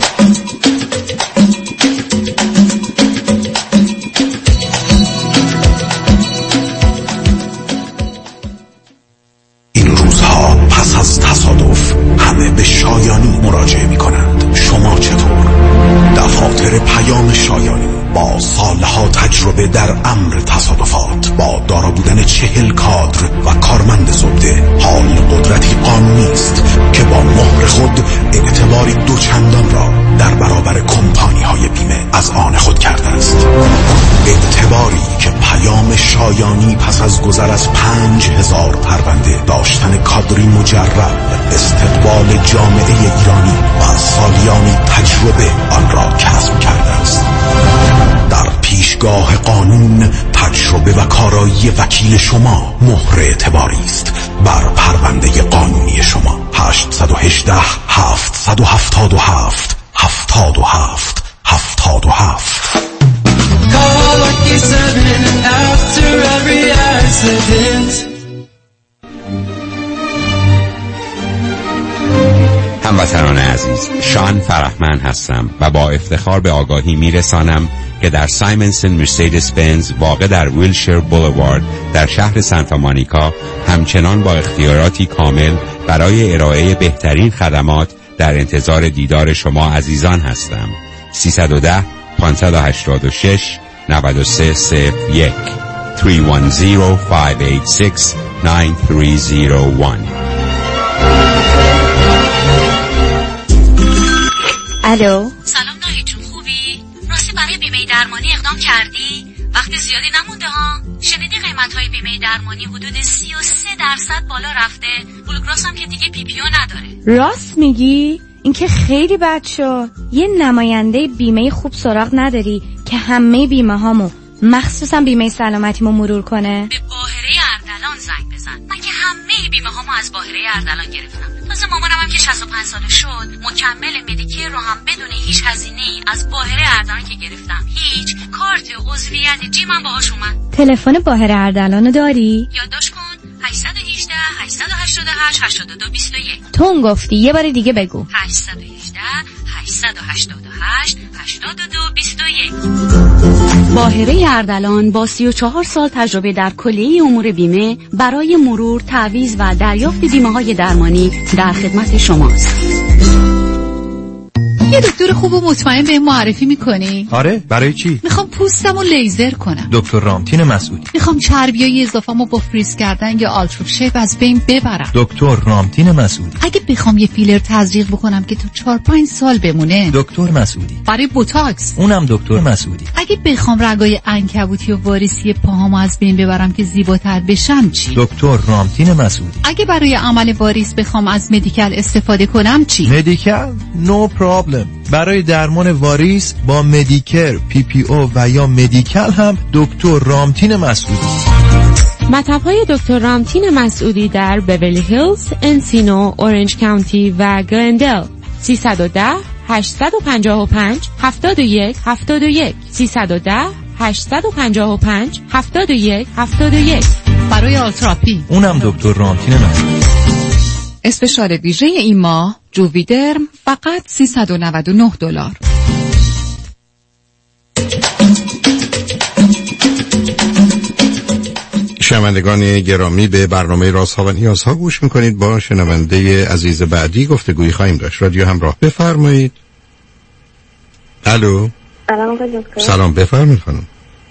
این روزها پس از تصادف همه به شایانی مراجعه می کنند. شما چطور؟ دفاتر پیام شایانی با سالها تجربه در امر تصادفات، با دارا بودن چهل کادر و کارمند زبده، حال قدرتی قانونی است که با مهر خود اعتباری دوچندان را در برابر کمپانی های بیمه از آن خود کرده است. اعتباری که پیام شایانی پس از گذر از پنج هزار پرونده، داشتن کادری مجرب، استقبال جامعه ایرانی و سالیانی تجربه آن را کسب کرده است. در پیشگاه قانون تجربه و کارایی وکیل شما مهر اعتباری است بر پرونده قانونی شما. هشت یک هشت هفت هفت هفت هفتاد و هفت هفتاد و هفت. هموطنان عزیز، شان فرحمند هستم و با افتخار به آگاهی میرسانم که در سایمنسن مرسیدس بنز واقع در ویلشیر بولوارد در شهر سانتا مونیکا همچنان با اختیاراتی کامل برای ارائه بهترین خدمات در انتظار دیدار شما عزیزان هستم. سیصد و ده پانصد و هشتاد و شش نود و سه صفر یک سه یک صفر پنج هشت شش نه سه صفر یک. الو، سلام ناهی جون، خوبی؟ راستی برای برای بیمه درمانی اقدام کردی؟ وقت زیادی نمونده ها. شنیدی قیمت های بیمه درمانی حدود سی و سه درصد بالا رفته؟ بلوگراس هم که دیگه پی پی او نداره. راست میگی؟ این که خیلی بد شد. یه نماینده بیمه خوب سراغ نداری که همه بیمه هامو مخصوصا بیمه سلامتیمو مرور کنه؟ به باهره اردلان زنگ بزن. من که همه بیمه هامو از باهره اردلان گرفتم. تازه مامانم هم که شصت و پنج ساله شد مکمل مدیکر رو هم بدون هیچ هزینه‌ای از باهره اردلان که گرفتم. هیچ کارت عضویت جیمم باهاش اومد. تلفن باهره اردلانو داری؟ یادداشت کن هشت یک هشت هشت هشت هشت هشت دو دو بیست و یک. تو اون گفتی یه بار دیگه بگو. هشت یک هشت هشت هشت هشت هشت دو دو بیست و یک. باهره اردلان با سی و چهار سال تجربه در کلیه امور بیمه برای مرور، تعویض و دریافت بیمه‌های درمانی در خدمت شماست. یه دکتر خوب و مطمئن به معرفی میکنی؟ آره، برای چی؟ میخوام پوستمو لیزر کنم. دکتر رامتین مسعودی. میخوام چربیای اضافه‌مو با فریز کردن یا آلترا شیپ از بین ببرم. دکتر رامتین مسعودی. اگه بخوام یه فیلر تزریق بکنم که تو چهار پنج سال بمونه. دکتر مسعودی. برای بوتاکس. اونم دکتر مسعودی. اگه بخوام رگای عنکبوتی و واریسی پاهامو از بین ببرم که زیباتر بشم چی؟ دکتر رامتین مسعودی. اگه برای عمل واریس بخوام از مدیکال استفاده کنم چی؟ مدیکال؟ نو پرابلم. برای درمان واریس با مدیکر، پی پی او و یا مدیکال هم دکتر رامتین مسعودی. مطب‌های دکتر رامتین مسعودی در بیولی هیلز، انسینو، اورنج کانتی و گلندل. سیصد و ده هشتصد و پنجاه و پنج هفتاد و یک هفتاد و یک سیصد و ده هشتصد و پنجاه و پنج هفتاد و یک هفتاد و یک. برای آلتراپی اونم دکتر رامتین مسعودی. اسپشال ویژه این ماه جوویدرم فقط سیصد و نود و نه دلار. شنوندگان گرامی، به برنامه رازها و نیازها گوش میکنید. با شنونده عزیز بعدی گفتگویی خواهیم داشت. رادیو همراه، بفرمایید. الو. سلام دکتر. سلام، بفرمایید خانم.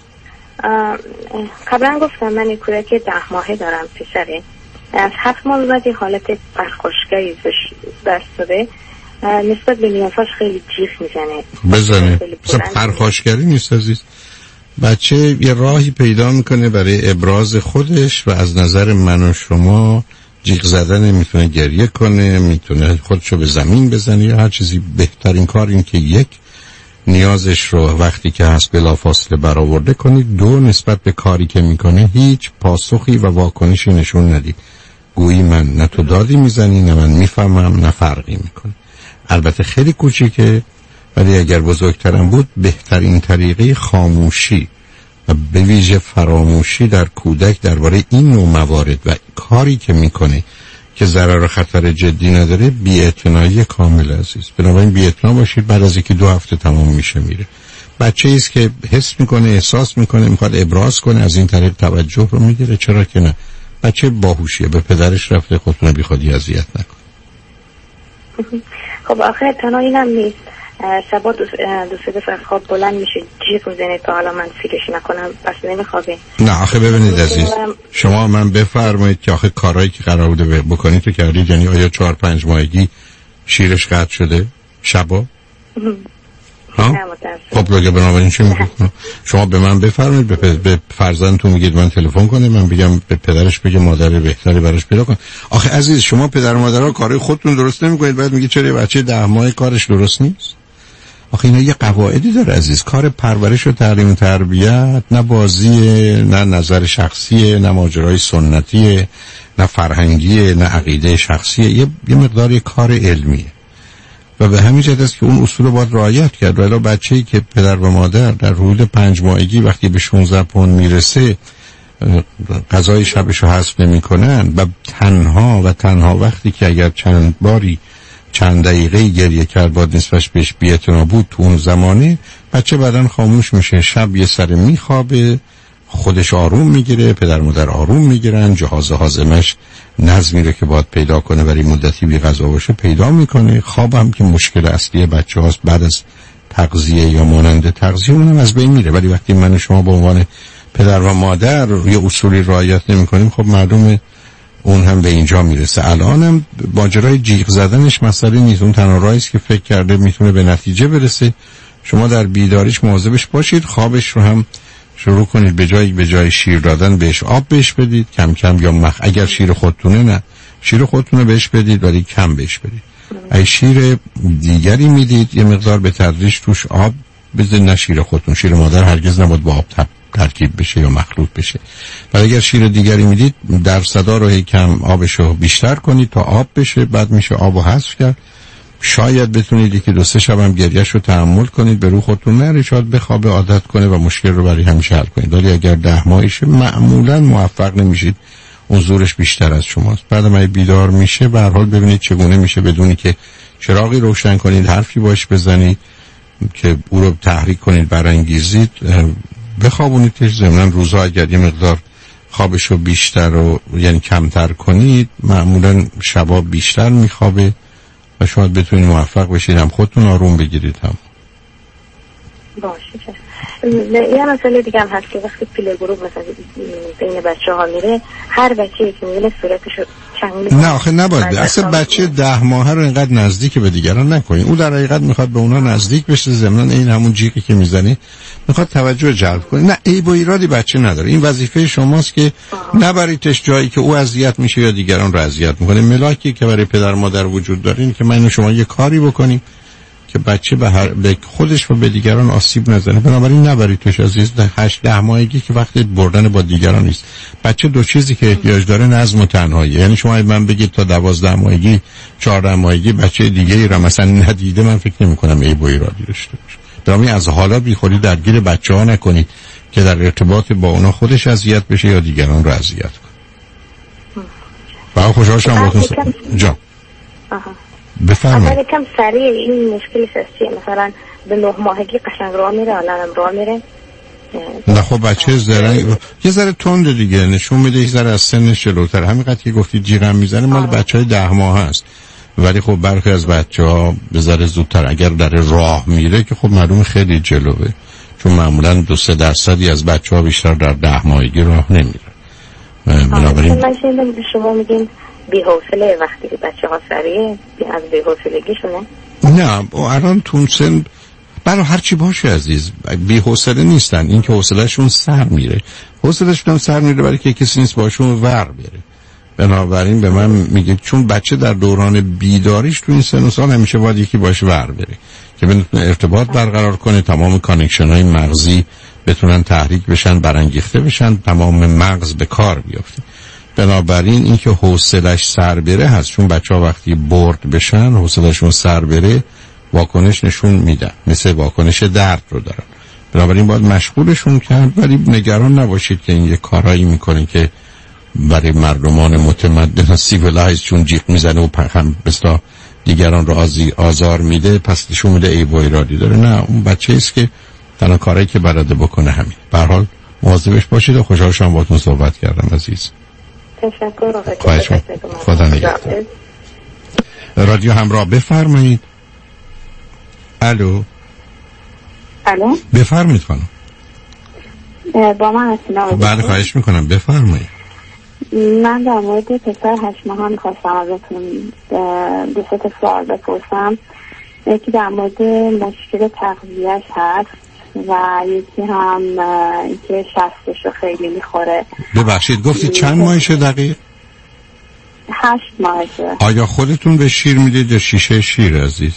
قبلا گفتم من کودک ده ماهه دارم، پسره. از هفت ماه بعد حالت پرخاشگری دست داده، نسبت به نیازهاش خیلی جیغ میزنه. بزنه مثلا پرخاشگری نیست عزیز. بچه یه راهی پیدا میکنه برای ابراز خودش و از نظر من و شما جیغ زدن، میتونه گریه کنه، میتونه خودشو به زمین بزنه یا هر چیزی. بهترین کار این که یک، نیازش رو وقتی که هست بلافاصله برآورده کنید. دو، نسبت به کاری که میکنه هیچ پاسخی و واکنشی نشون ندید. گویی من نه تو دادی میزنی نه من میفهمم نه فرقی میکنه. البته خیلی کوچیکه، ولی اگر بزرگترم بود بهترین طریقه خاموشی و به ویژه فراموشی در کودک درباره این نوع موارد و کاری که میکنه که ضرر و خطر جدی نداره بی‌اعتنایی کامل عزیز. بنابراین بی‌اعتنا باشید. بعد از اینکه دو هفته تمام میشه میره. بچه ایست که حس میکنه، احساس میکنه، میخواد ابراز کنه، از این طریق توجه رو میگیره. چرا که نه؟ بچه باهوشیه، به پدرش رفته، خودتون بی خودی اذیت نکن. خب آخه تنها اینم نیست، شبا دو سه دفعه خواب بلند میشه جیغ میزنه تا حالا من فکرش نکنم بس نمیخوابه. نه آخه ببینید عزیز، شما من بفرمایید که آخه کارهایی که قرار بوده بکنید تو کردید. یعنی آیا چهار پنج ماهگی شیرش قطع شده شبا؟ ها؟ خب بگه بنابراین چی میگه؟ شما به من بفرمایید، به, به فرزندتون میگید من تلفن کنه، من بگم به پدرش بگه مادر بهتری براش پیدا کن. آخه عزیز شما پدر و مادرها کارهای خودتون درست نمیکنید، بعد میگید چرا بچه ده ماه کارش درست نیست؟ آخه اینا یه قواعدی داره عزیز. کار پرورش و تعلیم و تربیت نه بازیه، نه نظر شخصیه، نه ماجرای سنتیه، نه فرهنگیه، نه عقیده شخصیه. یه, یه مقدار یه کار علمیه و به همین جهت است که اون اصول رو باید رعایت کرد. ولی بچه‌ای که پدر و مادر در حدود پنج ماهگی وقتی به شانزده پوند میرسه غذای شبش رو حذف نمی‌کنن و تنها و تنها وقتی که اگر چند باری چند دقیقه گریه کرد باید نسبتش بهش بی‌اعتنا بود، تو اون زمانه بچه بعداً خاموش میشه، شب یه سر میخوابه، خودش آروم میگیره، پدر مادر آروم میگیرن، جهاز هاضمش نظمی رو که باید پیدا کنه ولی مدتی بی غذا باشه پیدا میکنه. خواب هم که مشکل اصلی بچه هاست، بعد از تغذیه یا مانند تغذیه اونم از بین میره. ولی وقتی من و شما به عنوان پدر و مادر یه اصولی رعایت نمی‌کنیم، خب معلومه اون هم به اینجا میرسه. الانم ماجرای جیغ زدنش مسئله نیست، اون تنها راهی است که فکر کرده میتونه به نتیجه برسه شما در بیداریش مواظبش باشید. خوابش رو هم شروع کنید به جای به جای شیر دادن بهش آب بهش بدید کم کم، یا مخ اگر شیر خودتونه نه شیر خودتونه بهش بدید ولی کم بهش بدید. اگه شیر دیگری میدید یه مقدار به تدریج توش آب بزنید، نه شیر خودتون. شیر مادر هرگز نباید با آب ترکیب بشه یا مخلوط بشه. ولی اگر شیر دیگری میدید درصدا رو هی کم آبشو بیشتر کنید تا آب بشه، بعد میشه آبو حذف کرد. شاید بتونید یکی دو سه شب هم گریه‌اش رو تحمل کنید، به رو خودتون نره، شاید بخوابه عادت کنه و مشکل رو برای همیشه حل کنید. ولی اگر ده ماهشه معمولا موفق نمیشید، اون زورش بیشتر از شماست. بعد ما بیدار میشه به هر حال ببینید چگونه میشه بدونی که چراغی روشن کنید، حرفی باش بزنید که او رو تحریک کنید، برانگیزید، بخوابونیدش. ضمناً روزها اگر یه مقدار خوابش رو بیشتر و یعنی کمتر کنید، معمولا شبا بیشتر میخوابه و شاید بتونید موفق بشید، هم خودتون آروم بگیرید. هم باشه. یه مسئله دیگه هم هست که وقتی پیله گروه مثلا بین بچه ها میره، هر بچه که میبینه صورتشو چنگ. نه آخه نباید اصلا بچه ده ماهه رو اینقدر نزدیک به دیگران نکنید. اون در حقیقت میخواد به اونا نزدیک بشه، ضمناً این همون جیغی که میزنی میخواد توجه جلب کنه. نه عیب و ایرادی بچه نداره، این وظیفه شماست که نبریدش جایی که او اذیت میشه یا دیگران رو اذیت میکنه. ملاکی که برای پدر مادر وجود داره این که من و شما یه کاری بکنیم که بچه به, هر... به خودش و به دیگران آسیب نزنه. بنابراین نبریدش عزیز. هشت ده ماهگی که وقتی بردن با دیگران نیست. بچه دو چیزی که احتیاج داره نظم و تنهایی. یعنی شما من بگید تا دوازده ماهگی چهارده ماهگی بچه دیگه ای را مثلا ندیده، من فکر نمی کنم عیب و ایرادی داشته باشه. بنابراین از حالا بیخودی درگیر بچه ها نکنید که در ارتباط با اونا خودش اذیت بشه یا دیگران رو اذیت کنه. با خوشحال شدم باهاتون. جان بفرمایید. اصلا کم سریع این مشکلی هست، مثلا به نه ماهگی قشنگ راه میره، الانم راه میره. نه خب بچه زرنگ یه ذره تند دیگه نشون میده، یه ذره از سنش جلوتر. همینقدر که گفتی جیغم میزنه مال بچهای ده ماه هست، ولی خب برخی از بچه‌ها به ذره زودتر اگر در راه میره که خب معلومه خیلی جلوه، چون معمولا دو سه درصدی از بچه‌ها بیشتر در ده ماهگی راه نمیره. بنابراین من شنیدم شما میگین بی‌حوصله وقتی که بچه‌ها سریع از بی‌حوصلگیشونه. نه الان تو سن برای هر چی باشه عزیز بی‌حوصله نیستن، این که حوصله‌شون سر میره، حوصله‌شون سر میره برای که کسی نیست باشون ور بره. بنابراین به من میگه چون بچه در دوران بیداریش تو این سن و سال همیشه باید یکی باشه ور بره که بتونه ارتباط برقرار کنه، تمام کانکشن های مغزی بتونن تحریک بشن، برانگیخته بشن، تمام مغز به کار بیفته. بنابراین این که حوصلش سر بره هست، چون بچه ها وقتی برد بشن حوصلشون سر بره واکنش نشون میدن، مثل واکنش درد رو دارن. بنابراین باید مشغولشون کرد، ولی نگران نباشید که این یه کارایی میکنه که برای مردمان متمدن سیویلایز چون جیغ میزنه و هم بستا دیگران رو آزار میده پس نشون میده عیب و ایرادی داره. نه اون بچه است که تنها کاری که بلده بکنه همین. به هر حال مواظبش باشید و خوشحال شدم باهاتون صحبت کردم عزیز. تشکر. خواهش می‌کنم. خدا نگهدار. رادیو همراه بفرمایید. الو. الو. بفرمایید خانم. با من هستین. بله خواهش میکنم بفرمایید. من در مورد پسر هشت ماه هم میخواستم ازتون دو سه تا سوال بپرسم. یکی در مورد مشکل تغذیه‌اش هست و یکی هم اینکه شستش رو خیلی میخوره. ببخشید گفتی چند ماهشه دقیق؟ هشت ماهشه. آیا خودتون به شیر میدید یا شیشه شیر عزیز؟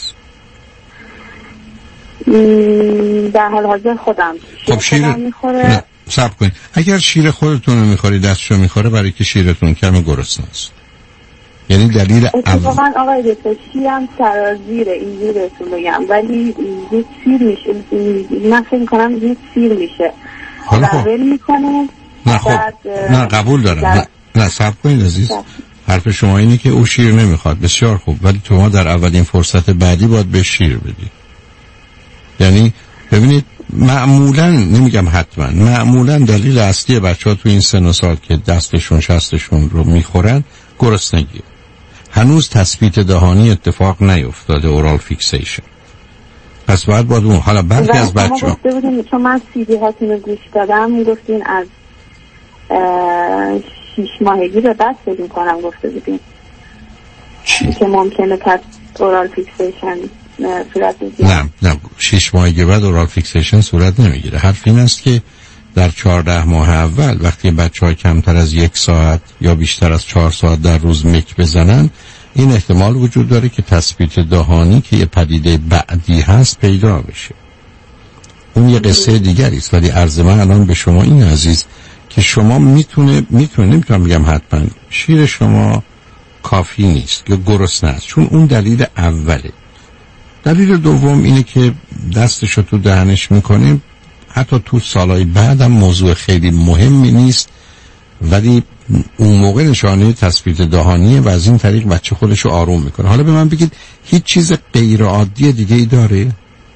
در حال حاضر خودم خب شیر میخوره. نه صبر کنید. اگر شیر خودتون رو میخوری دستشو میخوره برای که شیرتون کم گرسنه است. یعنی دلیل اتفاقا اول... آقای دکتر شیرم سرازیره اینجوری بهتون بگم، ولی زود سیر میشه. من فکر میکنم زود سیر میشه. حالا خب میکنه. نه خب نه قبول دارم. در... نه, نه صبر کنید عزیز. در... حرف شما اینه که او شیر نمیخواد، بسیار خوب، ولی تو ما در اولین فرصت بعدی باید به شیر بدی. یعنی ببینید معمولا نمیگم حتما، معمولا دلیل اصلی بچه‌ها تو این سن و سال که دستشون شستشون رو میخورن گرسنگی. هنوز تثبیت دهانی اتفاق نیفتاده، اورال فیکسیشن. پس باید باید اون حالا برخی از بچه‌ها گفته بودیم چون من سیدی هاتون رو گوش دادم میگفتین از شیش ماهگی به بعد بدیم کنم گفته بودیم چی؟ که ممکنه پس اورال فیکسیشن صورت بگیره. نه نه شش ماهی بعد اورال فیکسیشن صورت نمیگیره. حرف این است که در چهارده ماه اول وقتی بچه ها کمتر از یک ساعت یا بیشتر از چهار ساعت در روز مک بزنن، این احتمال وجود داره که تثبیت دهانی که یه پدیده بعدی هست پیدا بشه. اون یه قصه دیگری است. ولی عرض من الان به شما این عزیز که شما میتونه میتونه نمیتونم بگم حتما شیر شما کافی نیست یا گرسنه است، چون اون دلیل اوله. دلیل دوم اینه که دستشو تو دهنش میکنه، حتی تو سالهای بعدم موضوع خیلی مهمی نیست، ولی اون موقع نشانه تثبیت دهانیه و از این طریق بچه خودشو آروم میکنه. حالا به من بگید هیچ چیز غیر عادی دیگه ای داره؟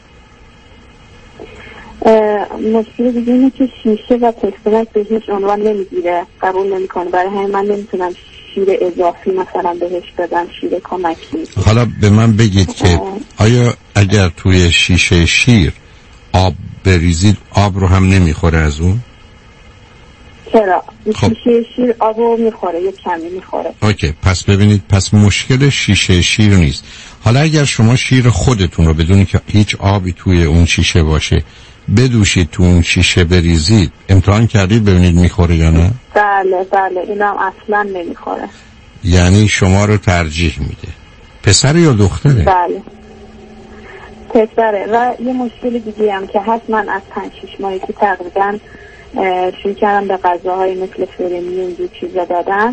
مشکل دیگه اینه که شیشه و پستونک به هیچ عنوان نمیگیره، قبول نمیکنه. برای همین من نمیتونم شیر اضافی مثلا بهش بدم، شیر کمکی. حالا به من بگید که آیا اگر توی شیشه شیر آب بریزید آب رو هم نمیخوره از اون؟ چرا؟ خب. شیشه شیر آب رو میخوره، یک کمی میخوره. اوکی، پس ببینید، پس مشکل شیشه شیر نیست. حالا اگر شما شیر خودتون رو بدونی که هیچ آبی توی اون شیشه باشه بدوشید، تو اون شیشه بریزید، امتحان کردید ببینید میخوره یا نه؟ بله بله، اینم اصلا نمیخوره. یعنی شما رو ترجیح میده. پسر یا دختره؟ بله پسره. و یه مشکل دیگه هم که حتما از پنج شیش ماهی که تقریبا شروع کردم به غذاهای مثل فرنی اینجور چیزا دادن.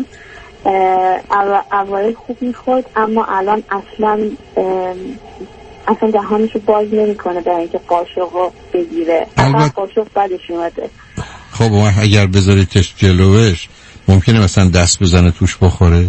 اوایل خوب میخورد اما الان اصلا اصلا دهانشو باز نمیکنه برای اینکه قاشقو بگیره. اصلا قاشق بدش اومده. خب اگر بذاریدش جلوش ممکنه مثلا دست بزنه توش بخوره؟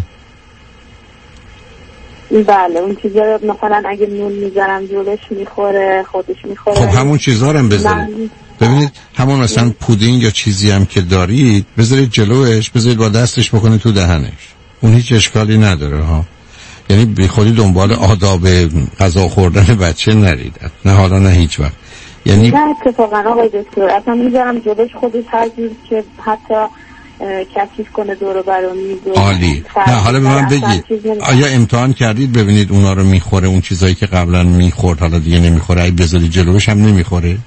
بله اون چیزا رو مثلا اگه نون میذارم جلوش میخوره، خودش میخوره. خب همون چیزا رو هم بذارید. ببینید همون مثلا پودینگ یا چیزی هم که دارید بذارید جلوش، بذارید با دستش بکنه تو دهنش، اون هیچ اشکالی نداره ها. یعنی بی خودی دنبال آداب غذا خوردن بچه نرید، نه حالا نه هیچ وقت. یعنی نه اتفاقا آقای دکتر اصلا میذارم جلوش، خودش هر جور که حتی کثیف کنه دور و بر میز. عالی. نه حالا به من بگید آیا امتحان کردید ببینید اونا رو میخوره، اون چیزایی که قبلا میخورد حالا دیگه نمیخوره، اگه بذارید جلوش هم نمیخوره؟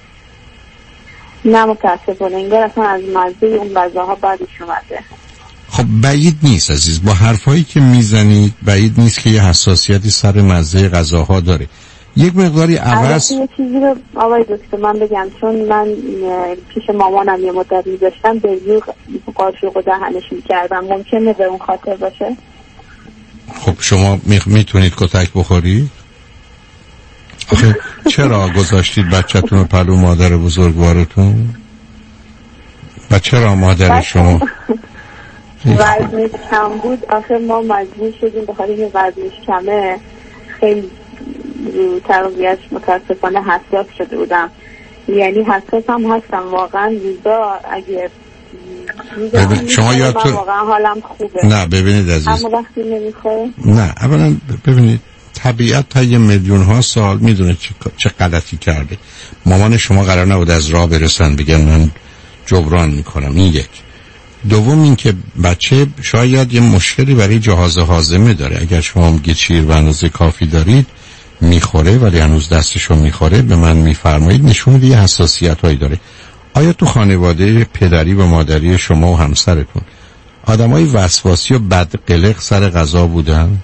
نه متاسفانه انگار اصلا از مزه اون غذاها بعدش اومده. خب بعید نیست عزیز، با حرفایی که میزنید بعید نیست که یه حساسیتی سر مزه غذاها داره. یک مقداری عوض یه چیزی رو آقای دکتر من بگم، چون من پیش مامانم یه مدت میذاشتم به زور قاشق و دهنش میکردم، ممکنه به اون خاطر باشه؟ خب شما میتونید کتک بخورید؟ آخه چرا گذاشتید بچه‌تون رو پلو مادر بزرگوارتون؟ و چرا مادر شما وزنش کم بود؟ آخه ما مجبور شدیم به خاطر اینکه وزنش کمه خیلی رو تغذیه‌اش متاسفانه حساس شده بودم. یعنی حساس هم هستم واقعا. روزا اگه ببین شما یادتون واقعا حالم خوبه. نه ببینید عزیز، اما وقتی نمیخوره نه اولا ببینید طبیعت تا یه میلیون ها سال میدونه چه, چه غلطی کرده. مامان شما قرار نبود از راه برسن بگن من جبران میکنم. این یک. دوم این که بچه شاید یه مشکلی برای جهاز هاضمه داره. اگر شما میگید شیر و اندازه کافی دارید میخوره ولی هنوز دستشو میخوره، به من میفرمایید نشون میده یه حساسیت هایی داره. آیا تو خانواده پدری و مادری شما و همسرتون آدمای وسواسی و بدقلق سر غذا بودن؟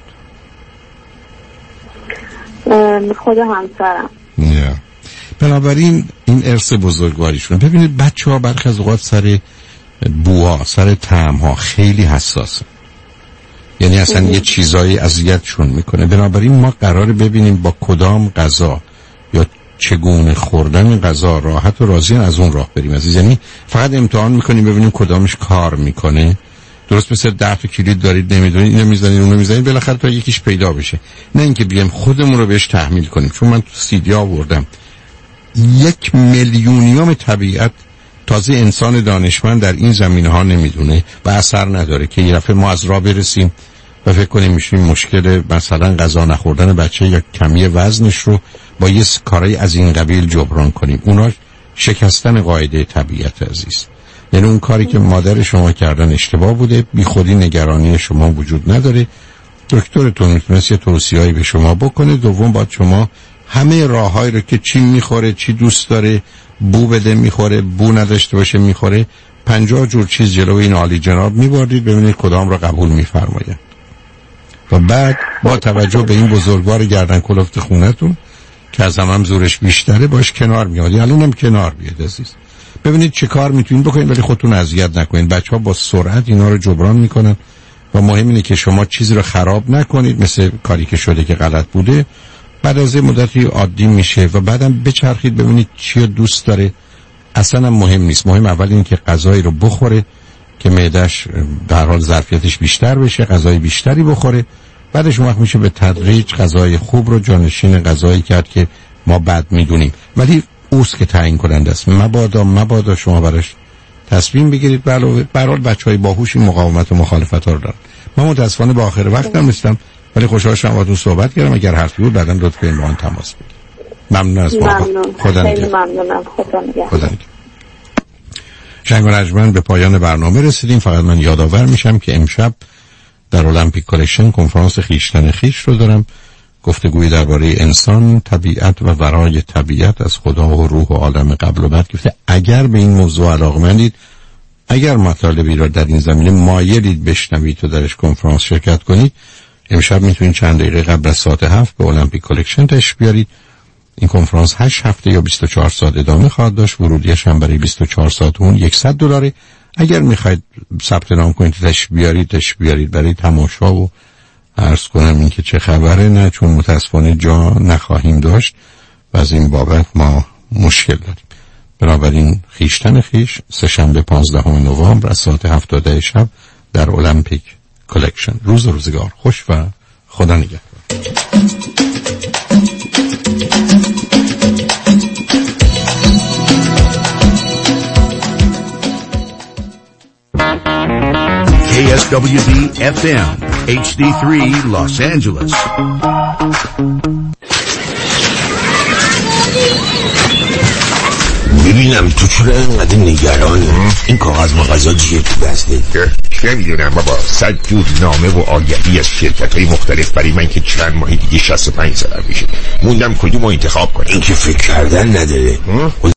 خود همسرم. نه. بنابراین این ارث بزرگواریشونه. ببینید بچه ها برخی از اوقات سر بوها، سر طعم ها خیلی حساسه. یعنی اصلا یه چیزایی اذیتشون میکنه. بنابراین ما قراره ببینیم با کدام غذا یا چگونه خوردن غذا راحت و راضی از اون راه بریم عزیز. یعنی فقط امتحان میکنیم ببینیم کدامش کار میکنه. درست مثل ده تا کلید دارید نمیدونید، اینو میزنید اونو میزنید، بالاخره تا یکیش پیدا بشه. نه اینکه بیایم خودمون رو بهش تحمیل کنیم. چون من تو سیدی آوردم یک میلیونیوم طبیعت تازه انسان دانشمند در این زمینه ها نمیدونه و اثر نداره که یه دفعه ما از راه برسیم و فکر کنیم میشیم مشکل مثلا غذا نخوردن بچه یا کمی وزنش رو با یه کارهای از این قبیل جبران کنیم. اونا شکستن قاعده طبیعت عزیز. یعنی اون کاری که مادر شما کردن اشتباه بوده، بی خودی نگرانی شما وجود نداره. دکترتون میتونست یه توصیه‌ای به شما بکنه. دوم باید شما همه راههایی رو که چی میخوره، چی دوست داره، بو بده میخوره، بو نداشته باشه میخوره، پنجاه جور چیز جلوی این عالی جناب میبردید ببینید کدام را قبول میفرمایند و بعد با توجه به این بزرگوار گردن کلفت خونتون که از هم, هم زورش بیشتره باش کنار میاد. الان هم کنار بیاد عزیز. ببینید چه کار میتونید بکنید ولی خودتون اذیت نکنید. بچه ها با سرعت اینا رو جبران میکنن و مهم اینه که شما چیزی رو خراب نکنید مثل کاری که شده که غلط بوده. بعد از این مدتی عادی میشه و بعدم بچرخید ببینید چی دوست داره. اصلا هم مهم نیست. مهم اول این که غذایی رو بخوره که معده‌اش در حال ظرفیتش بیشتر بشه، غذای بیشتری بخوره. بعدش وقت میشه به تدریج غذای خوب رو جانشین غذایی کرد که ما بد میدونیم، ولی اوست که تعیین کننده است. مبادا مبادا شما براش تصمیم بگیرید. علاوه بر حال بچهای باهوشی مقاومت و مخالفت ها رو دارن. من متاسفانه به آخر وقتم نیستم ولی خوشحال شدم باهاتون صحبت کردم. اگر حرفی بود بعداً لطفاً با من تماس بگیرید. ممنون از محبت. خدا نگهدار. خیلی ممنونم. خدا نگهدار. خدا نگهدار. شنگ و نجمن به پایان برنامه رسیدیم. فقط من یادآور میشم که امشب در المپیک کالکشن کنفرانس خیشتن خیش رو دارم. گفتگوی درباره انسان، طبیعت و ورای طبیعت از خدا و روح و عالم قبل و بعد گفته. اگر به این موضوع علاقمندید، اگر مطالبی را در این زمینه مایلید بشنوید و درش کنفرانس شرکت کنید، امشب میتونید چند دقیقه قبل از ساعت هفت به المپیک کالکشن تشریف بیارید. این کنفرانس هشت هفته یا بیست و چهار ساعت ادامه خواهد داشت. ورودیش هم برای بیست و چهار ساعت اون صد دلاره. اگر میخواید ثبت نام کنید تشریف بیارید تشریف بیارید برای تماشا و عرض کنم این که چه خبره، نه چون متاسفانه جا نخواهیم داشت و از این بابت ما مشکل داریم. بنابراین خیشتن خیش سه‌شنبه پانزدهم نوامبر از ساعت هفت تا ده شب در المپیک کالکشن. روز روزگار خوش و خدا نگهدار. K S W D F M H D three Los Angeles. ببینم تو چرا اینقدر نگرانی؟ این کاغذ مغازا چیه تو دسته؟ چه میدونم بابا، صد جور نامه و آگهی از شرکت های مختلف برای من که چند ماهی دیگه شصت و پنج سالم میشه. موندم کدوم رو انتخاب کنم. این که فکر کردن نداره.